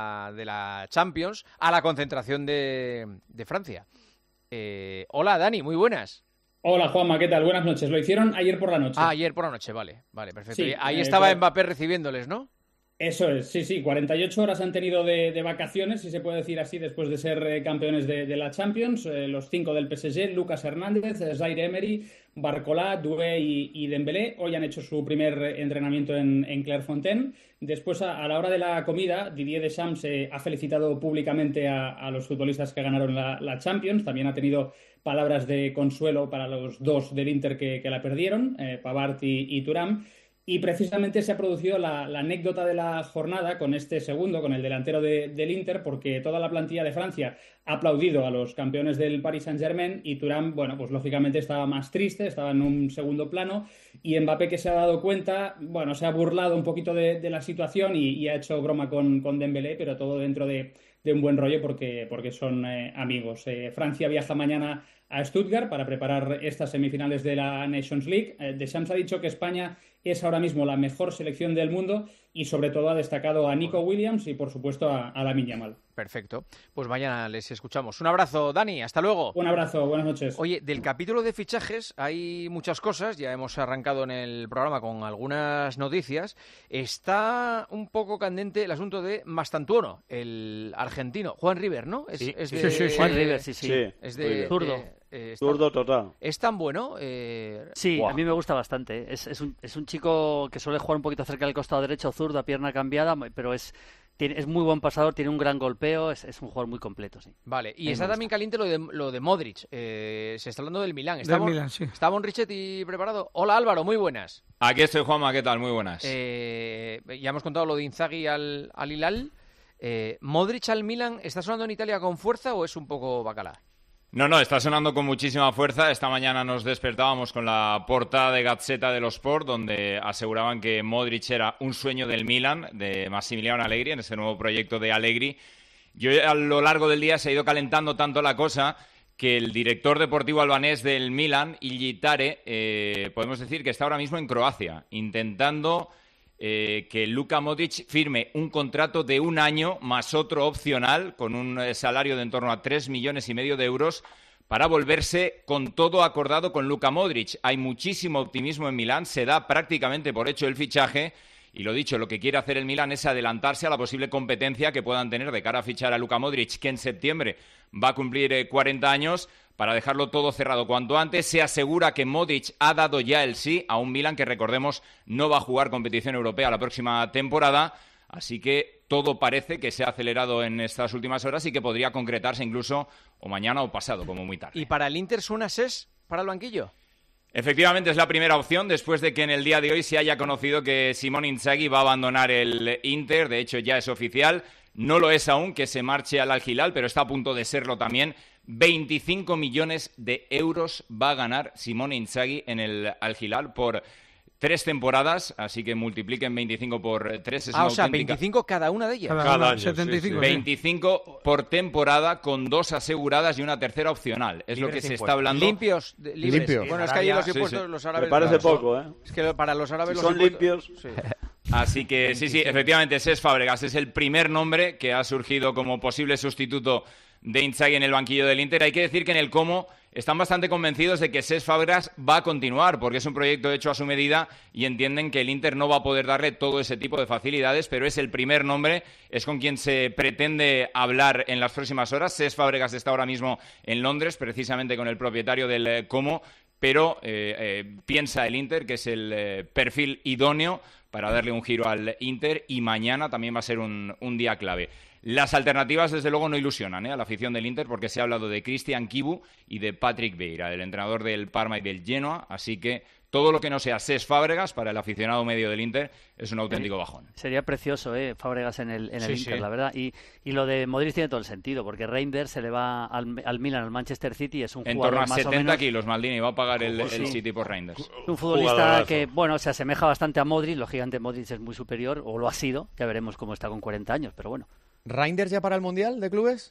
la Champions a la concentración de Francia. Hola, Dani, muy buenas. Hola, Juanma, ¿qué tal? Buenas noches. Lo hicieron ayer por la noche. Ayer por la noche, vale, perfecto. Sí, ahí estaba Mbappé recibiéndoles, ¿no? Eso es, sí, 48 horas han tenido de vacaciones, si se puede decir así, después de ser campeones de la Champions. Los 5 del PSG, Lucas Hernández, Zaire Emery, Barcola, Doué y Dembélé. Hoy han hecho su primer entrenamiento en Clairefontaine. Después, a la hora de la comida, Didier Deschamps ha felicitado públicamente a los futbolistas que ganaron la Champions. También ha tenido palabras de consuelo para los dos del Inter que la perdieron, Pavard y Thuram. Y precisamente se ha producido la anécdota de la jornada con este segundo, con el delantero del Inter, porque toda la plantilla de Francia ha aplaudido a los campeones del Paris Saint-Germain y Thuram, bueno, pues lógicamente estaba más triste, estaba en un segundo plano, y Mbappé, que se ha dado cuenta, bueno, se ha burlado un poquito de la situación y ha hecho broma con Dembélé, pero todo dentro de un buen rollo porque son amigos. Francia viaja mañana a Stuttgart para preparar estas semifinales de la Nations League. Deschamps ha dicho que España es ahora mismo la mejor selección del mundo y sobre todo ha destacado a Nico Williams y por supuesto a Lamine Yamal. Perfecto. Pues mañana les escuchamos. Un abrazo, Dani. Hasta luego. Un abrazo. Buenas noches. Oye, del capítulo de fichajes hay muchas cosas. Ya hemos arrancado en el programa con algunas noticias. Está un poco candente el asunto de Mastantuono, el argentino. Juan River, ¿no? Sí, Juan River, sí. Es de zurdo. Zurdo total. ¿Es tan bueno? Sí, a mí me gusta bastante. Es un chico que suele jugar un poquito cerca del costado derecho, zurdo, a pierna cambiada, pero es muy buen pasador, tiene un gran golpeo, es un jugador muy completo, sí. Vale, y está también caliente lo de Modric. Se está hablando del Milán. ¿Está Monrichetti preparado? Hola, Álvaro, muy buenas. Aquí estoy, Juanma, ¿qué tal? Muy buenas. Ya hemos contado lo de Inzaghi al Hilal. ¿Modric al Milán está sonando en Italia con fuerza o es un poco bacala? No, está sonando con muchísima fuerza. Esta mañana nos despertábamos con la portada de Gazzetta dello Sport, donde aseguraban que Modric era un sueño del Milan, de Massimiliano Allegri, en ese nuevo proyecto de Allegri. Yo a lo largo del día se ha ido calentando tanto la cosa que el director deportivo albanés del Milan, Ilgi Tare, podemos decir que está ahora mismo en Croacia, intentando que Luka Modric firme un contrato de 1 año más otro opcional con un salario de en torno a 3,5 millones de euros para volverse con todo acordado con Luka Modric. Hay muchísimo optimismo en Milán, se da prácticamente por hecho el fichaje y lo dicho, lo que quiere hacer el Milán es adelantarse a la posible competencia que puedan tener de cara a fichar a Luka Modric, que en septiembre va a cumplir 40 años, para dejarlo todo cerrado cuanto antes. Se asegura que Modric ha dado ya el sí a un Milán que, recordemos, no va a jugar competición europea la próxima temporada, así que todo parece que se ha acelerado en estas últimas horas y que podría concretarse incluso o mañana o pasado, como muy tarde. ¿Y para el Inter suena Sess para el banquillo? Efectivamente, es la primera opción después de que en el día de hoy se haya conocido que Simone Inzaghi va a abandonar el Inter. De hecho, ya es oficial. No lo es aún que se marche al Al-Hilal, pero está a punto de serlo también. 25 millones de euros va a ganar Simone Inzaghi en el Al-Hilal por 3 temporadas, así que multipliquen 25 por 3. Es o sea, 25 cada una de ellas. Cada año, 75. Sí. 25 por temporada con 2 aseguradas y una tercera opcional. Es lo que se está hablando. Libres. Limpios. Bueno, es que allí los impuestos los árabes... Me parece poco, ¿eh? Es que para los árabes son limpios. Sí. Así que sí, efectivamente, Cesc Fábregas es el primer nombre que ha surgido como posible sustituto de Inzaghi en el banquillo del Inter. Hay que decir que en el Como están bastante convencidos de que Cesc Fábregas va a continuar, porque es un proyecto hecho a su medida y entienden que el Inter no va a poder darle todo ese tipo de facilidades, pero es el primer nombre, es con quien se pretende hablar en las próximas horas. Cesc Fábregas está ahora mismo en Londres, precisamente con el propietario del Como, pero piensa el Inter que es el perfil idóneo para darle un giro al Inter, y mañana también va a ser un día clave. Las alternativas, desde luego, no ilusionan a la afición del Inter, porque se ha hablado de Cristian Chivu y de Patrick Vieira, el entrenador del Parma y del Genoa, así que todo lo que no sea Cesc Fábregas para el aficionado medio del Inter es un auténtico bajón. Sería precioso, Fábregas en el Inter, la verdad. Y lo de Modric tiene todo el sentido, porque Reinders se le va al Milan, al Manchester City, es un jugador en torno a más 70 o menos... kilos, Maldini, va a pagar el City por Reinders. Un futbolista que, bueno, se asemeja bastante a Modric, lógicamente Modric es muy superior, o lo ha sido, ya veremos cómo está con 40 años, pero bueno. ¿Reinders ya para el Mundial de clubes?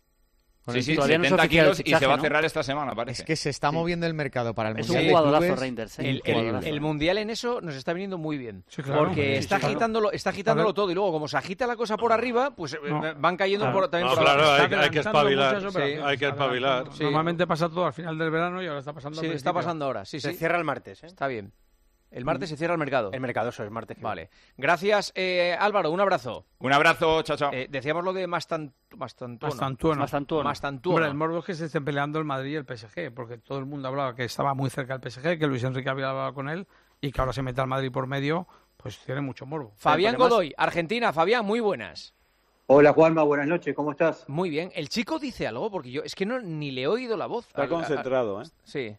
Sí, 70 kilos y se va a cerrar esta semana, parece. Es que se está moviendo el mercado para el Mundial. Es un jugadorazo Reinders. El Mundial en eso nos está viniendo muy bien. Sí, claro, porque está agitándolo todo, y luego como se agita la cosa por arriba, pues van cayendo también por abajo. Claro, hay que espabilar. Hay que espabilar. Sí. Normalmente pasa todo al final del verano y ahora está pasando. Sí, está pasando ahora. Sí, se cierra el martes. Está bien. El martes se cierra el mercado. El mercado, eso, el martes. Vale. Gracias, Álvaro. Un abrazo. Un abrazo, chao. Decíamos lo de Mastantuono. Hombre, el morbo es que se estén peleando el Madrid y el PSG, porque todo el mundo hablaba que estaba muy cerca el PSG, que Luis Enrique había hablado con él, y que ahora se mete al Madrid por medio, pues tiene mucho morbo. Fabián Godoy, Argentina. Fabián, muy buenas. Hola, Juanma, buenas noches. ¿Cómo estás? Muy bien. ¿El chico dice algo? Porque yo es que ni le he oído la voz. Está concentrado, ¿eh? Sí.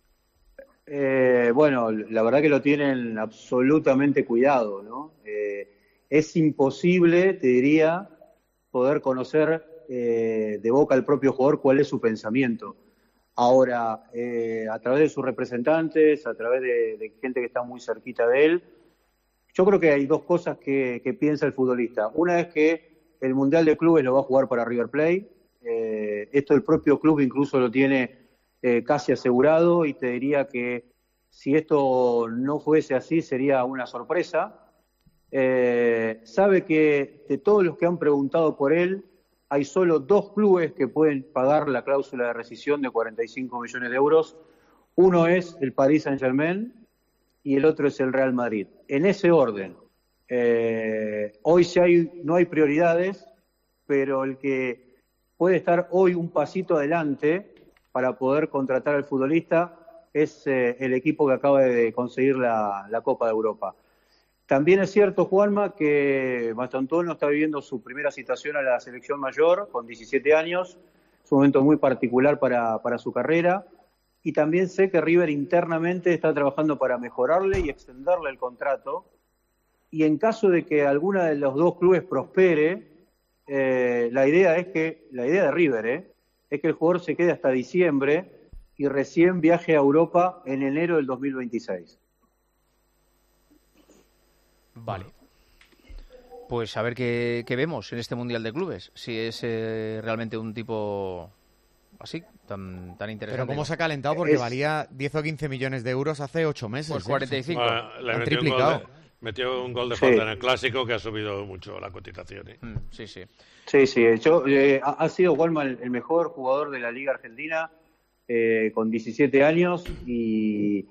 Bueno, la verdad que lo tienen absolutamente cuidado, ¿no? Es imposible, te diría, poder conocer de boca al propio jugador cuál es su pensamiento. Ahora, a través de sus representantes, a través de gente que está muy cerquita de él, yo creo que hay dos cosas que piensa el futbolista. Una es que el Mundial de Clubes lo va a jugar para River Plate. Esto el propio club incluso lo tiene casi asegurado, y te diría que si esto no fuese así sería una sorpresa. Sabe que de todos los que han preguntado por él hay solo 2 clubes que pueden pagar la cláusula de rescisión de 45 millones de euros. Uno es el Paris Saint-Germain y el otro es el Real Madrid. En ese orden. Hoy no hay prioridades, pero el que puede estar hoy un pasito adelante para poder contratar al futbolista es el equipo que acaba de conseguir la Copa de Europa. También es cierto, Juanma, que Mastantuono está viviendo su primera citación a la selección mayor con 17 años, es un momento muy particular para su carrera, y también sé que River internamente está trabajando para mejorarle y extenderle el contrato, y en caso de que alguna de los 2 clubes prospere, la idea de River es que el jugador se quede hasta diciembre y recién viaje a Europa en enero del 2026. Vale. Pues a ver qué vemos en este Mundial de Clubes. Si es realmente un tipo así, tan interesante. Pero cómo se ha calentado, porque valía 10 o 15 millones de euros hace 8 meses. Pues 45. Han triplicado. Metió un gol de falta en el Clásico que ha subido mucho la cotización. Sí. Sí. Ha sido Walma el mejor jugador de la Liga Argentina con 17 años y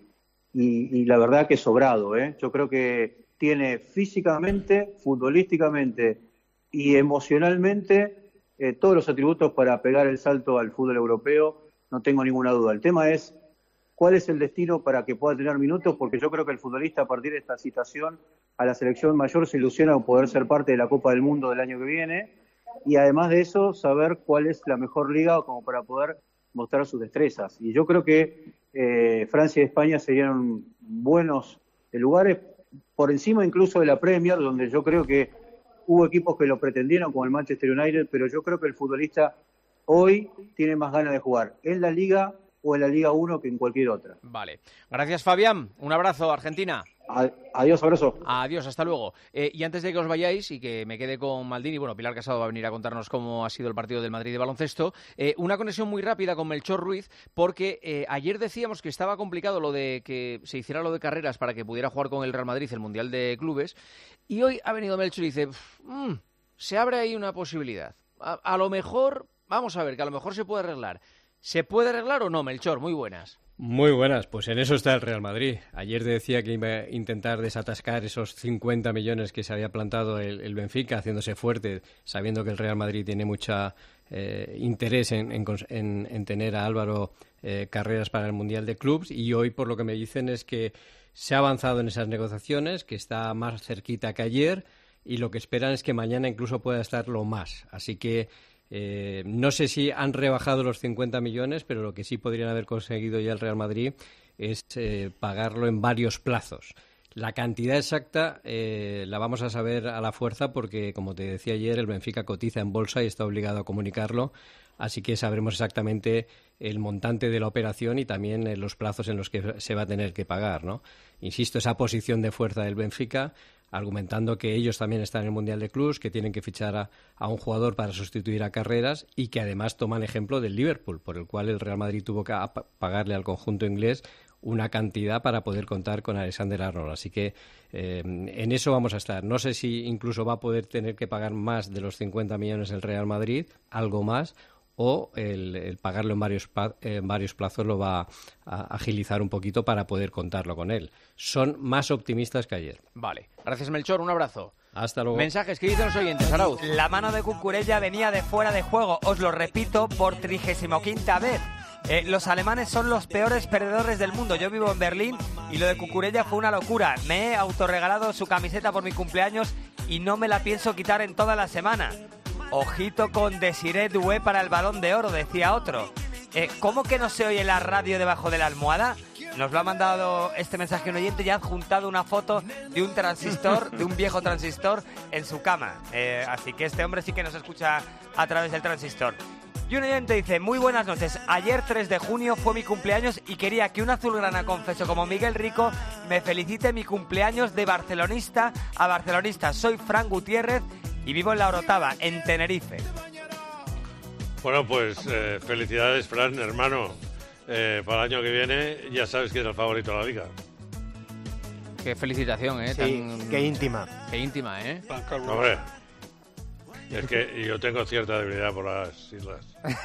la verdad que sobrado. Yo creo que tiene físicamente, futbolísticamente y emocionalmente todos los atributos para pegar el salto al fútbol europeo, no tengo ninguna duda. El tema es cuál es el destino para que pueda tener minutos, porque yo creo que el futbolista a partir de esta citación a la selección mayor se ilusiona con poder ser parte de la Copa del Mundo del año que viene y además de eso saber cuál es la mejor liga como para poder mostrar sus destrezas. Y yo creo que Francia y España serían buenos lugares por encima incluso de la Premier, donde yo creo que hubo equipos que lo pretendieron como el Manchester United, pero yo creo que el futbolista hoy tiene más ganas de jugar en la Liga o en la Liga 1 que en cualquier otra. Vale. Gracias, Fabián. Un abrazo, Argentina. Adiós, abrazo. Adiós, hasta luego. Y antes de que os vayáis y que me quede con Maldini, bueno, Pilar Casado va a venir a contarnos cómo ha sido el partido del Madrid de baloncesto. Una conexión muy rápida con Melchor Ruiz, porque ayer decíamos que estaba complicado lo de que se hiciera lo de carreras para que pudiera jugar con el Real Madrid el Mundial de Clubes, y hoy ha venido Melchor y dice, se abre ahí una posibilidad. A lo mejor, vamos a ver, que a lo mejor se puede arreglar. ¿Se puede arreglar o no, Melchor? Muy buenas. Muy buenas, pues en eso está el Real Madrid. Ayer decía que iba a intentar desatascar esos 50 millones que se había plantado el Benfica, haciéndose fuerte, sabiendo que el Real Madrid tiene mucha interés en tener a Álvaro Carreras para el Mundial de Clubs, y hoy por lo que me dicen es que se ha avanzado en esas negociaciones, que está más cerquita que ayer, y lo que esperan es que mañana incluso pueda estarlo más. Así que no sé si han rebajado los 50 millones, pero lo que sí podrían haber conseguido ya el Real Madrid es pagarlo en varios plazos. La cantidad exacta la vamos a saber a la fuerza porque, como te decía ayer, el Benfica cotiza en bolsa y está obligado a comunicarlo, así que sabremos exactamente el montante de la operación y también los plazos en los que se va a tener que pagar, ¿no? Insisto, esa posición de fuerza del Benfica, argumentando que ellos también están en el Mundial de Clubs, que tienen que fichar a un jugador para sustituir a Carreras y que además toman ejemplo del Liverpool, por el cual el Real Madrid tuvo que pagarle al conjunto inglés una cantidad para poder contar con Alexander-Arnold. Así que en eso vamos a estar. No sé si incluso va a poder tener que pagar más de los 50 millones el Real Madrid, algo más, o el pagarlo en varios plazos lo va a agilizar un poquito para poder contarlo con él. Son más optimistas que ayer. Vale. Gracias, Melchor. Un abrazo. Hasta luego. Mensajes que dicen los oyentes, Arauz. La mano de Cucurella venía de fuera de juego. Os lo repito por 35ª vez. Los alemanes son los peores perdedores del mundo. Yo vivo en Berlín y lo de Cucurella fue una locura. Me he autorregalado su camiseta por mi cumpleaños y no me la pienso quitar en toda la semana. Ojito con Desiré Doué para el Balón de Oro, decía otro. ¿Cómo que no se oye la radio debajo de la almohada? Nos lo ha mandado este mensaje un oyente y ha adjuntado una foto de un transistor, de un viejo transistor en su cama. Así que este hombre sí que nos escucha a través del transistor. Y un oyente dice, muy buenas noches, ayer 3 de junio fue mi cumpleaños y quería que un azulgrana confeso como Miguel Rico me felicite mi cumpleaños de barcelonista a barcelonista. Soy Fran Gutiérrez y vivo en La Orotava, en Tenerife. Bueno, pues felicidades, Fran, hermano. Para el año que viene ya sabes que es el favorito de la Liga. Qué felicitación, ¿eh? Sí, qué íntima. Qué íntima, ¿eh? Hombre, es que yo tengo cierta debilidad por las islas.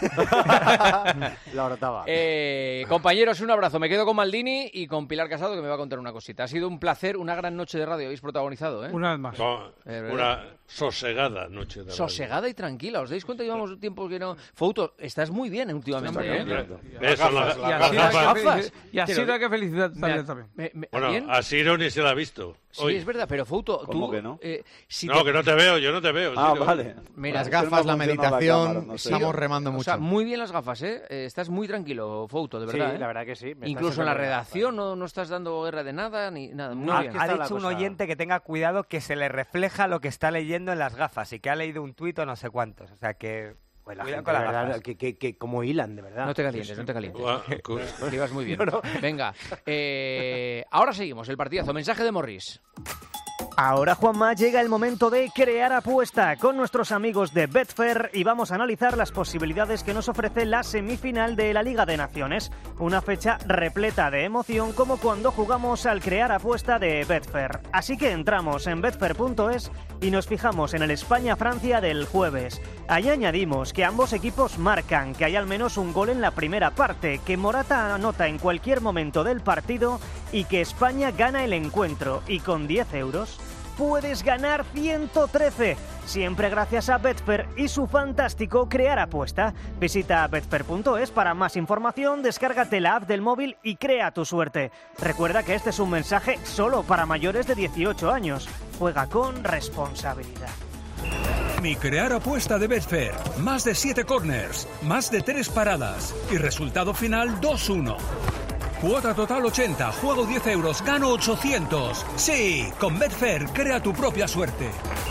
La Orotava. Compañeros, un abrazo. Me quedo con Maldini y con Pilar Casado, que me va a contar una cosita. Ha sido un placer, una gran noche de radio. Habéis protagonizado, ¿eh? Una vez más. Una sosegada noche de radio. Sosegada y tranquila. ¿Os dais cuenta? Llevamos un tiempo que no... Fouto, estás muy bien últimamente, ¿eh? Las gafas. Y a Siro hay que felicitar también. Bueno, a Siro ni se la ha visto. Sí, es verdad, pero Fouto, ¿Cómo tú... que no? Que no te veo, yo no te veo. Ah, Siro. vale. Mira, las gafas, la meditación, no sé. estamos remando mucho. O sea, muy bien las gafas, ¿eh? Estás muy tranquilo, Fouto, de verdad. Sí, la verdad que sí. Incluso en la redacción no estás dando guerra de nada, ni nada. Muy bien. Ha dicho un oyente que tenga cuidado que se le refleja lo que está leyendo en las gafas y que ha leído un tuit o no sé cuántos. O sea que... Pues la gente, con las gafas. Que como hilan, de verdad. No te calientes. Ibas muy bien. Venga, ahora seguimos el partidazo. Mensaje de Morris. Ahora, Juanma, llega el momento de crear apuesta con nuestros amigos de Betfair y vamos a analizar las posibilidades que nos ofrece la semifinal de la Liga de Naciones. Una fecha repleta de emoción como cuando jugamos al crear apuesta de Betfair. Así que entramos en betfair.es y nos fijamos en el España-Francia del jueves. Ahí añadimos que ambos equipos marcan, que hay al menos un gol en la primera parte, que Morata anota en cualquier momento del partido y que España gana el encuentro. Y con 10 euros puedes ganar 113, siempre gracias a Betfair y su fantástico crear apuesta. Visita betfair.es para más información, descárgate la app del móvil y crea tu suerte. Recuerda que este es un mensaje solo para mayores de 18 años. Juega con responsabilidad. Mi crear apuesta de Betfair. Más de 7 corners, más de 3 paradas y resultado final 2-1. Cuota total 80, juego 10 euros, gano 800. Sí, con Betfair crea tu propia suerte.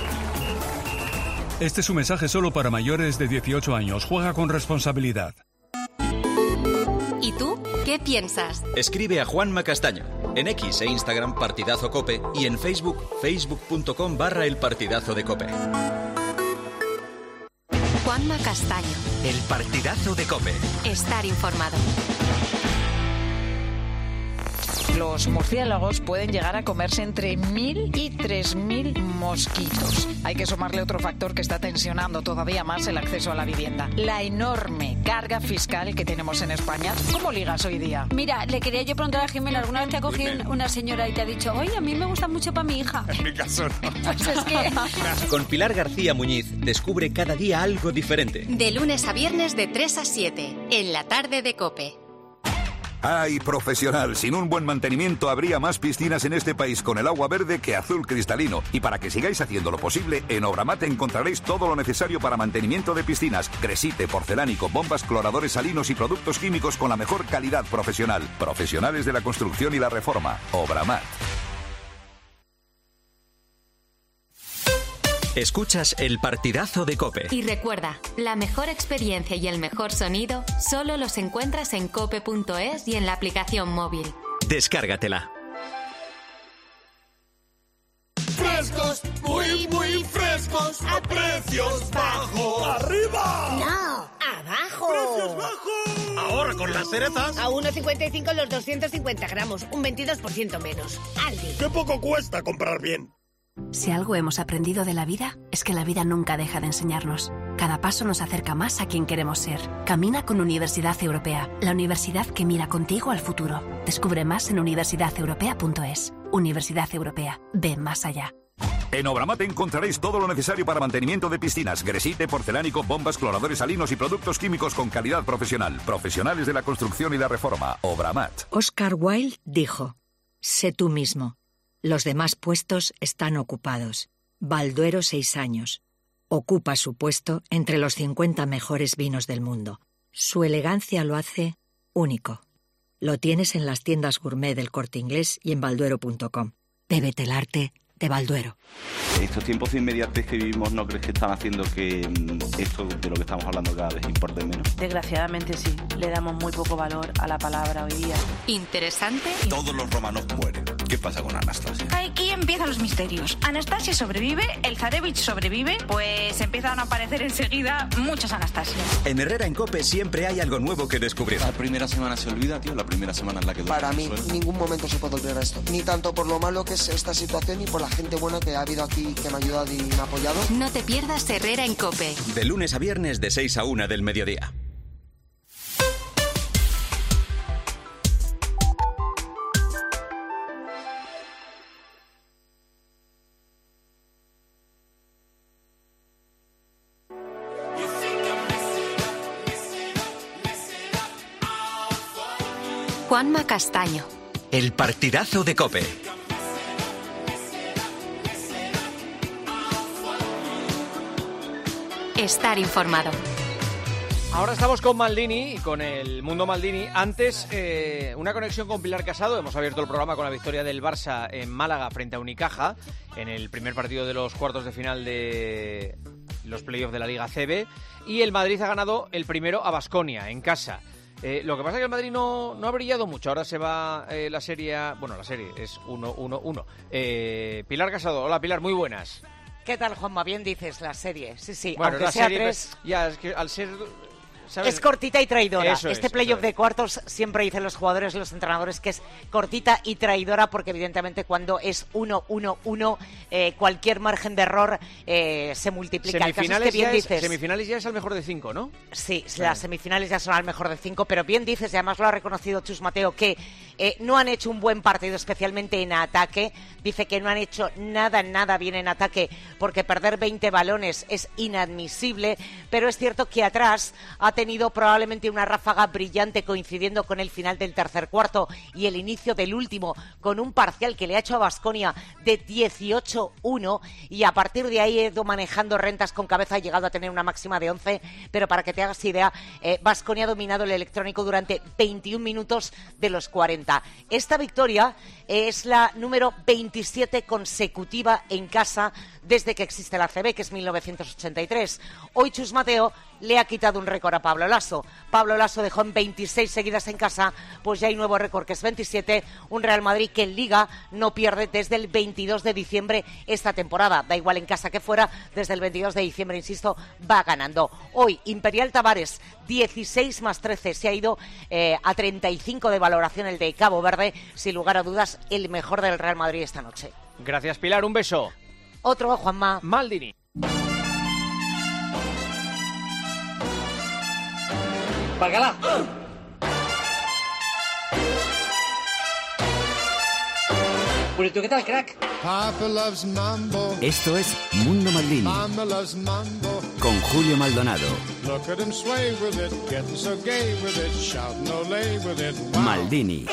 Este es un mensaje solo para mayores de 18 años. Juega con responsabilidad. ¿Y tú? ¿Qué piensas? Escribe a Juanma Castaño. En X e Instagram Partidazo Cope y en Facebook, facebook.com/El Partidazo de Cope. Juanma Castaño. El Partidazo de Cope. Estar informado. Los murciélagos pueden llegar a comerse entre 1.000 y 3.000 mosquitos. Hay que sumarle otro factor que está tensionando todavía más el acceso a la vivienda: la enorme carga fiscal que tenemos en España. ¿Cómo ligas hoy día? Mira, le quería yo preguntar a Jimena, ¿alguna vez te ha cogido una señora y te ha dicho, oye, a mí me gusta mucho para mi hija? En mi caso no. Pues es que... Con Pilar García Muñiz descubre cada día algo diferente. De lunes a viernes de 3 a 7, en la tarde de COPE. ¡Ay, profesional! Sin un buen mantenimiento habría más piscinas en este país con el agua verde que azul cristalino. Y para que sigáis haciendo lo posible, en Obramat encontraréis todo lo necesario para mantenimiento de piscinas: gresite, porcelánico, bombas, cloradores salinos y productos químicos con la mejor calidad profesional. Profesionales de la construcción y la reforma. Obramat. Escuchas El Partidazo de Cope. Y recuerda, la mejor experiencia y el mejor sonido solo los encuentras en cope.es y en la aplicación móvil. Descárgatela. Frescos, muy, muy frescos, a precios bajos. ¡Arriba! No, abajo. ¡Precios bajos! Ahora con las cerezas. A 1,55 los 250 gramos, un 22% menos. Aldi. ¡Qué poco cuesta comprar bien! Si algo hemos aprendido de la vida, es que la vida nunca deja de enseñarnos. Cada paso nos acerca más a quien queremos ser. Camina con Universidad Europea, la universidad que mira contigo al futuro. Descubre más en universidadeuropea.es. Universidad Europea, ve más allá. En Obramat encontraréis todo lo necesario para mantenimiento de piscinas: gresite, porcelánico, bombas, cloradores salinos y productos químicos con calidad profesional. Profesionales de la construcción y la reforma. Obramat. Oscar Wilde dijo: sé tú mismo. Los demás puestos están ocupados. Balduero 6 años. Ocupa su puesto entre los 50 mejores vinos del mundo. Su elegancia lo hace único. Lo tienes en las tiendas gourmet del Corte Inglés y en balduero.com. Bébete el arte de Balduero. Estos tiempos de inmediatez que vivimos, ¿no crees que están haciendo que esto de lo que estamos hablando cada vez importe menos? Desgraciadamente sí, le damos muy poco valor a la palabra hoy día. Interesante. Todos los romanos mueren. ¿Qué pasa con Anastasia? Aquí empiezan los misterios. Anastasia sobrevive, el Zarevich sobrevive, pues empiezan a aparecer enseguida muchas Anastasias. En Herrera en COPE siempre hay algo nuevo que descubrir. La primera semana se olvida, tío, la primera semana en la que... Para mí, en ningún momento se puede olvidar esto. Ni tanto por lo malo que es esta situación, ni por la gente buena que ha habido aquí, que me ha ayudado y me ha apoyado. No te pierdas Herrera en COPE. De lunes a viernes de 6 a 1 del mediodía. Juanma Castaño. El Partidazo de Cope. Estar informado. Ahora estamos con Maldini y con el mundo Maldini. Antes, una conexión con Pilar Casado. Hemos abierto el programa con la victoria del Barça en Málaga frente a Unicaja en el primer partido de los cuartos de final de los playoffs de la Liga CB. Y el Madrid ha ganado el primero a Baskonia en casa. Lo que pasa es que el Madrid no ha brillado mucho. Ahora se va la serie... Bueno, la serie es 1-1-1. Pilar Casado. Hola, Pilar, muy buenas. ¿Qué tal, Juanma? Bien dices, la serie. Sí, bueno, aunque la sea serie, 3... Ya, es que al ser... ¿sabes? Es cortita y traidora. Eso este playoff de cuartos siempre dicen los jugadores y los entrenadores que es cortita y traidora porque evidentemente cuando es 1-1-1 cualquier margen de error se multiplica. Semifinales ya es al mejor de 5, ¿no? Sí, las semifinales ya son al mejor de 5, pero bien dices, y además lo ha reconocido Chus Mateo, que no han hecho un buen partido, especialmente en ataque. Dice que no han hecho nada bien en ataque porque perder 20 balones es inadmisible, pero es cierto que atrás ha tenido probablemente una ráfaga brillante coincidiendo con el final del tercer cuarto y el inicio del último, con un parcial que le ha hecho a Baskonia de 18-1, y a partir de ahí ha ido manejando rentas con cabeza, ha llegado a tener una máxima de 11, pero para que te hagas idea, Baskonia ha dominado el electrónico durante 21 minutos de los 40. Esta victoria es la número 27 consecutiva en casa desde que existe la ACB, que es 1983. Hoy Chus Mateo le ha quitado un récord a Pablo Lasso. Pablo Lasso dejó en 26 seguidas en casa, pues ya hay nuevo récord que es 27, un Real Madrid que en Liga no pierde desde el 22 de diciembre esta temporada. Da igual en casa que fuera, desde el 22 de diciembre, insisto, va ganando. Hoy Imperial Tavares, 16 más 13, se ha ido a 35 de valoración el de Cabo Verde, sin lugar a dudas el mejor del Real Madrid esta noche. Gracias, Pilar, un beso. Otro, Juanma. Maldini. ¡Párgala! Bueno, ¿tú qué tal, crack? Esto es Mundo Maldini con Julio Maldonado. Maldini.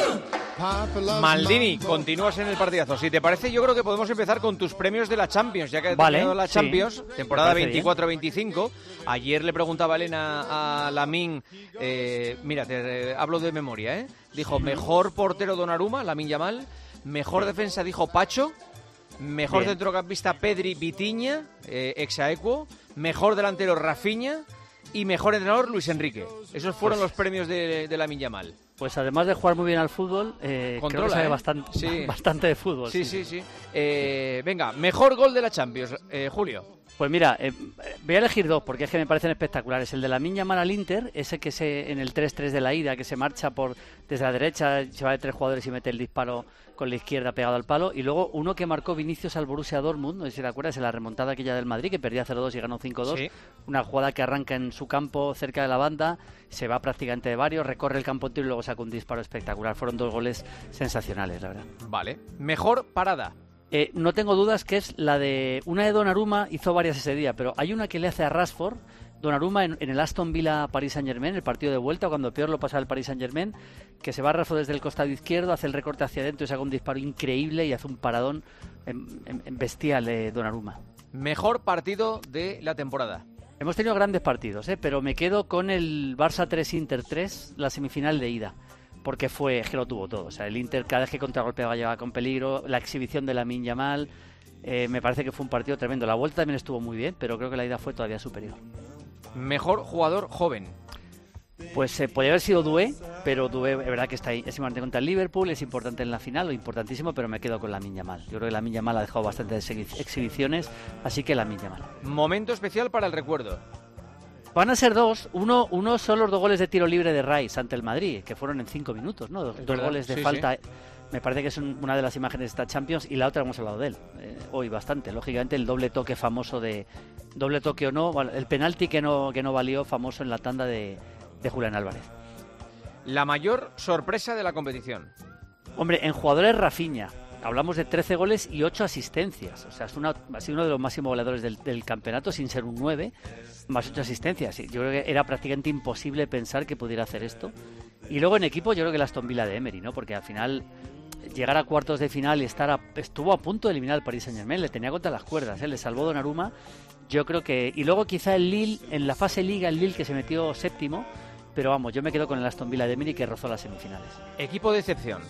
Maldini, continúas en el partidazo. Si te parece, yo creo que podemos empezar con tus premios de la Champions, ya que ha terminado la Champions, temporada 24-25. Ayer le preguntaba Elena a Lamine, mira, te hablo de memoria, dijo, mejor portero Donnarumma, Lamine Yamal, mejor defensa dijo Pacho, mejor centrocampista Pedri Vitinha, ex-Aequo, mejor delantero Rafinha y mejor entrenador Luis Enrique. Esos fueron los premios de Lamine Yamal. Pues además de jugar muy bien al fútbol, creo que sabe bastante de fútbol. Sí. Venga, mejor gol de la Champions, Julio. Pues mira, voy a elegir dos porque es que me parecen espectaculares. El de Lamine Yamal al Inter, ese que en el 3-3 de la ida, que se marcha desde la derecha, se va de 3 jugadores y mete el disparo con la izquierda pegado al palo. Y luego uno que marcó Vinicius al Borussia Dortmund, no sé si te acuerdas, en la remontada aquella del Madrid, que perdía 0-2 y ganó 5-2. Sí. Una jugada que arranca en su campo cerca de la banda, se va prácticamente de varios, recorre el campo entero y luego saca un disparo espectacular. Fueron 2 goles sensacionales, la verdad. Vale. Mejor parada. No tengo dudas que es la de... Una de Donnarumma, hizo varias ese día, pero hay una que le hace a Rashford, Donnarumma en el Aston Villa Paris Saint-Germain, el partido de vuelta, cuando peor lo pasa el Paris Saint-Germain, que se va a Rashford desde el costado izquierdo, hace el recorte hacia adentro y saca un disparo increíble y hace un paradón bestial de Donnarumma. Mejor partido de la temporada. Hemos tenido grandes partidos, pero me quedo con el Barça 3 Inter 3, la semifinal de ida. Porque es que lo tuvo todo. O sea, el Inter cada vez que contragolpeaba llegaba con peligro, la exhibición de Lamine Yamal, me parece que fue un partido tremendo. La vuelta también estuvo muy bien, pero creo que la ida fue todavía superior. Mejor jugador joven. Pues podría haber sido Doué, pero Doué es verdad que está ahí. Es importante contra el Liverpool, es importante en la final, lo importantísimo, pero me quedo con Lamine Yamal. Yo creo que Lamine Yamal ha dejado bastantes exhibiciones, así que Lamine Yamal. Momento especial para el recuerdo. Van a ser dos. Uno son los 2 goles de tiro libre de Rice ante el Madrid, que fueron en 5 minutos, ¿no? Dos goles de falta. Sí. Me parece que es una de las imágenes de esta Champions, y la otra hemos hablado de él hoy bastante. Lógicamente el doble toque famoso doble toque o no, el penalti que no valió, famoso en la tanda de Julián Álvarez. La mayor sorpresa de la competición. Hombre, en jugadores Rafinha. Hablamos de 13 goles y 8 asistencias. O sea, ha sido uno de los máximos goleadores del campeonato, sin ser un 9, más 8 asistencias. Yo creo que era prácticamente imposible pensar que pudiera hacer esto. Y luego en equipo yo creo que el Aston Villa de Emery, ¿no? Porque al final llegar a cuartos de final y estuvo a punto de eliminar al Paris Saint-Germain, le tenía contra las cuerdas, le salvó Donnarumma. Yo creo que... Y luego quizá el Lille, en la fase Liga, el Lille que se metió séptimo, pero vamos, yo me quedo con el Aston Villa de Emery que rozó las semifinales. Equipo de excepción.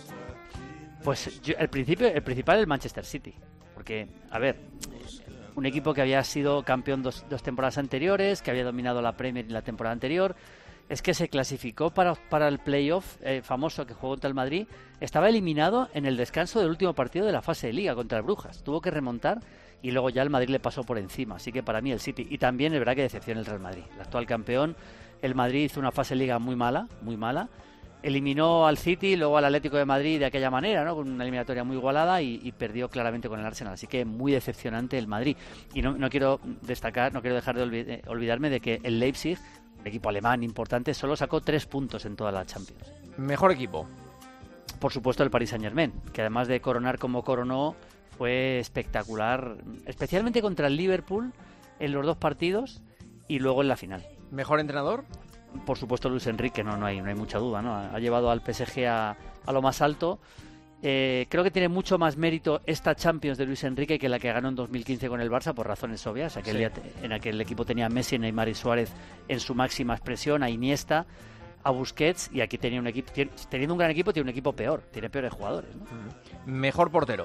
Pues el principal es el Manchester City, porque, a ver, un equipo que había sido campeón dos temporadas anteriores, que había dominado la Premier en la temporada anterior, es que se clasificó para el playoff famoso que jugó contra el Madrid. Estaba eliminado en el descanso del último partido de la fase de Liga contra el Brujas. Tuvo que remontar y luego ya el Madrid le pasó por encima. Así que para mí el City. Y también es verdad que decepciona el Real Madrid. El actual campeón, el Madrid hizo una fase de Liga muy mala, muy mala. Eliminó al City, luego al Atlético de Madrid de aquella manera, ¿no? Con una eliminatoria muy igualada y perdió claramente con el Arsenal. Así que muy decepcionante el Madrid. Y no quiero dejar de olvidarme de que el Leipzig, un equipo alemán importante, solo sacó 3 puntos en toda la Champions. ¿Mejor equipo? Por supuesto el Paris Saint-Germain, que además de coronar como coronó, fue espectacular, especialmente contra el Liverpool en los 2 partidos y luego en la final. ¿Mejor entrenador? Por supuesto Luis Enrique, no hay mucha duda, ¿no? Ha llevado al PSG a lo más alto. Creo que tiene mucho más mérito esta Champions de Luis Enrique que la que ganó en 2015 con el Barça, por razones obvias. En aquel equipo tenía a Messi, Neymar y Suárez en su máxima expresión, a Iniesta, a Busquets, y aquí tenía un equipo, teniendo un gran equipo, tiene un equipo peor, tiene peores jugadores, ¿no? Mejor portero.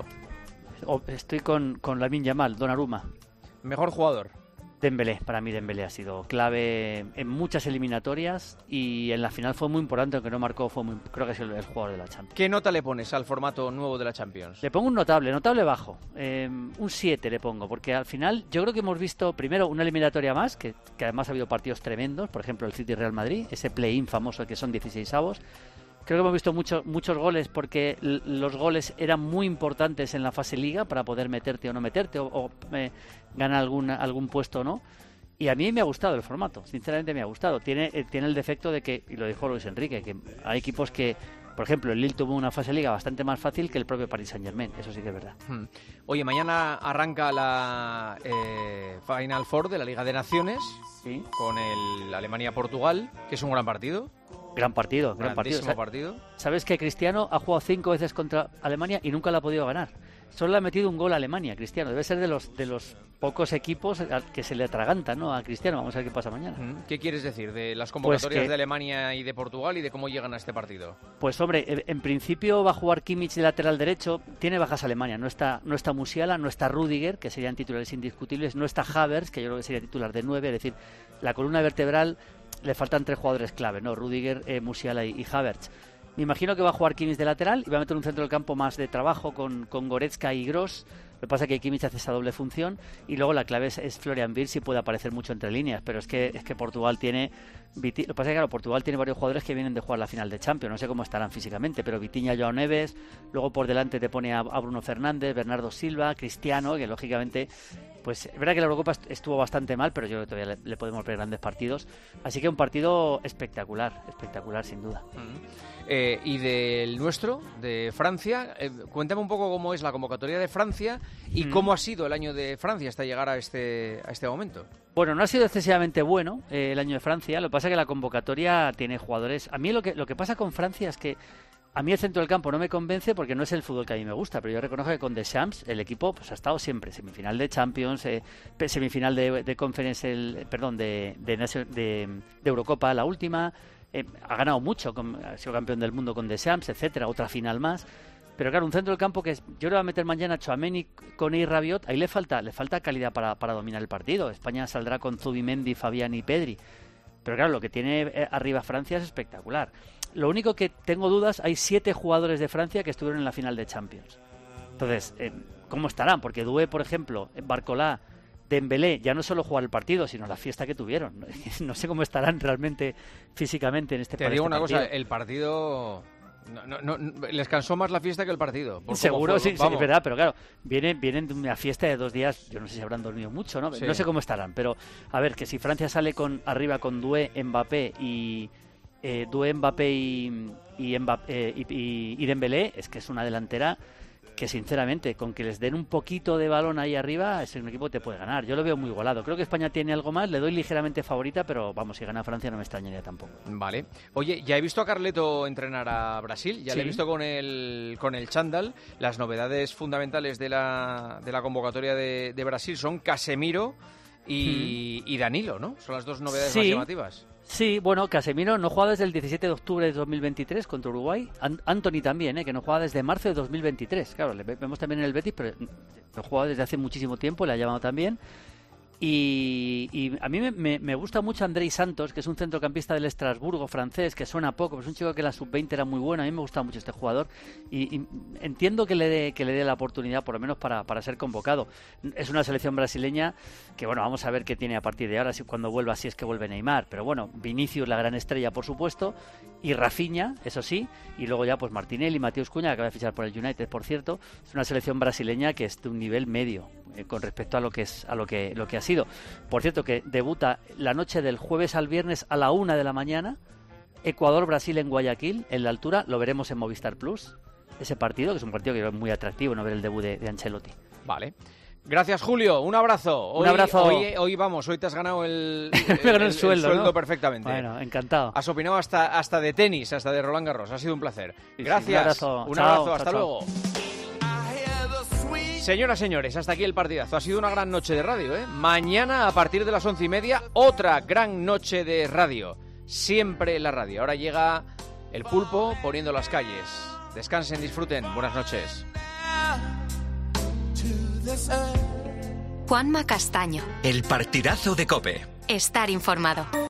Estoy con Lamine Yamal, Donnarumma. Mejor jugador. Dembélé, para mí Dembélé ha sido clave en muchas eliminatorias y en la final fue muy importante, aunque no marcó, creo que es el jugador de la Champions. ¿Qué nota le pones al formato nuevo de la Champions? Le pongo un notable bajo, un 7 le pongo, porque al final yo creo que hemos visto primero una eliminatoria más, que además ha habido partidos tremendos, por ejemplo el City-Real Madrid, ese play-in famoso que son 16avos. Creo que hemos visto muchos goles porque los goles eran muy importantes en la fase Liga para poder meterte o no meterte o ganar algún puesto o no. Y a mí me ha gustado el formato, sinceramente me ha gustado. Tiene el defecto de que, y lo dijo Luis Enrique, que hay equipos que, por ejemplo, el Lille tuvo una fase Liga bastante más fácil que el propio Paris Saint-Germain, eso sí que es verdad. Oye, mañana arranca la Final Four de la Liga de Naciones, ¿sí? Con el Alemania-Portugal, que es un gran partido. Gran partido. ¿Sabes que Cristiano ha jugado 5 veces contra Alemania y nunca la ha podido ganar? Solo le ha metido un gol a Alemania, Cristiano. Debe ser de los pocos equipos que se le atragantan, ¿no?, a Cristiano. Vamos a ver qué pasa mañana. ¿Qué quieres decir de las convocatorias de Alemania y de Portugal y de cómo llegan a este partido? Pues hombre, en principio va a jugar Kimmich de lateral derecho. Tiene bajas Alemania. No está Musiala, no está Rüdiger, que serían titulares indiscutibles. No está Havertz, que yo creo que sería titular de 9. Es decir, la columna vertebral le faltan 3 jugadores clave, ¿no? Rüdiger, Musiala y Havertz. Me imagino que va a jugar Kimmich de lateral y va a meter un centro del campo más de trabajo con Goretzka y Gross. Lo que pasa es que Kimmich hace esa doble función y luego la clave es Florian Wirtz, y puede aparecer mucho entre líneas, pero es que Portugal tiene... Lo que pasa es que Portugal tiene varios jugadores que vienen de jugar la final de Champions, no sé cómo estarán físicamente, pero Vitinha, Joao Neves, luego por delante te pone a Bruno Fernández, Bernardo Silva, Cristiano, que lógicamente... Pues es verdad que la Eurocopa estuvo bastante mal, pero yo creo que todavía le podemos ver grandes partidos. Así que un partido espectacular sin duda. Y del nuestro, de Francia, cuéntame un poco cómo es la convocatoria de Francia y cómo ha sido el año de Francia hasta llegar a este momento. Bueno, no ha sido excesivamente bueno el año de Francia. Lo que pasa es que la convocatoria tiene jugadores... A mí lo que pasa con Francia es que a mí el centro del campo no me convence porque no es el fútbol que a mí me gusta, pero yo reconozco que con Deschamps el equipo pues ha estado siempre semifinal de Champions, semifinal de Conference, de Eurocopa, la última, ha ganado mucho, ha sido campeón del mundo con Deschamps, etcétera, otra final más. Pero claro, un centro del campo que yo le voy a meter mañana Tchouaméni, Koné y Rabiot, ahí le falta calidad para dominar el partido. España saldrá con Zubimendi, Fabián y Pedri. Pero claro, lo que tiene arriba Francia es espectacular. Lo único que tengo dudas, hay 7 jugadores de Francia que estuvieron en la final de Champions. Entonces, ¿cómo estarán? Porque Doué, por ejemplo, Barcola, Dembélé, ya no solo jugar el partido, sino la fiesta que tuvieron. No sé cómo estarán realmente físicamente en este partido. Te digo una cosa, el partido... No, les cansó más la fiesta que el partido. Seguro, sí, es verdad, pero claro, vienen de una fiesta de 2 días, yo no sé si habrán dormido mucho, ¿no? Sí. No sé cómo estarán, pero a ver, que si Francia sale arriba con Doué, Mbappé y Dembélé, es que es una delantera que sinceramente, con que les den un poquito de balón ahí arriba, es un equipo que te puede ganar. Yo lo veo muy igualado. Creo que España tiene algo más, le doy ligeramente favorita, pero vamos, si gana Francia no me extrañaría tampoco. Vale. Oye, ya he visto a Carleto entrenar a Brasil, ya le he visto con el chándal. Las novedades fundamentales de la convocatoria de Brasil son Casemiro y Danilo, ¿no? Son las 2 novedades más llamativas. Sí, bueno, Casemiro no juega desde el 17 de octubre de 2023 contra Uruguay. Anthony también, que no juega desde marzo de 2023. Claro, le vemos también en el Betis, pero no juega desde hace muchísimo tiempo, le ha llamado también. Y a mí me gusta mucho Andrei Santos, que es un centrocampista del Estrasburgo francés, que suena poco, pero es un chico que en la sub-20 era muy bueno. A mí me gusta mucho este jugador y entiendo que le dé la oportunidad, por lo menos para ser convocado. Es una selección brasileña que, bueno, vamos a ver qué tiene a partir de ahora, cuando vuelva, si es que vuelve Neymar. Pero bueno, Vinicius, la gran estrella, por supuesto, y Rafinha, eso sí, y luego ya pues Martinelli, Matheus Cunha, que acaba de fichar por el United, por cierto. Es una selección brasileña que es de un nivel medio con respecto a lo que ha sido. Por cierto, que debuta la noche del jueves al viernes a la 1 de la mañana, Ecuador-Brasil en Guayaquil, en la altura. Lo veremos en Movistar Plus, ese partido, que es un partido que es muy atractivo, no ver el debut de Ancelotti. Vale. Gracias, Julio. Un abrazo. Un abrazo. Hoy te has ganado el sueldo, sueldo ¿no? perfectamente. Bueno, encantado. Has opinado hasta de tenis, hasta de Roland Garros. Ha sido un placer. Gracias. Un abrazo. Un Chao, abrazo. chao, Hasta chao. luego. Señoras, señores, hasta aquí el partidazo. Ha sido una gran noche de radio, ¿eh? Mañana, a partir de las 11:30, otra gran noche de radio. Siempre la radio. Ahora llega el Pulpo poniendo las calles. Descansen, disfruten. Buenas noches. Juanma Castaño. El partidazo de COPE. Estar informado.